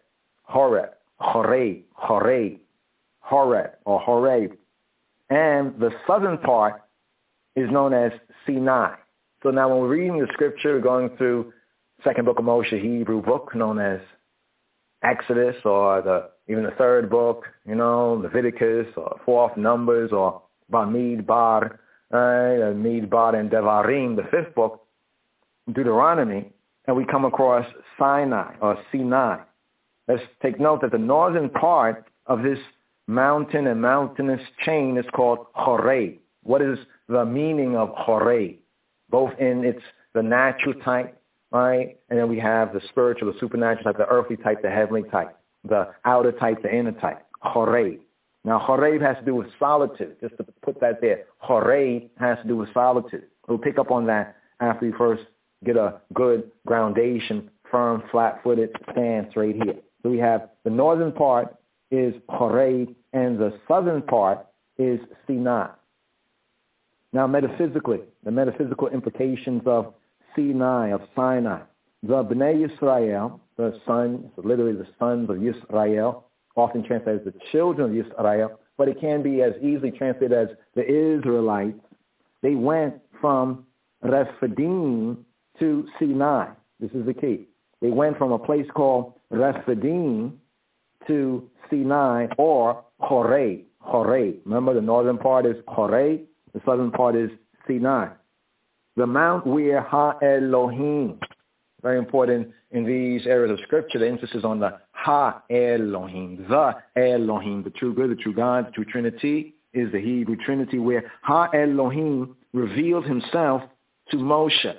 And the southern part is known as Sinai. So now when we're reading the scripture, we're going through second book of Moshe, Hebrew book known as Exodus, or even the third book, Leviticus, or fourth Numbers, or Bamidbar, Midbar and Devarim, the fifth book, Deuteronomy, and we come across Sinai or Sinai. Let's take note that the northern part of this mountain and mountainous chain is called Horeb. What is the meaning of Horeb? Both in the natural type, right? And then we have the spiritual, the supernatural type, the earthly type, the heavenly type, the outer type, the inner type. Horeb. Now, Horeb has to do with solitude. Just to put that there. Horeb has to do with solitude. We'll pick up on that after we first get a good groundation, firm, flat-footed stance right here. So we have the northern part is Horeb, and the southern part is Sinai. Now, metaphysically, the metaphysical implications of Sinai, of Sinai. The Bnei Yisrael, the sons, literally the sons of Yisrael, often translated as the children of Yisrael, but it can be as easily translated as the Israelites. They went from Rephidim to Sinai. This is the key. They went from a place called Rephidim to Sinai, or Horeb. Remember, the northern part is Horeb, the southern part is Sinai. The mount where Ha-Elohim, very important in these areas of scripture, the emphasis on the Ha-Elohim, the Elohim, the true good, the true God, the true Trinity, is the Hebrew Trinity, where Ha-Elohim revealed himself to Moshe,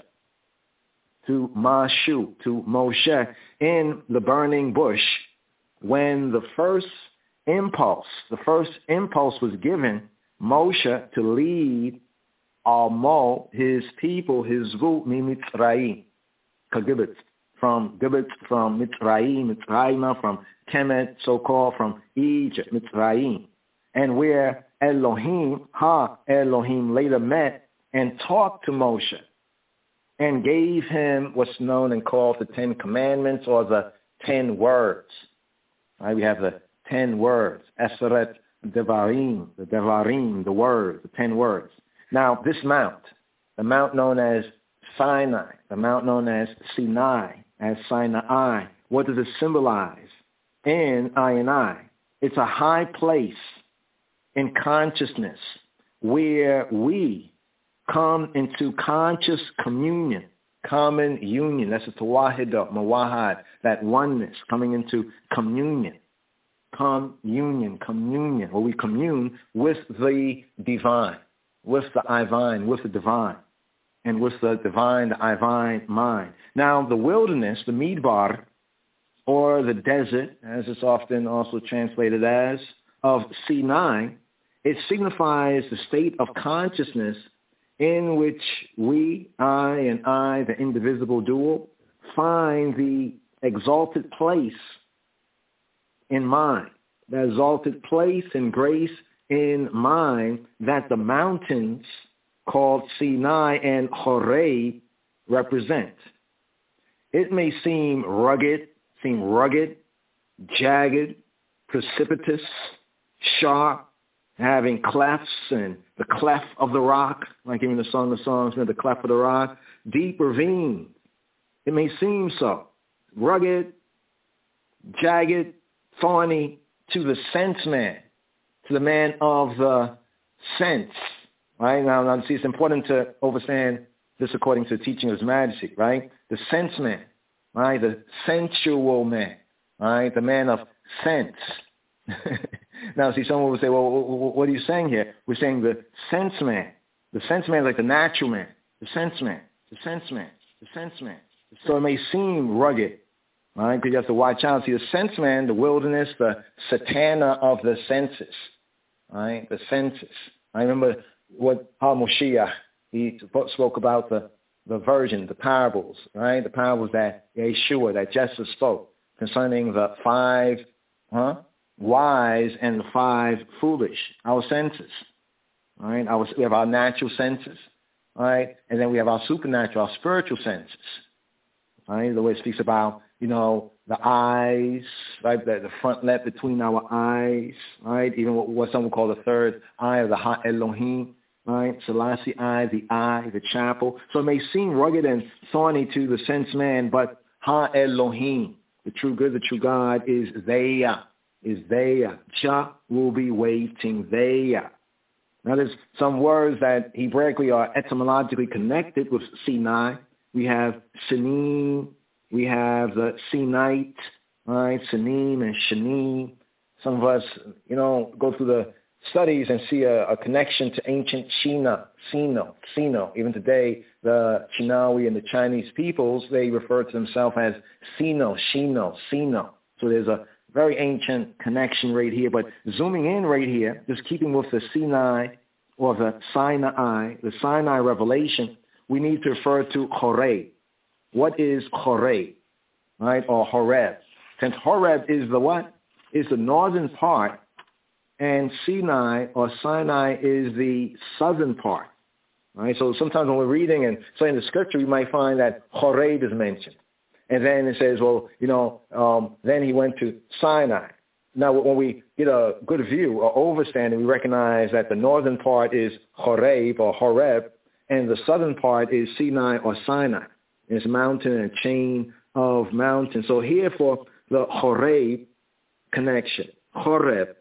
to Mashu, to Moshe in the burning bush, when the first impulse was given Moshe to lead Amo, his people, his Zvu, Mitzrayim, Kagibitz, from Mitzrayim, from Kemet, so-called, from Egypt, Mitzrayim, and where Elohim, Ha-Elohim, later met and talked to Moshe and gave him what's known and called the 10 Commandments, or the 10 words. Right, we have the 10 words, Eseret Devarim, the words, the 10 words. Now, this mount, the mount known as Sinai, the mount known as Sinai, as Sinai, what does it symbolize? in I. It's a high place in consciousness where we come into conscious communion, common union. That's a tawahida, mawahad, that oneness, coming into communion. Communion, where we commune with the divine, with the Ivine, with the divine, and with the divine, the Ivine mind. Now, the wilderness, the Midbar, or the desert, as it's often also translated as, of Sinai, it signifies the state of consciousness in which we, I, the indivisible dual, find the exalted place in mind, the exalted place and grace in mind that the mountains called Sinai and Horeb represent. It may seem rugged, jagged, precipitous, sharp, having clefts and the cleft of the rock, like even the Song of Songs, the cleft of the rock, deep ravines. It may seem so. Rugged, jagged, thorny to the sense man, to the man of the sense. Right? Now, see, it's important to understand this according to the teaching of His Majesty, right? The sense man, right? The sensual man, right? The man of sense. Now, see, someone would say, well, what are you saying here? We're saying the sense man. The sense man is like the natural man. The sense man. So it may seem rugged, right? Because you have to watch out. See, the sense man, the wilderness, the satana of the senses, right? The senses. I remember what Moshiach, he spoke about the virgin, the parables, right? The parables that Yeshua, that Jesus spoke concerning the 5 wise and the 5 foolish, our senses, right? We have our natural senses, right? And then we have our supernatural, our spiritual senses, right? The way it speaks about, the eyes, right? The front lip between our eyes, right? Even what some would call the third eye of the Ha Elohim, right? Selassie eye, the chapel. So it may seem rugged and thorny to the sense man, but Ha Elohim, the true good, the true God, is there. Jah will be waiting there. Now there's some words that Hebraically are etymologically connected with Sinai. We have Sinim, we have the Sinite, right? Sinim and Shanim. Some of us, go through the studies and see a connection to ancient Sino. Even today, the Chinawi and the Chinese peoples, they refer to themselves as Sino. So there's a very ancient connection right here. But zooming in right here, just keeping with the Sinai or the Sinai revelation, we need to refer to Horeb. What is Horeb, right? Or Horeb. Since Horeb is the what? Is the northern part, and Sinai or Sinai is the southern part, right? So sometimes when we're reading and studying the scripture, we might find that Horeb is mentioned. And then it says, then he went to Sinai. Now, when we get a good view or overstanding, we recognize that the northern part is Horeb or Horeb, and the southern part is Sinai or Sinai. It's a mountain and a chain of mountains. So here for the Horeb connection, Horeb,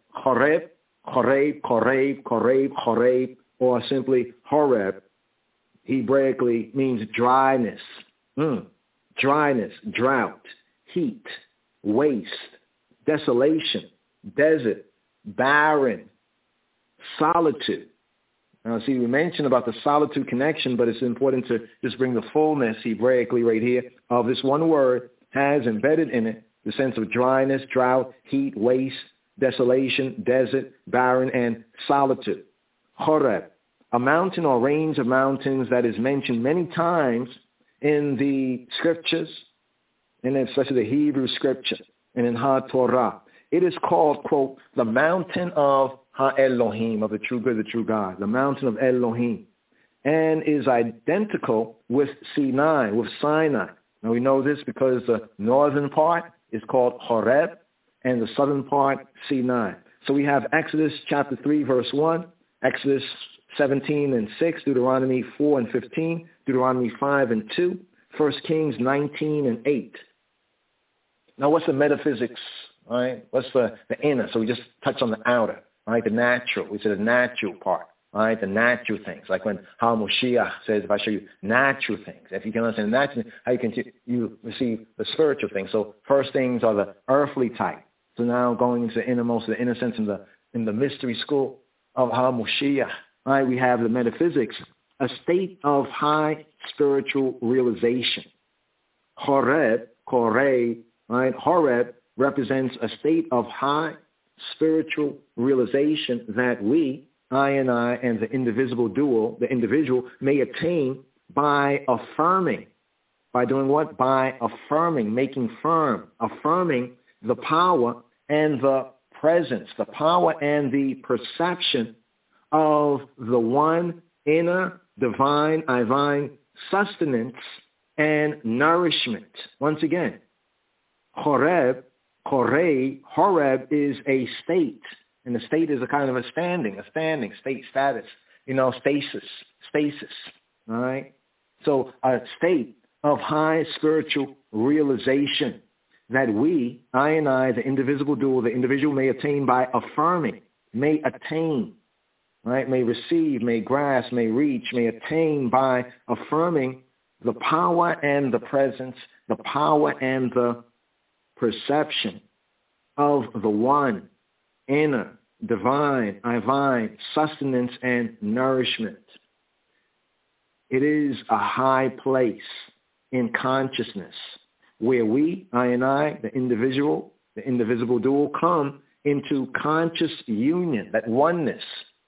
or simply Horeb, Hebraically means dryness. Dryness, drought, heat, waste, desolation, desert, barren, solitude. Now, see, we mentioned about the solitude connection, but it's important to just bring the fullness Hebraically right here of this one word has embedded in it the sense of dryness, drought, heat, waste, desolation, desert, barren, and solitude. Horeb, a mountain or range of mountains that is mentioned many times in the scriptures, and especially the Hebrew scripture, and in HaTorah. It is called, quote, the mountain of Ha-Elohim, of the true good, the true God, the mountain of Elohim, and is identical with Sinai. Now we know this because the northern part is called Horeb, and the southern part, Sinai. So we have Exodus chapter 3, verse 1, Exodus 17 and 6, Deuteronomy 4 and 15, Deuteronomy 5 and 2, 1 Kings 19 and 8. Now what's the metaphysics right? What's the inner? So we just touch on the outer, right? The natural. We said the natural part, right? The natural things. Like when HaMoshiach says, if I show you natural things, if you can understand natural things, how you receive the spiritual things. So first things are the earthly type. So now going into the innermost, the inner sense in the mystery school of HaMoshiach, right? We have the metaphysics, a state of high spiritual realization. Horeb, Koreh, right? Horeb represents a state of high spiritual realization that we, I and the indivisible dual, the individual, may attain by affirming. By doing what? By affirming, making firm, affirming the power and the presence, the power and the perception of the one inner divine sustenance and nourishment. Once again, Horeb is a state, and the state is a kind of a standing, state, status, stasis, all right? So a state of high spiritual realization that we, I and the indivisible dual, the individual may attain by affirming, may attain, right? May receive, may grasp, may reach, may attain by affirming the power and the presence, the power and the perception of the one inner, divine sustenance and nourishment. It is a high place in consciousness where we, I and the individual, the indivisible dual, come into conscious union, that oneness.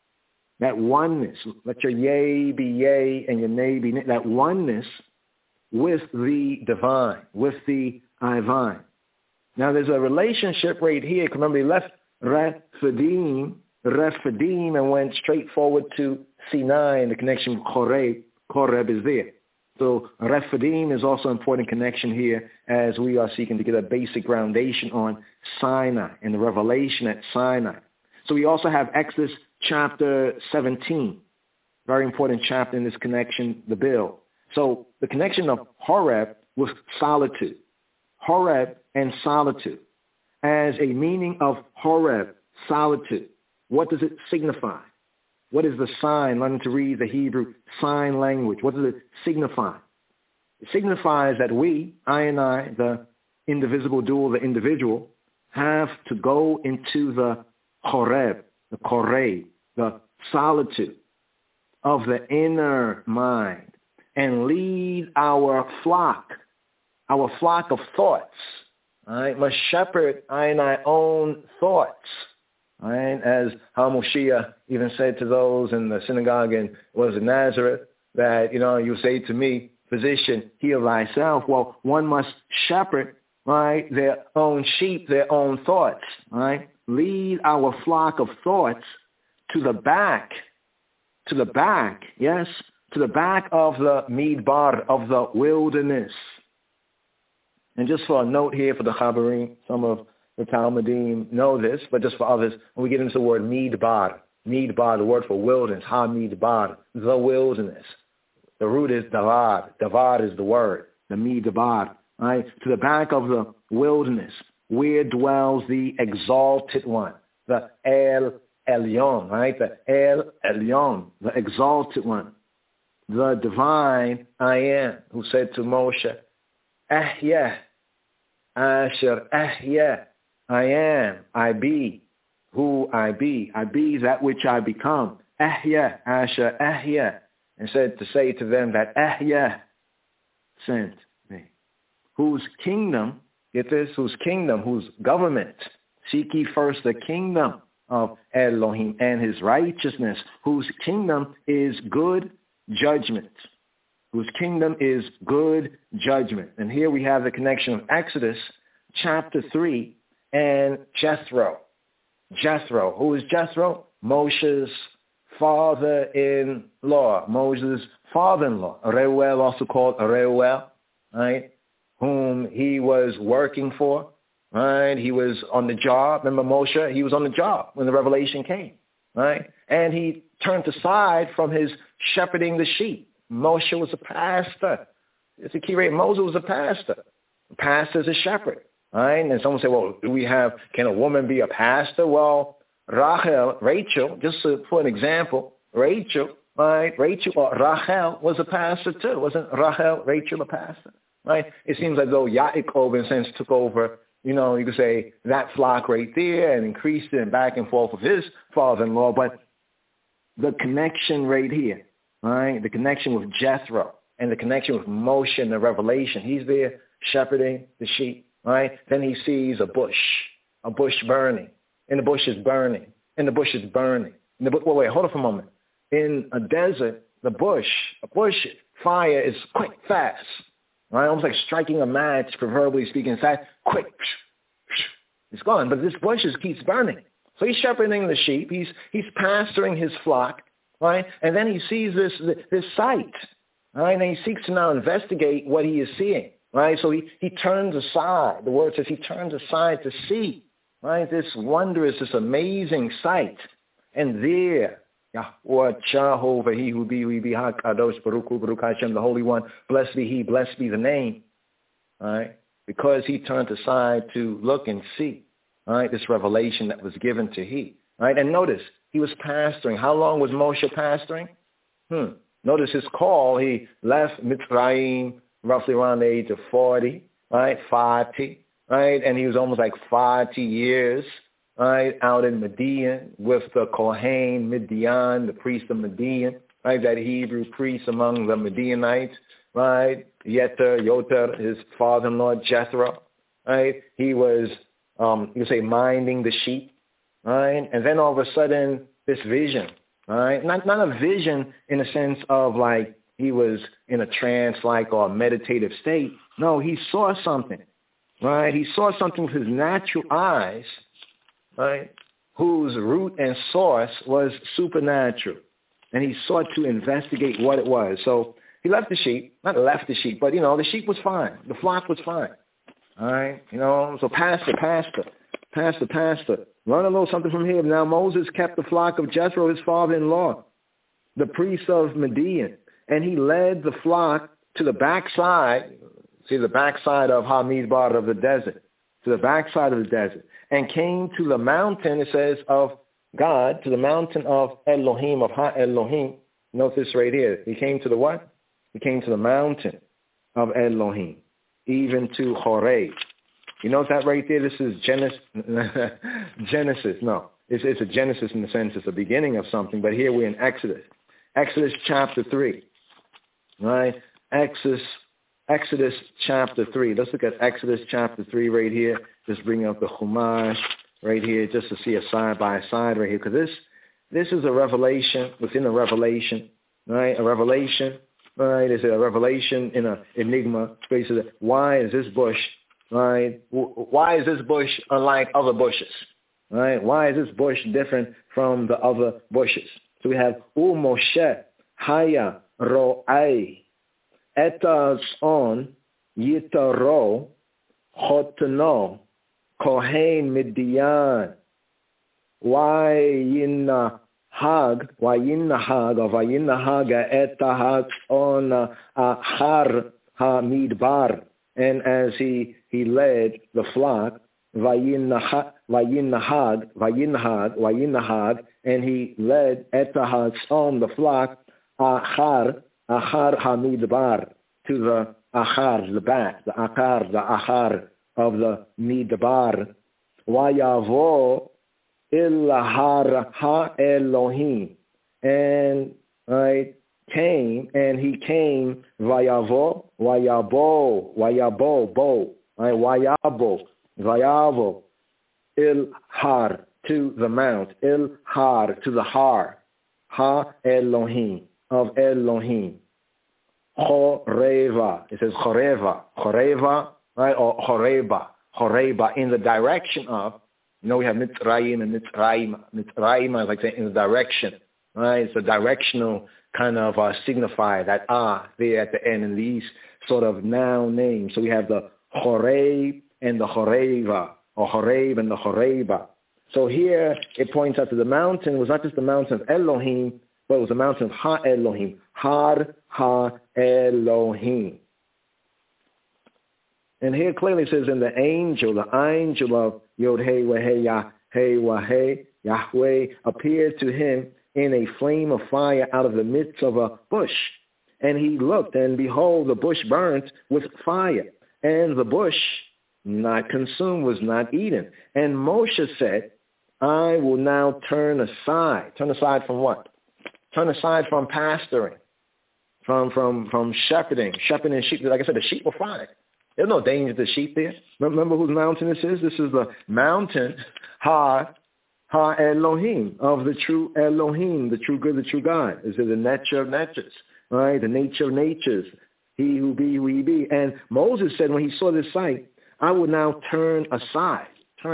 Let your yea be yea and your nay be nay. That oneness with the divine, with the divine. Now there's a relationship right here. Remember, he left Rephidim and went straight forward to Sinai, and the connection with Horeb is there. So Rephidim is also an important connection here as we are seeking to get a basic groundation on Sinai and the revelation at Sinai. So we also have Exodus chapter 17, very important chapter in this connection, the bill. So the connection of Horeb with solitude. Horeb and solitude. As a meaning of Horeb, solitude, what does it signify? What is the sign? Learning to read the Hebrew sign language. What does it signify? It signifies that we, I and the indivisible dual, the individual, have to go into the Horeb, the Koreh, the solitude of the inner mind, and lead our flock of thoughts. I must shepherd I and I own thoughts. Right? As HaMoshiach even said to those in the synagogue in Nazareth, that, you say to me, physician, heal thyself. Well, one must shepherd, right, their own sheep, their own thoughts, right? Lead our flock of thoughts to the back, of the midbar, of the wilderness. And just for a note here for the Chabarim, some of the Talmudim know this, but just for others, when we get into the word midbar, the word for wilderness, ha-midbar, the wilderness. The root is davar. Davar is the word, the midbar, right? To the back of the wilderness, where dwells the exalted one, the El Elyon, right? The El Elyon, the exalted one, the divine I am, who said to Moshe, Ahyeh, Asher Ahyeh, I am, I be, who I be that which I become. Ahyeh, Asher Ahyeh, and said to say to them that Ahyeh sent me. Whose kingdom, get this, whose government, seek ye first the kingdom of Elohim and his righteousness, whose kingdom is good judgment. Whose kingdom is good judgment. And here we have the connection of Exodus chapter 3 and Jethro. Jethro. Who is Jethro? Moshe's father-in-law. Moses' father-in-law. Reuel, also called Reuel, right? Whom he was working for, right? He was on the job. Remember Moshe? He was on the job when the revelation came, right? And he turned aside from his shepherding the sheep. Moshe was a pastor. It's a key rate. Moses was a pastor. A pastor is a shepherd, right? And someone say, well, can a woman be a pastor? Well, Rachel, just for an example, Rachel or Rachel was a pastor too. Wasn't Rachel a pastor? Right? It seems as though Yaakov, in a sense, took over, you could say, that flock right there and increased it and back and forth with his father-in-law. But the connection right here, right? The connection with Jethro and the connection with Moshe in the Revelation. He's there shepherding the sheep, right? Then he sees a bush burning, and the bush is burning, and the bush is burning. Wait, hold on for a moment. In a desert, fire is quick, fast, right? Almost like striking a match, proverbially speaking, quick, it's gone. But this bush keeps burning. So he's shepherding the sheep. He's pasturing his flock, right? And then he sees this sight, right? And he seeks to now investigate what he is seeing, right? So he turns aside. The word says he turns aside to see, right? This wondrous, this amazing sight. And there, Yahweh Jehovah, he who be, we be, HaKadosh, Baruch Hu, Baruch Hashem, the Holy One, blessed be he, blessed be the name, right? Because he turned aside to look and see, right, this revelation that was given to he, right? And notice, he was pastoring. How long was Moshe pastoring? Notice his call. He left Mitzrayim roughly around the age of 40, right, 40, right? And he was almost like 40 years, right, out in Midian with the Kohen Midian, the priest of Midian, right, that Hebrew priest among the Midianites, right? Yoter, his father-in-law, Jethro, right? He was, you could say, minding the sheep, right? And then all of a sudden, this vision, right? Not a vision in the sense of like he was in a trance-like or a meditative state. No, he saw something, right? He saw something with his natural eyes, right, whose root and source was supernatural. And he sought to investigate what it was. So he left the sheep, not left the sheep, but, the sheep was fine. The flock was fine. All right, so pastor. Learn a little something from him. Now Moses kept the flock of Jethro, his father-in-law, the priest of Midian, and he led the flock to the backside, the backside of Hamidbar of the desert, to the backside of the desert, and came to the mountain, it says, of God, to the mountain of Elohim, of Ha-Elohim. Note this right here. He came to the what? He came to the mountain of Elohim, even to Horeb. You notice that right there? This is Genesis. No, it's a Genesis in the sense it's the beginning of something, but here we're in Exodus. Exodus chapter 3, right? Exodus chapter 3. Let's look at Exodus chapter 3 right here. Just bring up the Chumash right here just to see a side-by-side right here. Because this is a revelation within a revelation, right? A revelation, right? It's a revelation in an enigma. Basically, why is this bush, right? Why is this bush unlike other bushes, right? Why is this bush different from the other bushes? So we have Moshe Haya Ro'ai Etas on Yitaro Chotno Kohen Midian Vayinahag Etahag on Ahar HaMidbar. And as he led the flock, Vayinahag, and he led Etahag on the flock, Ahar HaMidbar, to the Ahar, the back, the Ahar of the Midbar. Vayavo Ilahar Ha-Elohim. And came, and he came, Vayavo, Il-Har, to the mount, Il-Har, to the Har, Ha-Elohim, of Elohim. Choreva, it says Choreva, right, or Horeba, in the direction of, we have Mitzrayim and Mitzrayim. Mitzrayim is like saying in the direction, right? It's a directional kind of signifier, that there at the end in these sort of noun names. So we have the Horeb and the Horeva, or Horeb and the Horeba. So here it points out that the mountain was not just the mountain of Elohim, but it was the mountain of Ha-Elohim, Har Ha-Elohim. And here clearly it says, and the angel of Yod-Heh-Wah-Heh Yahweh appeared to him in a flame of fire out of the midst of a bush. And he looked, and behold, the bush burnt with fire, and the bush not consumed, was not eaten. And Moshe said, I will now turn aside. Turn aside from what? Turn aside from pasturing, from shepherding sheep. Like I said, the sheep were fine. There's no danger to the sheep there. Remember whose mountain this is? This is the mountain Ha-Elohim, of the true Elohim, the true good, the true God. This is the nature of natures, right? The nature of natures. He who be, who he be. And Moses said when he saw this sight, I will now turn aside.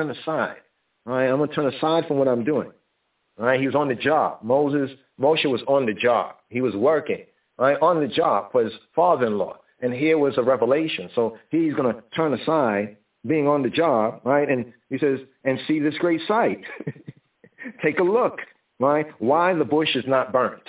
Right? I'm going to turn aside from what I'm doing. Right? He was on the job. Moshe was on the job. He was working, right? On the job for his father-in-law. And here was a revelation. So he's going to turn aside, being on the job, right? And he says, and see this great sight. Take a look, right? Why the bush is not burnt.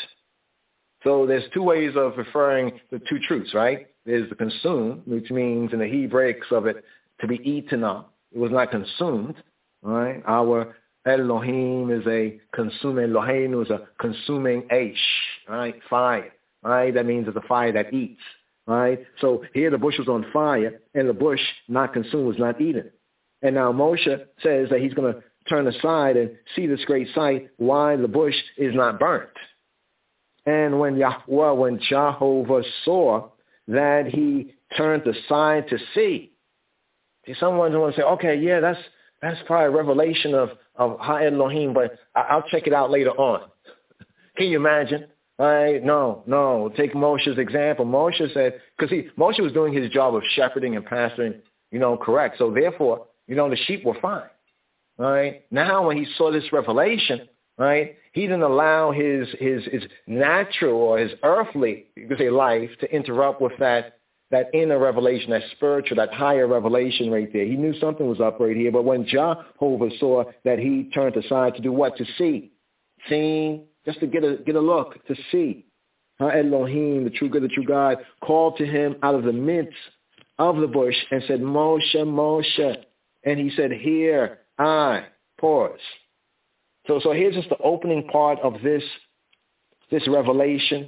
So there's two ways of referring the two truths, right? There's the consume, which means in the Hebraics of it, to be eaten up. It was not consumed, right? Our Elohim is a consuming, Elohim is a consuming Aish, right? Fire, right? That means it's a fire that eats, right? So here the bush was on fire, and the bush not consumed, was not eaten. And now Moshe says that he's going to turn aside and see this great sight, why the bush is not burnt. And when Jehovah saw that he turned aside to see, someone's going to say, okay, yeah, that's probably a revelation of Ha-Elohim, but I'll check it out later on. Can you imagine? Right? No. Take Moshe's example. Moshe said, because Moshe was doing his job of shepherding and pasturing, correct. So therefore, the sheep were fine. Right? Now when he saw this revelation, right, he didn't allow his natural or his earthly, you could say, life to interrupt with that inner revelation, that spiritual, that higher revelation right there. He knew something was up right here. But when Jehovah saw that, he turned aside to do what? To see. Seeing, just to get a look, to see. Elohim, the true good, the true God, called to him out of the midst of the bush and said, Moshe, Moshe. And he said, here I, pause. So here's just the opening part of this revelation.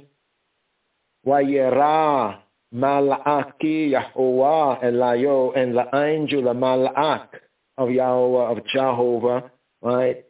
Vayera Mala'aki Yahuwah Elayo, and the angel, the Mala'ak of Yahweh, of Jehovah, right?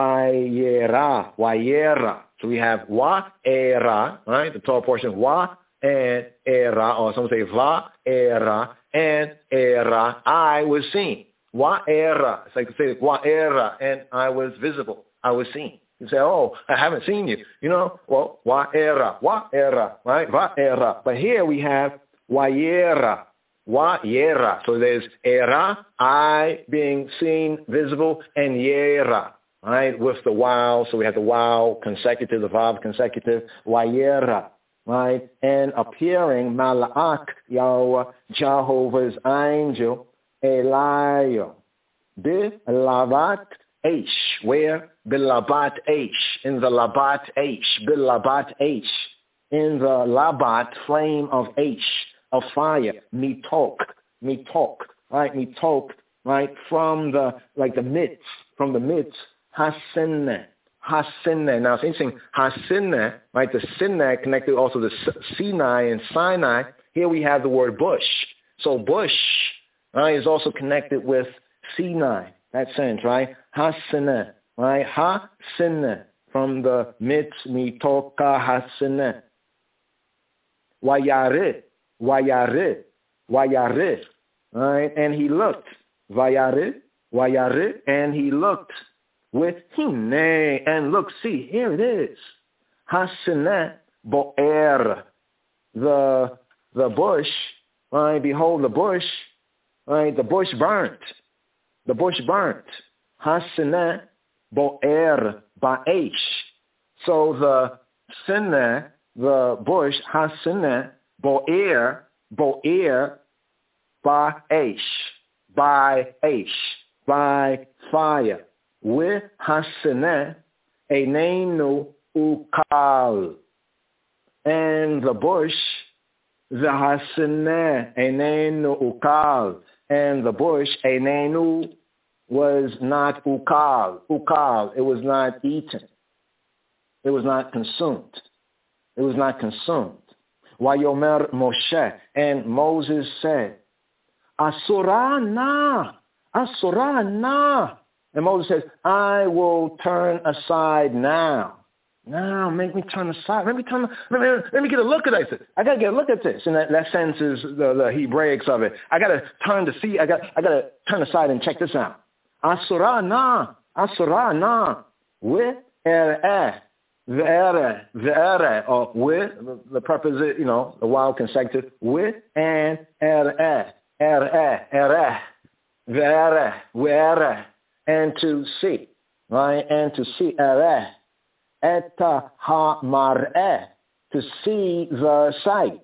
Vayera. So we have Wa'era, right? The tall portion, Wa and Era, or some say Va'era and Era. I was seen. Wa'era. It's like to say Wa'era, and I was visible. I was seen. You say, oh, I haven't seen you. Well, Wa'era, right? Wa'era. But here we have Wa'era. So there's Era, I being seen, visible, and Yera, right? With the wow. So we have the wow consecutive, the vav consecutive, Wa'era, right? And appearing, Mala'ak, Yahweh, Jehovah's angel, Eliah, Bilabat H. Where? Bilabat H. In the Labat H. Bilabat H. In the Labat flame of H, of fire. Mitok, right? Mitok, right? From the midst, Hasinne. Now it's interesting, Hasinne, right? The Sinne connected also to Sinai and Sinai. Here we have the word bush. So bush, right, is also connected with Sinai, that sense, right? Hasinne, right? Hasinne, from the midst, mitoka hasinne. Wayare, right? And he looked, Wayare, and he looked with him, and look, see, here it is. Hasinne bo'er, the bush, right? Behold the bush, right? The bush burnt. Hasinne bo'er ba'esh. So the sinne, the bush, hasinne bo'er ba'esh, by fire. With hasinne einenu ukal. And the bush V'hasineh einenu ukal. And the bush, einenu, was not ukal. Ukal, it was not eaten. It was not consumed. It was not consumed. Vayomer Moshe, and Moses said, Asura na, Asura na. And Moses says, I will turn aside now. Now, make me turn aside. Let me get a look at this. I got to get a look at this. And that sense is the Hebraics of it. I got to turn to see. I got to turn aside and check this out. Asura na, with Ve'ere, or with, the preposition, the wild consecutive, with and ve'ere, and to see, right? And to see, eta ha-mar'eh, to see the sight,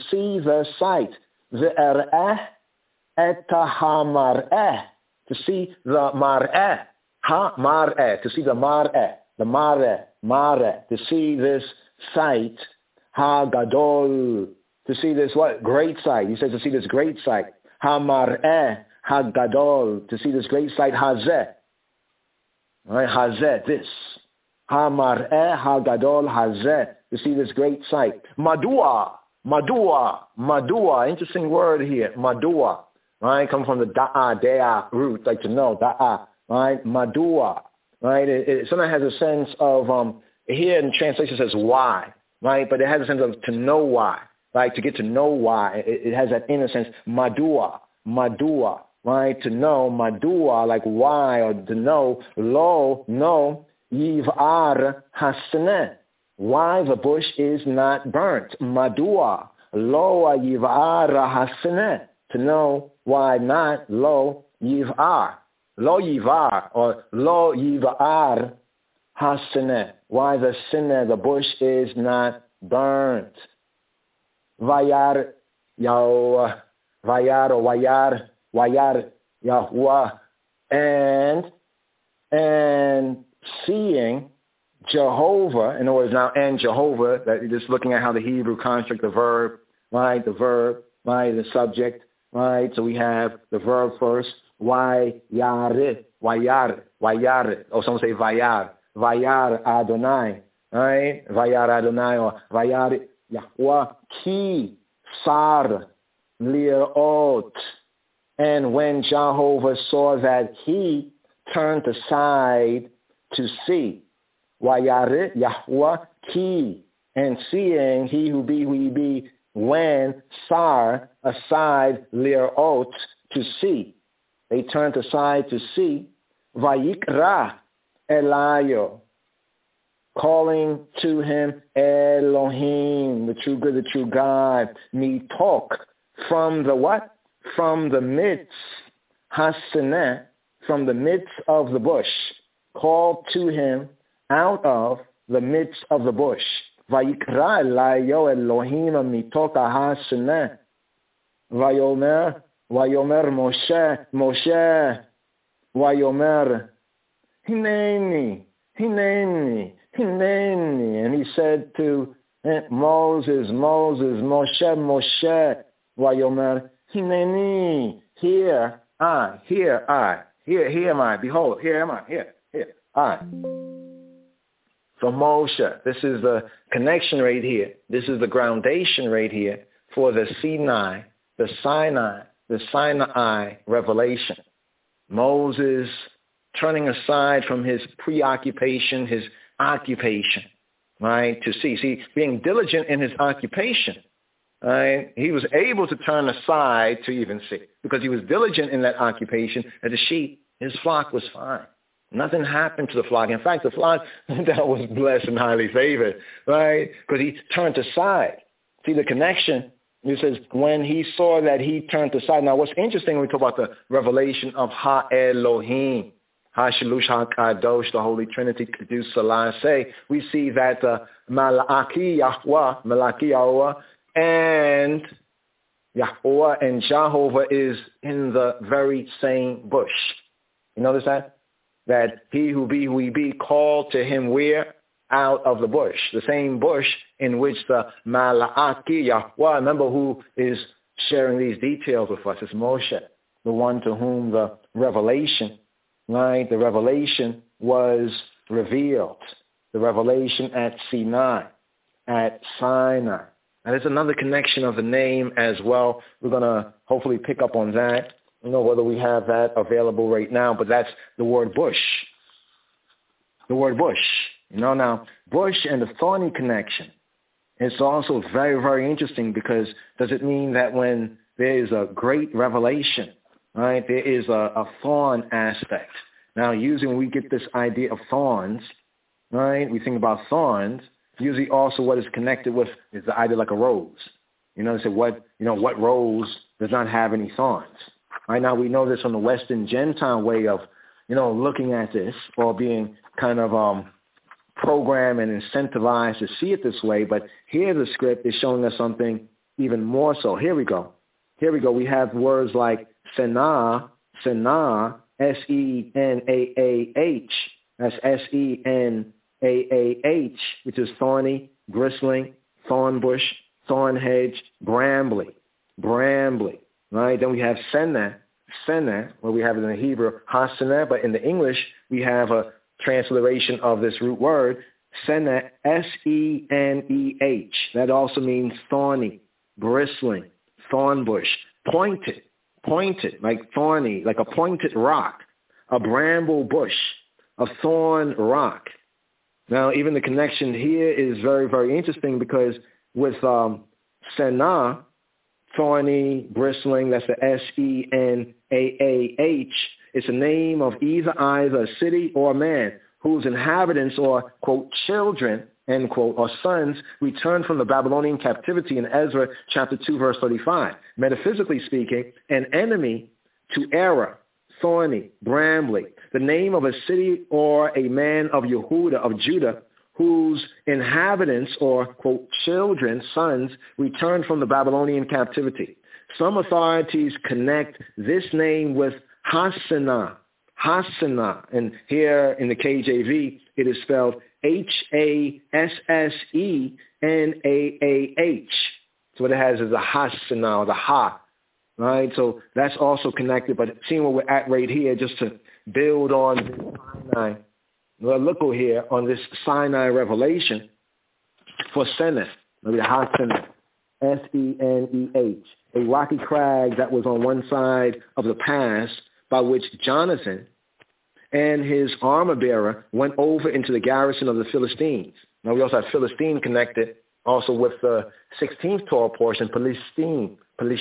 ve'ere, eta ha-mar'eh, to see the mar'eh, ha-mar'eh, to see the mar'eh, the mare, to see this sight, ha-gadol, to see this what? Great sight. He says to see this great sight. Ha-mar'eh, ha-gadol, to see this great sight, hazeh. Right, hazeh, this. Ha-mar'eh, ha-gadol, hazeh, to see this great sight. Madua, interesting word here, madua. Right, come from the dea root, like to know, right, madua. Right, it sometimes has a sense of, here in translation it says why, right, but it has a sense of to know why, right, to get to know why. It has that inner sense, madua, right, to know, madua, like why, or to know, lo, no, yivar hasneh, why the bush is not burnt, madua, lo yivar hasneh, to know why not, lo yivar. Lo yivar, or lo yivar hasineh, why the sineh, the bush, is not burnt. Vayar Yahuwah, and seeing Jehovah, in other words now, and Jehovah, that you're just looking at how the Hebrew construct, the verb, right, the subject, right, so we have the verb first, Vayar, or some say Vayar Adonai, right? Vayar Adonai, or Vayar Yahweh, ki sar lirot. And when Jehovah saw that he turned aside to see, Vayar Yahweh ki, and seeing he who be, when sar, aside, lirot, to see. They turned aside to see, Vayikra Elayo, calling to him Elohim, the true good, the true God, mitok, from the what? From the midst, hasineh, from the midst of the bush, called to him out of the midst of the bush. Vayikra Elayo Elohim mitok hasineh, Vayomer Moshe, Vayomer, Hineni, and he said to Moses, Moshe, Vayomer, Hineni, here am I, behold, here am I, here, I. So Moshe, this is the connection right here, this is the groundation right here for the Sinai revelation. Moses turning aside from his preoccupation, his occupation, right, to see. Being diligent in his occupation, right, he was able to turn aside to even see, because he was diligent in that occupation, and the sheep, his flock was fine. Nothing happened to the flock. In fact, the flock that was blessed and highly favored, right, because he turned aside. See the connection. It says, when he saw that he turned aside. Now, what's interesting when we talk about the revelation of Ha-Elohim, Ha-Shalush Ha-Kadosh, the Holy Trinity, Kedus Selassie, we see that Malaki Yahweh, and Yahweh and Jehovah is in the very same bush. You notice that? That he who be, called to him where? out of the bush, the same bush in which the Mala'aki Yahweh, remember who is sharing these details with us, it's Moshe, the one to whom the revelation, right, the revelation was revealed, the revelation at Sinai, at Sinai. And there's another connection of the name as well. We're going to hopefully pick up on that. I don't know whether we have that available right now, but that's the word bush. The word bush. Now, bush and the thorny connection. It's also very, very interesting because does it mean that when there is a great revelation, right, there is a thorn aspect? Now, usually when we get this idea of thorns, right, we think about thorns. Usually also what is connected with is the idea like a rose. They say what rose does not have any thorns? Right now we know this from the Western Gentile way of, looking at this or being kind of programmed and incentivized to see it this way. But here the script is showing us something even more so. Here we go. We have words like Senah, Senaah, S-E-N-A-A-H. That's S-E-N-A-A-H, which is thorny, bristling, thorn bush, thorn hedge, brambly. Right? Then we have Senah, where we have it in the Hebrew, Hasenah, but in the English, we have a transliteration of this root word, Seneh, S-E-N-E-H. That also means thorny, bristling, thorn bush, pointed, like thorny, like a pointed rock, a bramble bush, a thorn rock. Now, even the connection here is very, very interesting because with Senah, thorny, bristling, that's the S-E-N-A-A-H. It's a name of either a city or a man whose inhabitants or, quote, children, end quote, or sons returned from the Babylonian captivity in Ezra chapter 2, verse 35. Metaphysically speaking, an enemy to error, thorny, brambly, the name of a city or a man of Yehuda, of Judah, whose inhabitants or, quote, children, sons, returned from the Babylonian captivity. Some authorities connect this name with Hasenah, and here in the KJV, it is spelled H-A-S-S-E-N-A-A-H. So what it has is a Hasenah, or the Ha, right? So that's also connected, but seeing where we're at right here, just to build on Sinai, we'll look over here on this Sinai revelation for Seneh, maybe Hasenah, S-E-N-E-H, a rocky crag that was on one side of the pass by which Jonathan and his armor bearer went over into the garrison of the Philistines. Now we also have Philistine connected also with the 16th Torah portion, Palestine.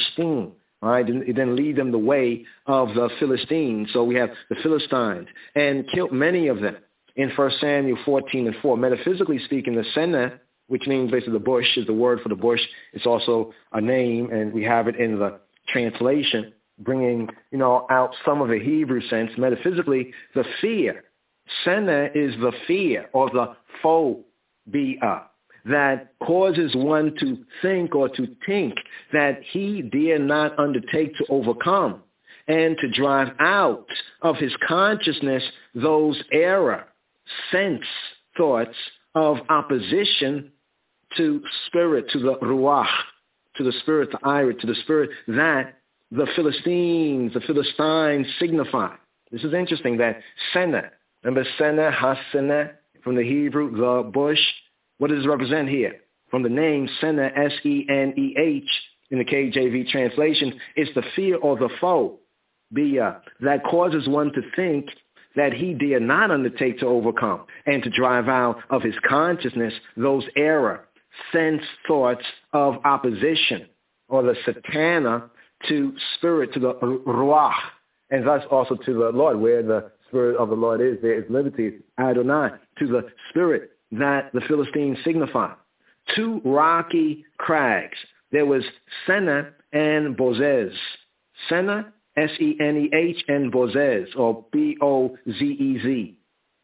All right, it didn't lead them the way of the Philistines. So we have the Philistines and killed many of them in 1 Samuel 14:4. Metaphysically speaking, the Seneh, which means basically the bush, is the word for the bush. It's also a name, and we have it in the translation, bringing, out some of the Hebrew sense. Metaphysically, the fear. Seneh is the fear or the phobia that causes one to think or to think that he dare not undertake to overcome and to drive out of his consciousness those error, sense, thoughts of opposition to spirit, to the ruach, to the spirit, the irit, to the spirit that the Philistines signify. This is interesting that Seneh, remember Seneh, Haseneh, from the Hebrew, the bush. What does it represent here? From the name Seneh, S-E-N-E-H, in the KJV translation, it's the fear or the foe, that causes one to think that he dare not undertake to overcome and to drive out of his consciousness those error, sense, thoughts of opposition, or the satana to spirit, to the ruach, and thus also to the Lord. Where the spirit of the Lord is, there is liberty, Adonai, to the spirit that the Philistines signify. Two rocky crags. There was Seneh and Bozez. Seneh, S-E-N-E-H, and Bozez, or B-O-Z-E-Z.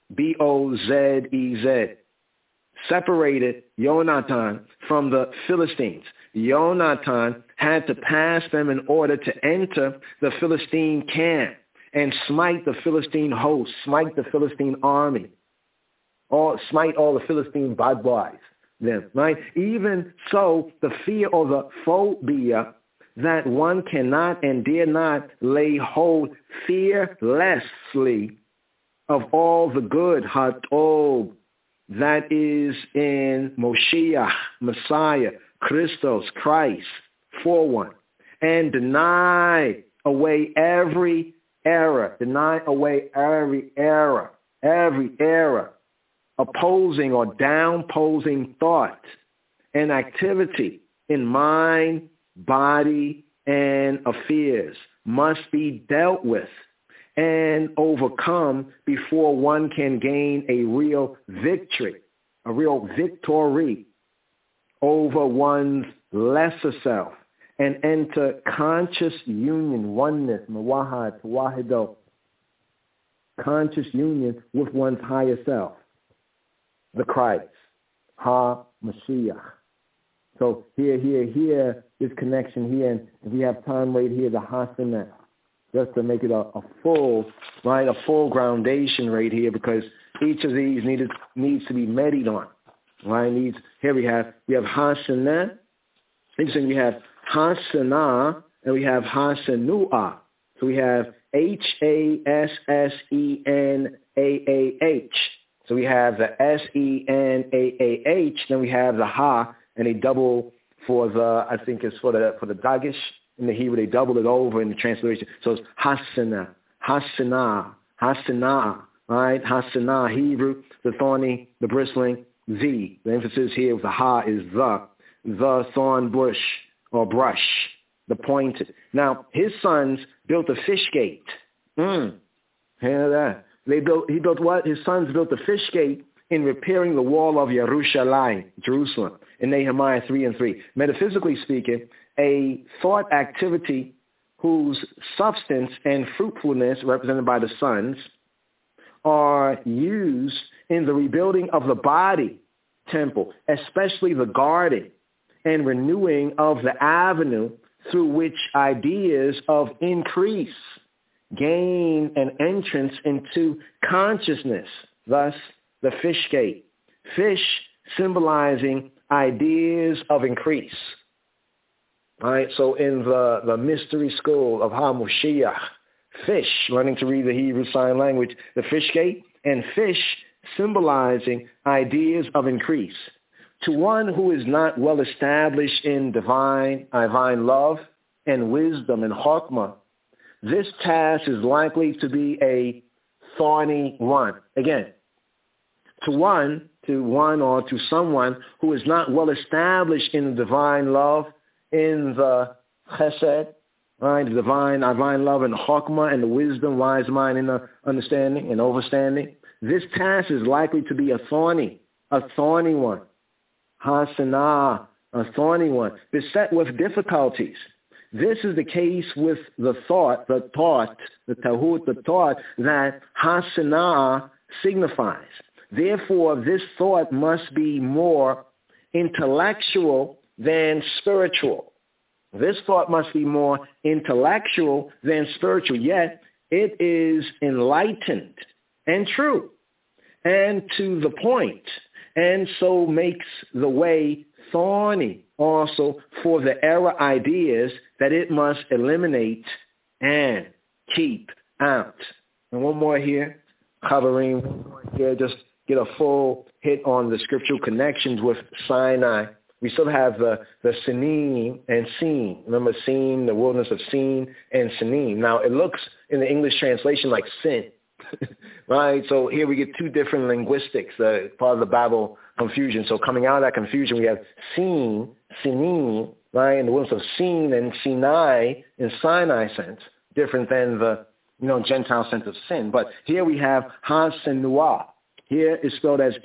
B-O-Z-E-Z. Separated Yonatan from the Philistines. Yonatan had to pass them in order to enter the Philistine camp and smite the Philistine host, smite the Philistine army. smite all the Philistine bad boys. Them, right? Even so, the fear or the phobia that one cannot and dare not lay hold fearlessly of all the good, Hatob, that is in Moshiach, Messiah, Christos, Christ, 4:1, and deny away every error, opposing or downposing thought and activity in mind, body, and affairs must be dealt with and overcome before one can gain a real victory over one's lesser self and enter conscious union, oneness, mawahad, wahido, conscious union with one's higher self, the Christ, Ha-Mashiach. So here, this connection here, and if we have time right here, the Hasanah, just to make it a full groundation right here, because each of these needs to be medied on, right? Here we have Hasanah, interesting, we have Hasanah, and we have Hasanuah. So we have Hassenaah. So we have the Senaah, then we have the Ha, and they double for the, I think it's for the Dagish in the Hebrew, they double it over in the translation. So it's Hasanah, right? Hasanah, Hebrew, the thorny, the bristling, the emphasis here with the Ha is the thorn bush or brush, the pointed. Now, his sons built a fish gate. Hear that? He built what? His sons built the fish gate in repairing the wall of Yerushalayim, Jerusalem, in Nehemiah 3:3. Metaphysically speaking, a thought activity whose substance and fruitfulness, represented by the sons, are used in the rebuilding of the body temple, especially the garden, and renewing of the avenue through which ideas of increase gain an entrance into consciousness, thus the fish gate. Fish symbolizing ideas of increase. All right, so in the mystery school of HaMoshiach, fish, learning to read the Hebrew sign language, the fish gate, and fish symbolizing ideas of increase. To one who is not well established in divine love and wisdom and chokmah, this task is likely to be a thorny one. Again, to one or to someone who is not well established in the divine love, in the chesed, right, the divine love and chokmah and the wisdom, wise mind and the understanding and overstanding, this task is likely to be a thorny one. Hasanah, a thorny one, beset with difficulties. This is the case with the thought that Hasanah signifies. Therefore, this thought must be more intellectual than spiritual. This thought must be more intellectual than spiritual, yet it is enlightened and true and to the point, and so makes the way thorny also for the error ideas that it must eliminate and keep out. And one more here, covering here, just get a full hit on the scriptural connections with Sinai. We still have the Sinim and Sin. Remember Sin, the wilderness of Sin and Sinim. Now, it looks in the English translation like sin, right? So here we get two different linguistics, part of the Babel confusion. So coming out of that confusion, we have Sin, Sinim, right, in the wilderness of Sin and Sinai in Sinai sense, different than the Gentile sense of sin. But here we have Hasanuah. Here is spelled as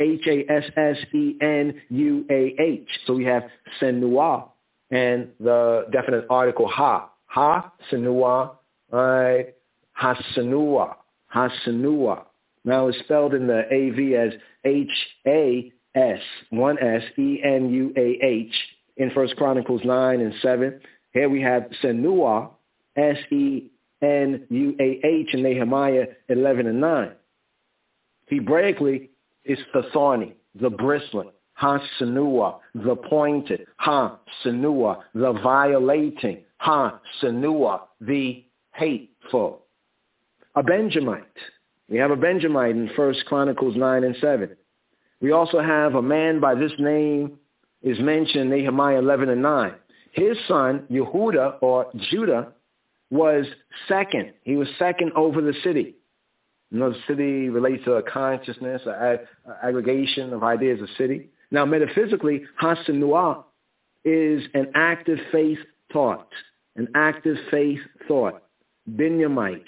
Hassenuah. So we have Senuah and the definite article Ha. Ha-Senuah, right? Hasanuah. Now it's spelled in the AV as H-A-S, one S, E-N-U-A-H in 1 Chronicles 9 and 7. Here we have Senuah, S-E-N-U-A-H in Nehemiah 11 and 9. Hebraically, is the thorny, the bristling. Ha-senua, the pointed. Ha-senua, the violating. Ha-senua, the hateful. A Benjamite. We have a Benjamite in 1 Chronicles 9 and 7. We also have a man by this name is mentioned in Nehemiah 11 and 9. His son, Yehuda or Judah, was second. He was second over the city. You know, the city relates to a consciousness, an aggregation of ideas of city. Now, metaphysically, Hasanua is an active faith thought. An active faith thought. Benjamite,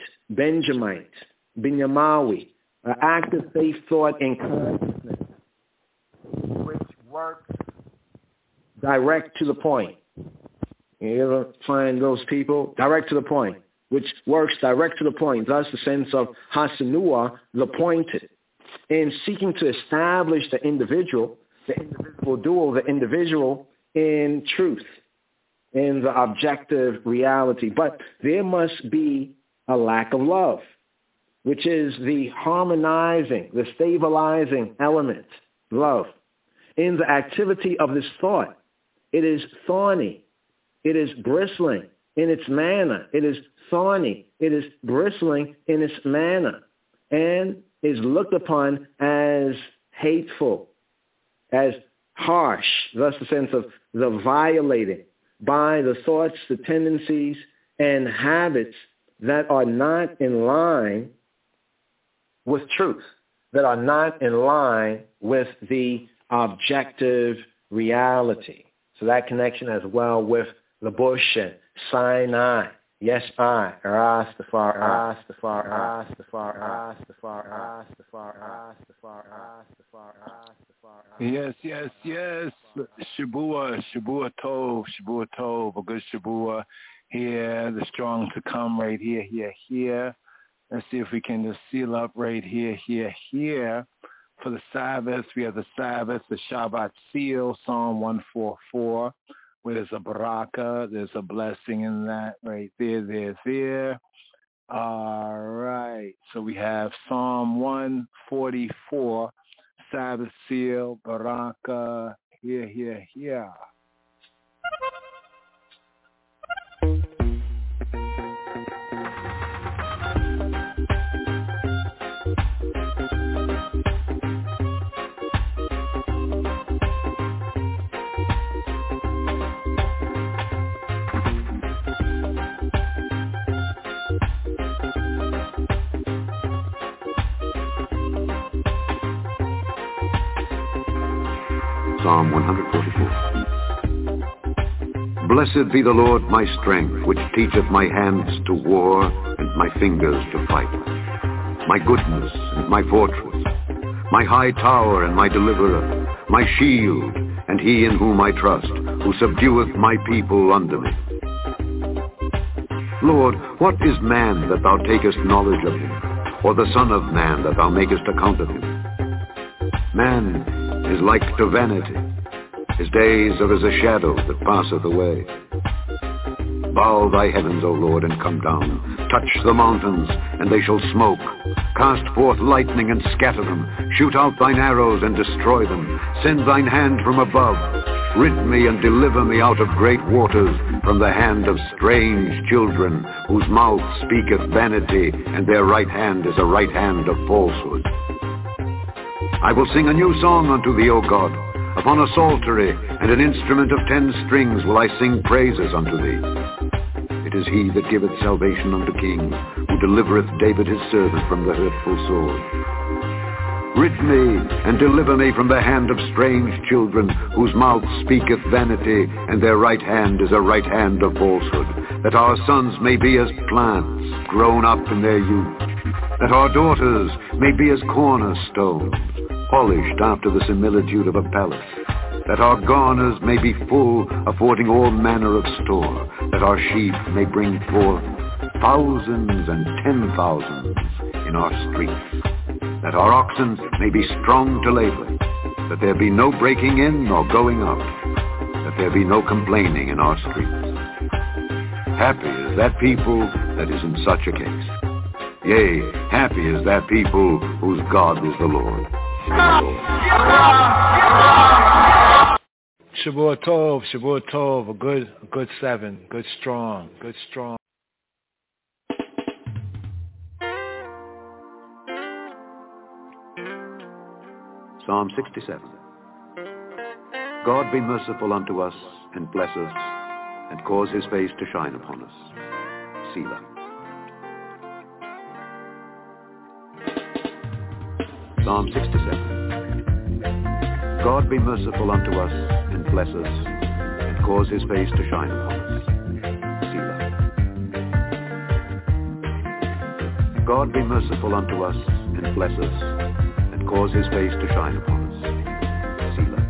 Binyamawi, an active faith thought in consciousness, which works direct to the point. You ever find those people? Direct to the point, which works direct to the point. Thus, the sense of Hasanua, the pointed. In seeking to establish the individual dual, the individual in truth, in the objective reality. But there must be a lack of love, which is the harmonizing, the stabilizing element, love. In the activity of this thought, it is thorny. It is bristling in its manner. It is thorny. It is bristling in its manner and is looked upon as hateful, as harsh, thus the sense of the violating by the thoughts, the tendencies, and habits that are not in line with truth, that are not in line with the objective reality. So that connection as well with the bush and Sinai. Yes, I, Rastafari. Yes. Shabua Tov, a good Shabua here, the strong to come right here. Let's see if we can just seal up right here. For the Sabbath, we have the Sabbath, the Shabbat seal, Psalm 144, where there's a baraka, there's a blessing in that right there. All right, so we have Psalm 144, Sabbath seal, baraka, here. Psalm 144. Blessed be the Lord my strength, which teacheth my hands to war and my fingers to fight. My goodness and my fortress, my high tower and my deliverer, my shield, and he in whom I trust, who subdueth my people under me. Lord, what is man that thou takest knowledge of him, or the son of man that thou makest account of him? Man is like to vanity. His days are as a shadow that passeth away. Bow thy heavens, O Lord, and come down. Touch the mountains, and they shall smoke. Cast forth lightning and scatter them. Shoot out thine arrows and destroy them. Send thine hand from above. Rid me and deliver me out of great waters, from the hand of strange children, whose mouth speaketh vanity, and their right hand is a right hand of falsehood. I will sing a new song unto thee, O God. Upon a psaltery and an instrument of 10 strings will I sing praises unto thee. It is he that giveth salvation unto kings, who delivereth David his servant from the hurtful sword. Rid me and deliver me from the hand of strange children, whose mouth speaketh vanity, and their right hand is a right hand of falsehood, that our sons may be as plants grown up in their youth, that our daughters may be as cornerstones, polished after the similitude of a palace, that our garners may be full, affording all manner of store, that our sheep may bring forth thousands and 10,000s in our streets, that our oxen may be strong to labor, that there be no breaking in nor going out, that there be no complaining in our streets. Happy is that people that is in such a case. Yea, happy is that people whose God is the Lord. Shavua Tov, a good 7, good strong. Psalm 67. God be merciful unto us, and bless us, and cause his face to shine upon us. Selah. Psalm 67. God be merciful unto us, and bless us, and cause his face to shine upon us. Selah. God be merciful unto us, and bless us, and cause his face to shine upon us. Selah.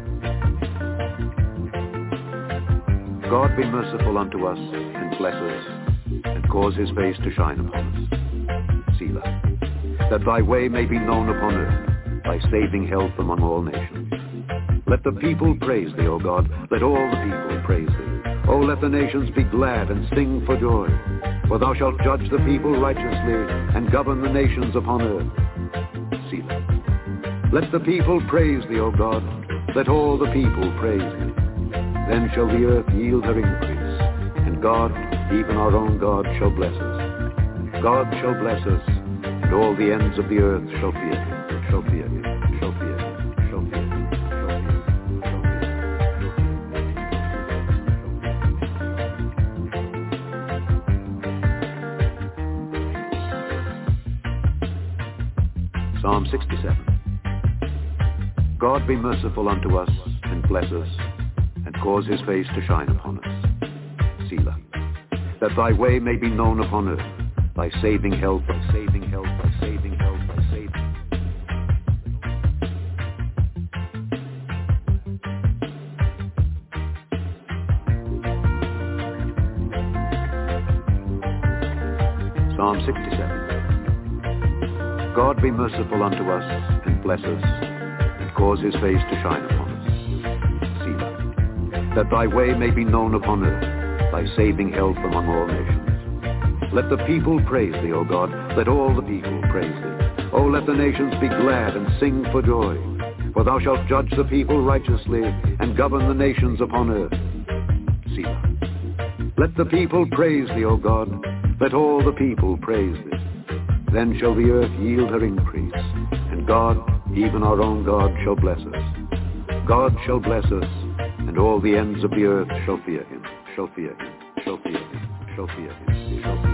God be merciful unto us, and bless us, and cause his face to shine upon us. Selah. That thy way may be known upon earth, thy saving health among all nations. Let the people praise thee, O God. Let all the people praise thee. O let the nations be glad and sing for joy. For thou shalt judge the people righteously, and govern the nations upon earth. Selah. Let the people praise thee, O God. Let all the people praise thee. Then shall the earth yield her increase, and God, even our own God, shall bless us. God shall bless us, and all the ends of the earth shall fear him, shall fear him, shall fear him, shall fear him, shall fear him, shall fear him. Psalm 67. God be merciful unto us, and bless us, and cause his face to shine upon us. Selah. That thy way may be known upon earth, thy saving help, thy saving help, thy saving help, thy saving help. Psalm 67. God be merciful unto us, and bless us, and cause his face to shine upon us. Selah. That thy way may be known upon earth, thy saving health among all nations. Let the people praise thee, O God. Let all the people praise thee. O let the nations be glad and sing for joy. For thou shalt judge the people righteously, and govern the nations upon earth. Selah. Let the people praise thee, O God. Let all the people praise thee. Then shall the earth yield her increase, and God, even our own God, shall bless us. God shall bless us, and all the ends of the earth shall fear him, shall fear him, shall fear him, shall fear him, shall fear him.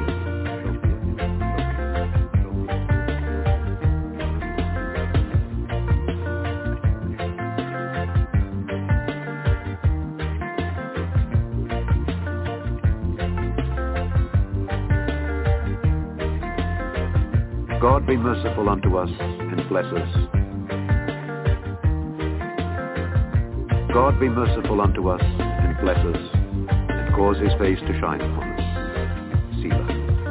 God be merciful unto us, and bless us. God be merciful unto us, and bless us, and cause his face to shine upon us. Selah.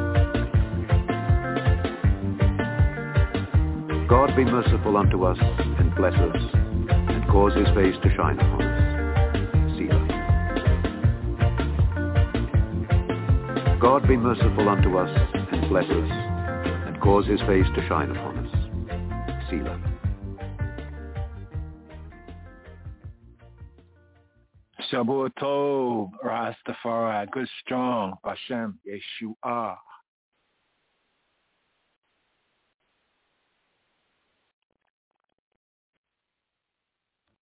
God be merciful unto us, and bless us, and cause his face to shine upon us. Selah. God be merciful unto us, and bless us, cause his face to shine upon us. Selah. Shavua Tov, Rastafari, good strong, Hashem, Yeshua.